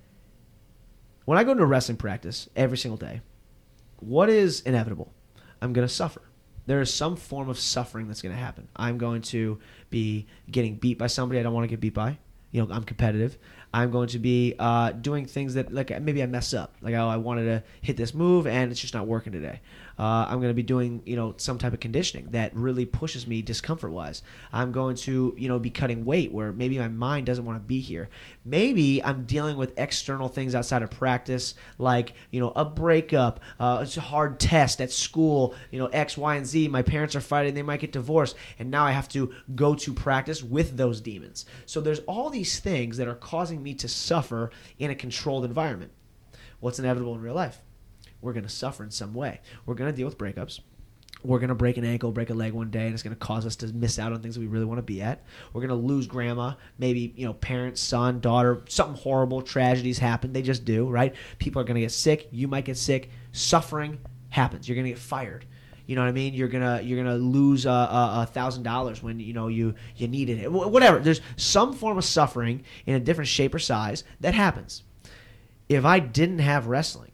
when I go to a wrestling practice every single day, what is inevitable? I'm going to suffer. There is some form of suffering that's going to happen. I'm going to be getting beat by somebody I don't want to get beat by. You know, I'm competitive. I'm going to be uh, doing things that, like, maybe I mess up. Like, oh, I wanted to hit this move, and it's just not working today. Uh, I'm going to be doing, you know, some type of conditioning that really pushes me discomfort-wise. I'm going to, you know, be cutting weight where maybe my mind doesn't want to be here. Maybe I'm dealing with external things outside of practice, like, you know, a breakup, uh, it's a hard test at school, you know, X, Y, and Z. My parents are fighting. They might get divorced. And now I have to go to practice with those demons. So there's all these things that are causing me to suffer in a controlled environment. What's inevitable in real life? We're going to suffer in some way. We're going to deal with breakups. We're going to break an ankle, break a leg one day, and it's going to cause us to miss out on things that we really want to be at. We're going to lose grandma, maybe, you know, parent, son, daughter, something horrible, tragedies happen. They just do, right? People are going to get sick. You might get sick. Suffering happens. You're going to get fired. You know what I mean? You're gonna you're gonna lose a, a, a thousand dollars when you know you you needed it. Whatever. There's some form of suffering in a different shape or size that happens. If I didn't have wrestling,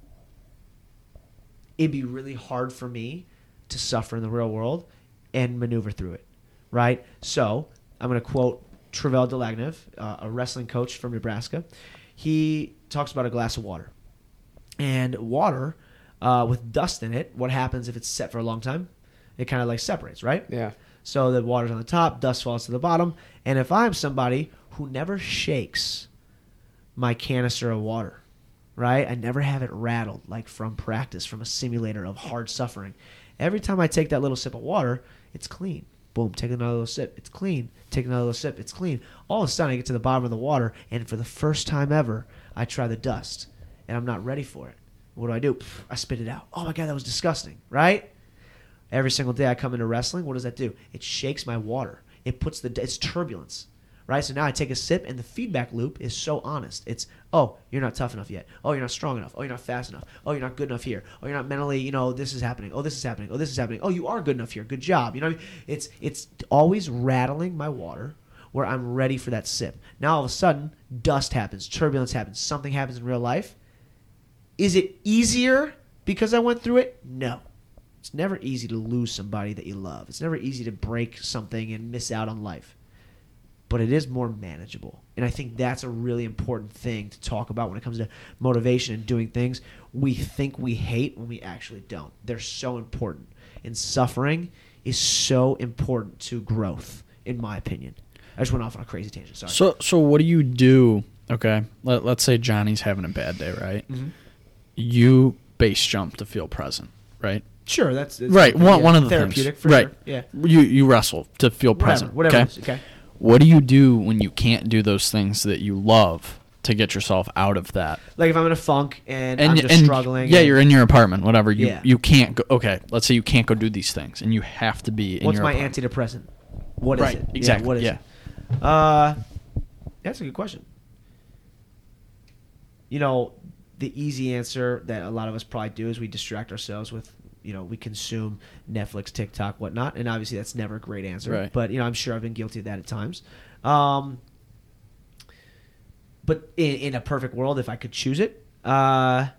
it'd be really hard for me to suffer in the real world and maneuver through it, right? So I'm going to quote Travell Delagnev, uh, a wrestling coach from Nebraska. He talks about a glass of water. And water, uh, with dust in it, what happens if it's set for a long time? It kind of like separates, right? Yeah. So the water's on the top, dust falls to the bottom. And if I'm somebody who never shakes my canister of water, right? I never have it rattled, like from practice, from a simulator of hard suffering. Every time I take that little sip of water, it's clean. Boom, take another little sip, it's clean. Take another little sip, it's clean. All of a sudden, I get to the bottom of the water, and for the first time ever, I try the dust, and I'm not ready for it. What do I do? Pff, I spit it out. Oh my God, that was disgusting, right? Every single day I come into wrestling, what does that do? It shakes my water. It puts the, it's turbulence. Right? So now I take a sip, and the feedback loop is so honest. It's, oh, you're not tough enough yet. Oh, you're not strong enough. Oh, you're not fast enough. Oh, you're not good enough here. Oh, you're not mentally, you know, this is happening. Oh, this is happening. Oh, this is happening. Oh, you are good enough here. Good job. You know, it's it's always rattling my water where I'm ready for that sip. Now, all of a sudden, dust happens. Turbulence happens. Something happens in real life. Is it easier because I went through it? No. It's never easy to lose somebody that you love. It's never easy to break something and miss out on life. But it is more manageable. And I think that's a really important thing to talk about when it comes to motivation and doing things we think we hate when we actually don't. They're so important. And suffering is so important to growth, in my opinion. I just went off on a crazy tangent. Sorry. So, so what do you do? Okay, Let, let's say Johnny's having a bad day, right? Mm-hmm. You base jump to feel present, right? Sure, that's, that's right. One, yeah, one of the therapeutic things, for right? Sure. Yeah, you you wrestle to feel present. Whatever. Okay. Whatever. Okay. What do you do when you can't do those things that you love to get yourself out of that? Like if I'm in a funk and, And, I'm just and struggling. yeah, and, you're in your apartment, whatever. You Yeah. you can't go. Okay, let's say you can't go do these things, and you have to be in What's your my apartment. antidepressant? What is Right, it? exactly, Yeah, what is yeah. it? Uh, that's a good question. You know, the easy answer that a lot of us probably do is we distract ourselves with, you know, we consume Netflix, TikTok, whatnot, and obviously that's never a great answer. Right. But, you know, I'm sure I've been guilty of that at times. Um, but in, in a perfect world, if I could choose it, uh,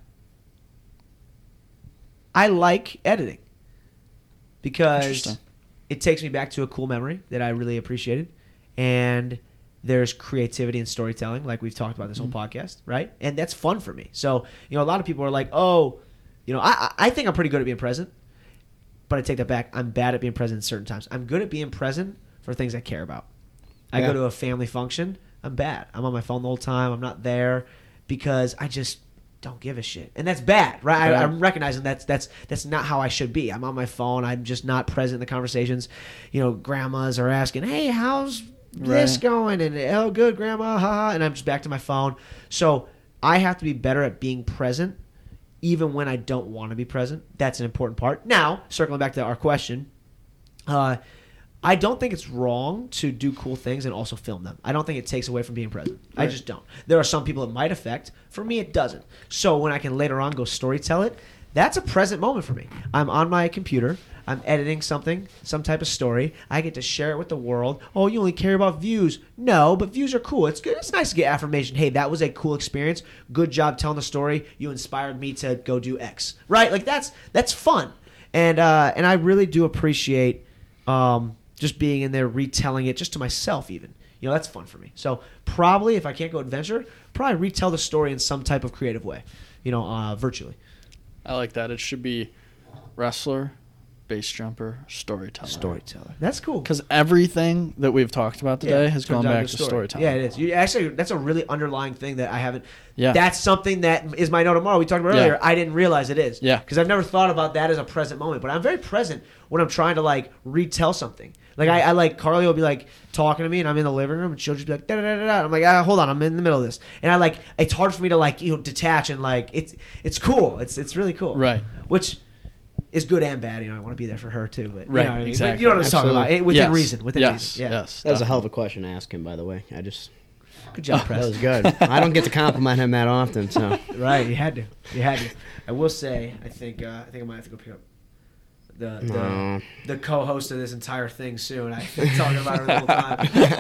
I like editing because Interesting. it takes me back to a cool memory that I really appreciated, and there's creativity and storytelling, like we've talked about this Mm-hmm. whole podcast, right? And that's fun for me. So, you know, a lot of people are like, oh, you know, I, I think I'm pretty good at being present, but I take that back. I'm bad at being present at certain times. I'm good at being present for things I care about. I Yeah. go to a family function, I'm bad. I'm on my phone the whole time. I'm not there because I just don't give a shit. And that's bad, right? I, Yeah. I'm recognizing that's that's that's not how I should be. I'm on my phone. I'm just not present in the conversations. You know, grandmas are asking, hey, how's this Right. going? And, oh, good, grandma, haha. And I'm just back to my phone. So I have to be better at being present even when I don't want to be present. That's an important part. Now, circling back to our question, uh, I don't think it's wrong to do cool things and also film them. I don't think it takes away from being present. I Right. just don't. There are some people it might affect. For me, it doesn't. So when I can later on go story tell it, that's a present moment for me. I'm on my computer. I'm editing something, some type of story. I get to share it with the world. Oh, you only care about views. No, but views are cool. It's good. It's nice to get affirmation. Hey, that was a cool experience. Good job telling the story. You inspired me to go do X. Right? Like that's that's fun. And uh, and I really do appreciate um, just being in there retelling it just to myself even. You know, that's fun for me. So probably if I can't go adventure, probably retell the story in some type of creative way, you know, uh, virtually. I like that. It should be wrestler, base jumper, storyteller. Storyteller. That's cool. Because everything that we've talked about today Yeah, has turns gone out back into to story. storytelling. Yeah, it is. You, actually, that's a really underlying thing that I haven't. Yeah. That's something that is my note tomorrow. We talked about Yeah. earlier. I didn't realize it is. Yeah. Because I've never thought about that as a present moment. But I'm very present when I'm trying to like retell something. Like I, I like Carly will be like talking to me and I'm in the living room and she'll just be like da da da da. I'm like ah, hold on, I'm in the middle of this. And I like it's hard for me to like you know detach and like it's it's cool. It's it's really cool. Right. Which is good and bad. You know, I want to be there for her too. But Right, You know what I mean? exactly. But you know what I'm talking about. Absolutely. Eh, Within Yes. reason. Within yes. reason. Yeah. Yes. That was a hell of a question to ask him, by the way. I just Good job, that Press. was good. I don't get to compliment him that often, so Right, you had to. You had to. I will say, I think uh, I think I might have to go pick up the the, No. the co-host of this entire thing soon. I've been talking about her the whole time.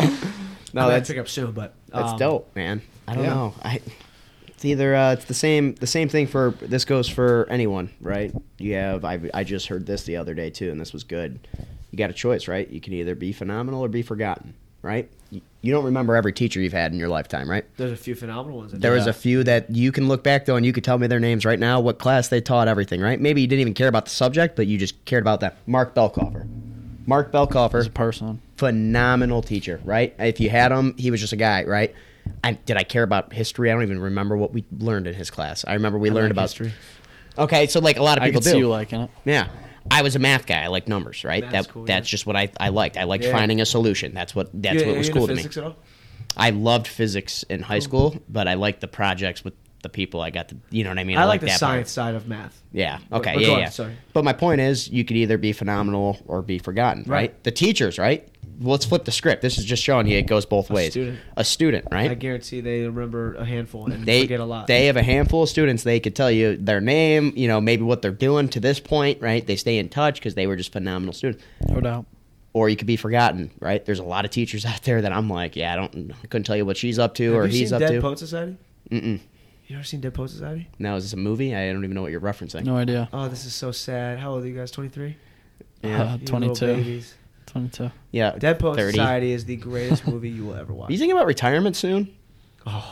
no, I might that's pick up soon, but that's um, dope, man. I don't yeah. know. I it's either uh, it's the same the same thing for this goes for anyone, right? You have I I just heard this the other day too, and this was good. You got a choice, right? You can either be phenomenal or be forgotten, right? You, you don't remember every teacher you've had in your lifetime, right? There's a few phenomenal ones. There was Yeah. a few that you can look back though, and you could tell me their names right now, what class they taught, everything, right? Maybe you didn't even care about the subject, but you just cared about that. Mark Belkoffer. Mark As Belkoffer, a person. phenomenal teacher, right? If you had him, he was just a guy, right? I, did I care about history? I don't even remember what we learned in his class. I remember we I learned like about history. Okay, so like a lot of I people can do. see you liking it. Yeah. I was a math guy. I like numbers, right? Math's that cool, that's yeah. just what I, I liked. I liked Yeah. finding a solution. That's what that's You- what are was you cool into to me. physics at all? I loved physics in high school, but I liked the projects with the people I got to, you know what I mean? I, like liked the that science part. side of math. Yeah. But- Okay. but yeah. go on, yeah. sorry. But my point is, you could either be phenomenal or be forgotten, right? Right. The teachers, right? Well, let's flip the script. This is just showing you it goes both A ways. student. A student, right? I guarantee they remember a handful and they forget a lot. They have a handful of students. They could tell you their name, you know, maybe what they're doing to this point, right? They stay in touch because they were just phenomenal students. No doubt. Or you could be forgotten, right? There's a lot of teachers out there that I'm like, yeah, I don't, I couldn't tell you what she's up to Have or you he's seen up Dead to. Poet Society? Mm-mm. You ever seen Dead Poet Society? Now, is this a movie? I don't even know what you're referencing. No idea. Oh, this is so sad. How old are you guys? twenty-three? Yeah. Uh, You twenty-two. little babies. twenty-two. Yeah. Dead Poet thirty. Society is the greatest movie you will ever watch. Are you thinking about retirement soon? Oh.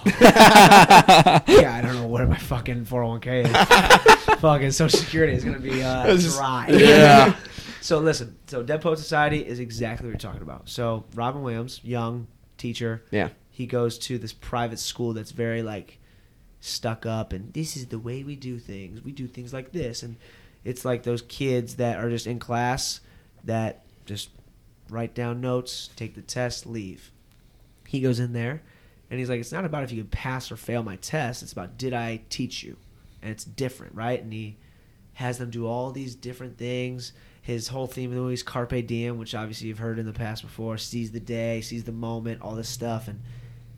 Yeah, I don't know what my fucking four oh one k is. Fucking Social Security is going to be uh, This is- dry. Yeah. So listen, so Dead Poet Society is exactly what you're talking about. So Robin Williams, young teacher, Yeah. he goes to this private school that's very like stuck up and this is the way we do things. We do things like this. And it's like those kids that are just in class that just write down notes, take the test, leave. He goes in there and he's like, it's not about if you can pass or fail my test. It's about did I teach you? And it's different, right? And he has them do all these different things. His whole theme of the movie is Carpe Diem, which obviously you've heard in the past before. Seize the day, seize the moment, all this stuff. And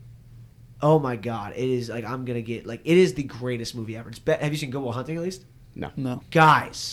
oh my God, it is like I'm gonna get like it is the greatest movie ever. It's be- have you seen Good Will Hunting at least? No. No. Guys,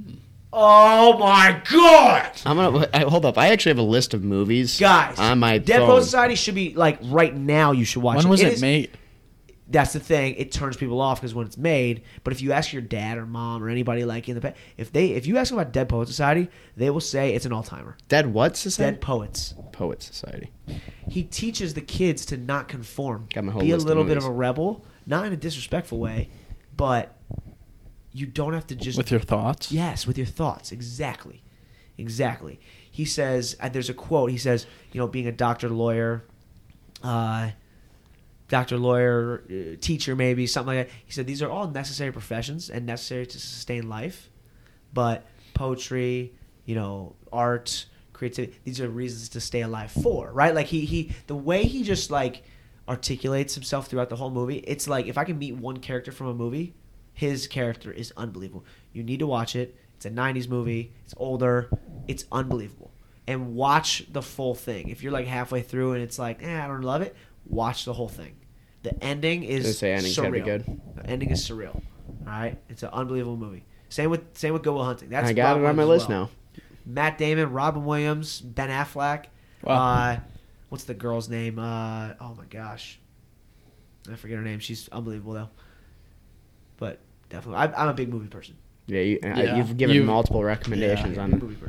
oh my God, I'm gonna I, hold up. I actually have a list of movies, guys, on my Dead phone. Poet Society should be like right now. You should watch. When it. was it, is- made? That's the thing. It turns people off because when it's made. But if you ask your dad or mom or anybody like in the past, if they if you ask them about Dead Poet Society, they will say it's an all timer. Dead what society? Dead Poets. Poet Society. He teaches the kids to not conform. Got my whole Be a list of little bit of movies. a rebel, not in a disrespectful way, but you don't have to just With your thoughts? yes, with your thoughts. Exactly, exactly. He says uh, there's a quote. He says, you know, being a doctor, lawyer, uh, doctor, lawyer, uh, teacher, maybe something like that. He said these are all necessary professions and necessary to sustain life, but poetry, you know, art, creativity, these are reasons to stay alive for, right? Like he he the way he just like articulates himself throughout the whole movie. It's like if I can meet one character from a movie, his character is unbelievable. You need to watch it. It's a nineties movie. It's older. It's unbelievable. And watch the full thing. If you're like halfway through and it's like, eh, I don't love it, watch the whole thing. The ending is Didn't say ending's gotta surreal. be good. The ending is surreal. All right, it's an unbelievable movie. Same with same with Good Will Hunting. That's I got Robin it on my Williams list as well. now. Matt Damon, Robin Williams, Ben Affleck. Wow. Uh, what's the girl's name? Uh, oh my gosh, I forget her name. She's unbelievable though. But definitely, I, I'm a big movie person. Yeah, you, Yeah. you've given You- multiple recommendations Yeah, on big them. movie person.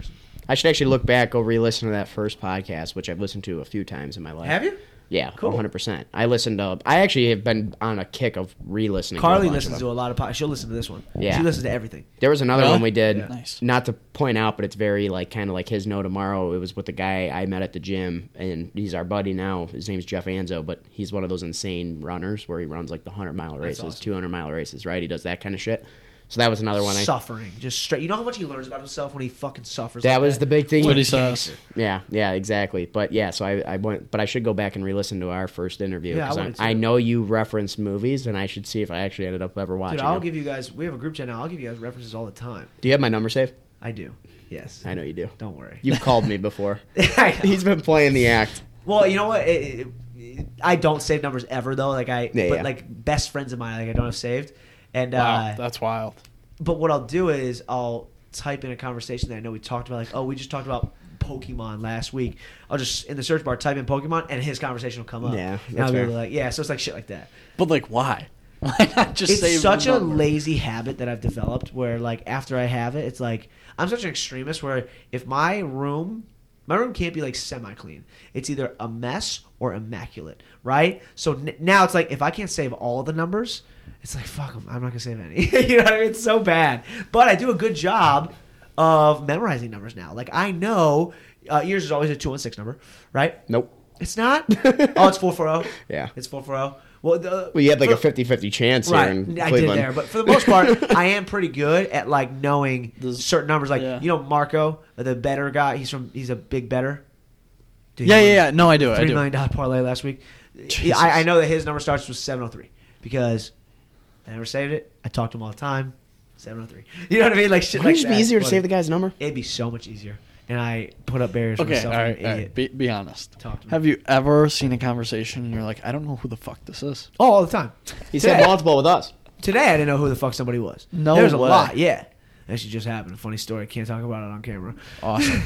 I should actually look back, go re-listen to that first podcast, which I've listened to a few times in my life. Have you? Yeah, Cool. one hundred percent. I listened to. I actually have been on a kick of re-listening. Carly to a bunch listens of to them. a lot of podcasts. She'll listen to this one. Yeah. She listens to everything. There was another Really? one we did. Yeah. Nice. Not to point out, but it's very like kind of like his No Tomorrow. It was with the guy I met at the gym, and he's our buddy now. His name's Jeff Anzo, but he's one of those insane runners where he runs like the hundred mile races, awesome. two hundred mile races. Right? He does that kind of shit. So that was another one. I, Suffering. Just straight. You know how much he learns about himself when he fucking suffers? that like was that? the big thing. That's what he says. Yeah, yeah, exactly. But yeah, so I, I went, but I should go back and re-listen to our first interview Yeah, I because wanted to. I, I know you referenced movies, and I should see if I actually ended up ever watching Dude, I'll them. give you guys. We have a group chat now. I'll give you guys references all the time. Do you have my number saved? I do. Yes. I know you do. Don't worry. You've called me before. I know. He's been playing the act. Well, you know what? It, it, it- I don't save numbers ever though. Like I, Yeah, but yeah. like best friends of mine, like I don't have saved. And Wow, uh, that's wild. but what I'll do is I'll type in a conversation that I know we talked about. Like, oh, we just talked about Pokemon last week. I'll just in the search bar type in Pokemon, and his conversation will come up. Yeah, and that's I'll be fair. like, yeah. So it's like shit like that. But like, why? Why not just It's save such the a number? lazy habit that I've developed where like after I have it, it's like I'm such an extremist where if my room my room can't be like semi clean. It's either a mess or immaculate, right? So n- now it's like if I can't save all the numbers, it's like fuck 'em, I'm not gonna save any. You know what I mean? It's so bad. But I do a good job of memorizing numbers now. Like I know uh, yours is always a two one six number, right? Nope. It's not. Oh, it's four four zero. Yeah. It's four four zero. Well, the, Well, you had like for- a fifty-fifty chance Right, here in I Cleveland. did there, but for the most part, I am pretty good at like knowing The- certain numbers. Like yeah. you know, Marco, the better guy. He's from. He's a big better. Dude, Yeah, he yeah, won yeah. No, I do. I Three do. million dollar parlay last week. Jesus. I, I know that his number starts with seven oh three because I never saved it. I talk to him all the time. seven oh three. You know what I mean? Like shit. Wouldn't like it be that. easier to But save the guy's number? It'd be so much easier. And I put up barriers for Okay, myself. all I'm right, an all idiot. right. Be, be honest. Talk to me. Have you ever seen a conversation and you're like, I don't know who the fuck this is? Oh, all the time. He Today- said multiple with us. Today I didn't know who the fuck somebody was. No There's a way. lot. Yeah. Actually, just happened. A funny story. Can't talk about it on camera. Awesome.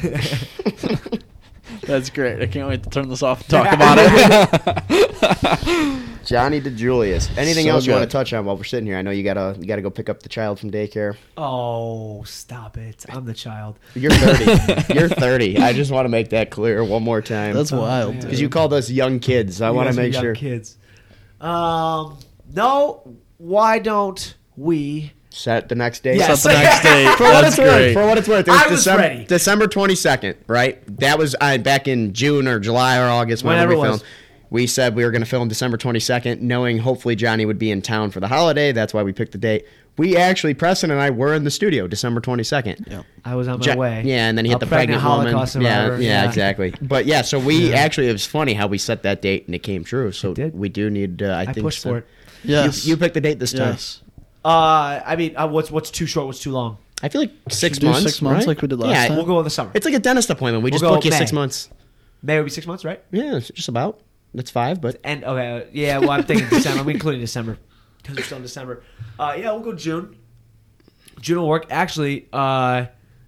That's great. I can't wait to turn this off and talk about it. Johnny DeJulius. Anything So else you want good. to touch on while we're sitting here? I know you gotta you gotta go pick up the child from daycare. Oh, stop it. I'm the child. You're thirty. You're thirty. I just want to make that clear one more time. That's Oh, wild, man. because you called us young kids. I You want to guys are make young sure. Kids. Um, no, why don't we? Set the next day. Yes. Set the next date. For what That's it's worth, great. for what it's worth, it was, I was December, ready. December twenty-second, right? That was uh, back in June or July or August, whenever, Whenever we it was. filmed. We said we were going to film December twenty-second, knowing hopefully Johnny would be in town for the holiday. That's why we picked the date. We actually, Preston and I were in the studio December twenty-second. Yeah. I was on my Ja- way. Yeah, and then he hit A the pregnant, Holocaust woman. Yeah, survivor. yeah, exactly. But yeah, so we Yeah. actually, it was funny how we set that date and it came true. So It did. we do need, uh, I, I think, pushed so- for it. Yes. You, you picked the date this time. Yes. Uh, I mean, uh, what's what's too short? What's too long? I feel like six do months. six months right? like we did last yeah, time? We'll go in the summer. It's like a dentist appointment. We We'll just go book you May. six months. May would be six months, right? Yeah, it's just about. That's five, but And okay, uh, yeah. Well, I'm thinking December. I'm including December because we're still in December. Uh, yeah, we'll go June. June will work. Actually, uh,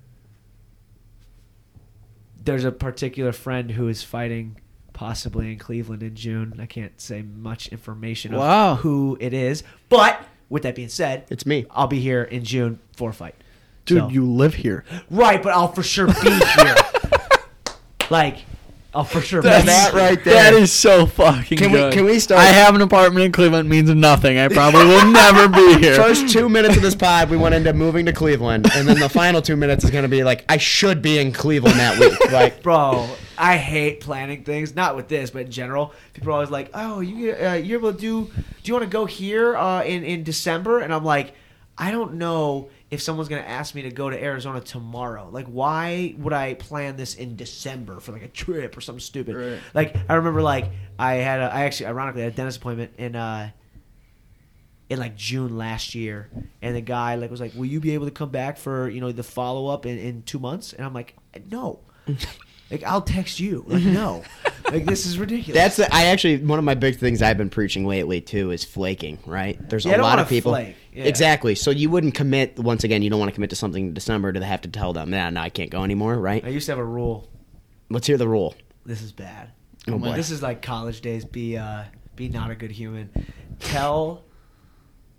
there's a particular friend who is fighting possibly in Cleveland in June. I can't say much information of Wow. who it is, but with that being said, it's me. I'll be here in June for a fight. Dude, So- you live here. right, but I'll for sure be here. Like, I'll for sure be That's- that here. right there. That is so fucking Can we- good. can we start- I have an apartment in Cleveland. Means nothing. I probably will never be here. First two minutes of this pod, we went into moving to Cleveland, and then the final two minutes is going to be like, I should be in Cleveland that week. Like, Bro, I hate planning things. Not with this, but in general. People are always like, "Oh, you uh, you're able to do? Do you want to go here uh, in in December?" And I'm like, I don't know if someone's gonna ask me to go to Arizona tomorrow. Like, why would I plan this in December for like a trip or something stupid? Right. Like, I remember like I had a, I actually ironically had a dentist appointment in uh in like June last year, and the guy like was like, "Will you be able to come back for you know the follow up in, in two months?" And I'm like, "No." Like, I'll text you. Like, no. Like, this is ridiculous. that's the, I actually, one of my big things I've been preaching lately, too, is flaking, right? There's Yeah, I a don't lot wanna of people. flake. Yeah. Exactly. So you wouldn't commit, once again, you don't want to commit to something in December to have to tell them, nah, no, I can't go anymore, right? I used to have a rule. Let's hear the rule. This is bad. Oh, boy. This is like college days. Be uh, be not a good human. Tell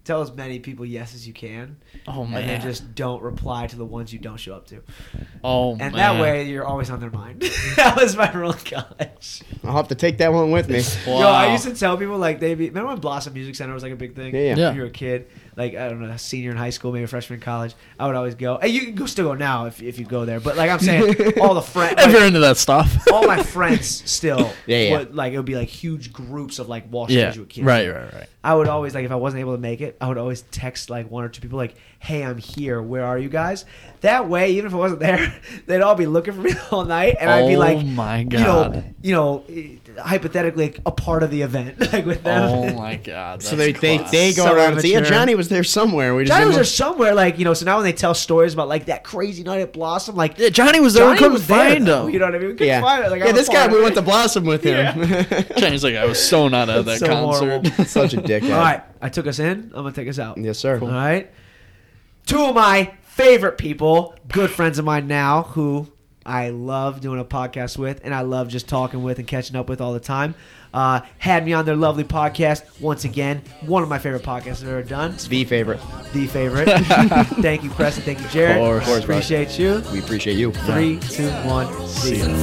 tell as many people yes as you can. Oh And man. then just don't reply to the ones you don't show up to. oh And man. that way, you're always on their mind. That was my rule in college. I'll have to take that one with me. Wow. Yo, I used to tell people, like, they be, remember when Blossom Music Center was like a big thing? Yeah, yeah. Yeah. When you were a kid, like, I don't know, a senior in high school, maybe a freshman in college, I would always go. And you can go, still go now if, if you go there. But, like, I'm saying, all the friends. If you're into that stuff. all my friends still Yeah, yeah. would, like, it would be like huge groups of like Wall Street Yeah. graduate kids. Right. Right. Right. I would always, like, if I wasn't able to make it, I would always text like one or two people like, hey, I'm here, where are you guys? That way, even if I wasn't there, they'd all be looking for me all night, and I'd be Oh like, my you know, God. you know, eh, hypothetically like, a part of the event, like with them. Oh my god. So they, that's they, class. they go So around and say, yeah, immature. Johnny was there somewhere. We just Johnny was didn't there somewhere, like, you know, so now when they tell stories about like that crazy night at Blossom, like Yeah, Johnny was there. Johnny we couldn't was there, find though, him. you know what I mean? We couldn't yeah. find it. Like, yeah, I'm a this guy, part we of went it. to Blossom with him. Johnny's like, I was so not at that So concert. horrible. Such a dickhead. All right, I took us in. I'm gonna take us out. Yes, sir. All right. Two of my favorite people, good friends of mine now, who I love doing a podcast with, and I love just talking with and catching up with all the time. Uh, had me on their lovely podcast once again. One of my favorite podcasts I've ever done. The favorite. The favorite. Thank you, Preston. Thank you, Jared. Of course, Appreciate you. We appreciate you. Three, two, one. See you.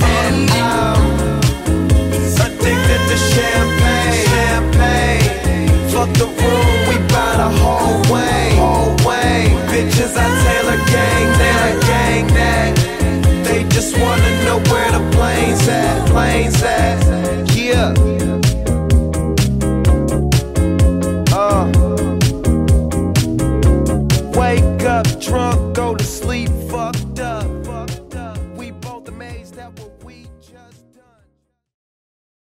Addicted to champagne, champagne. Fuck the room, we buy the whole way, whole way. Bitches, I Taylor gang that, gang that. They just wanna know where the planes at, planes at. Yeah. Uh. Wake up drunk, go to sleep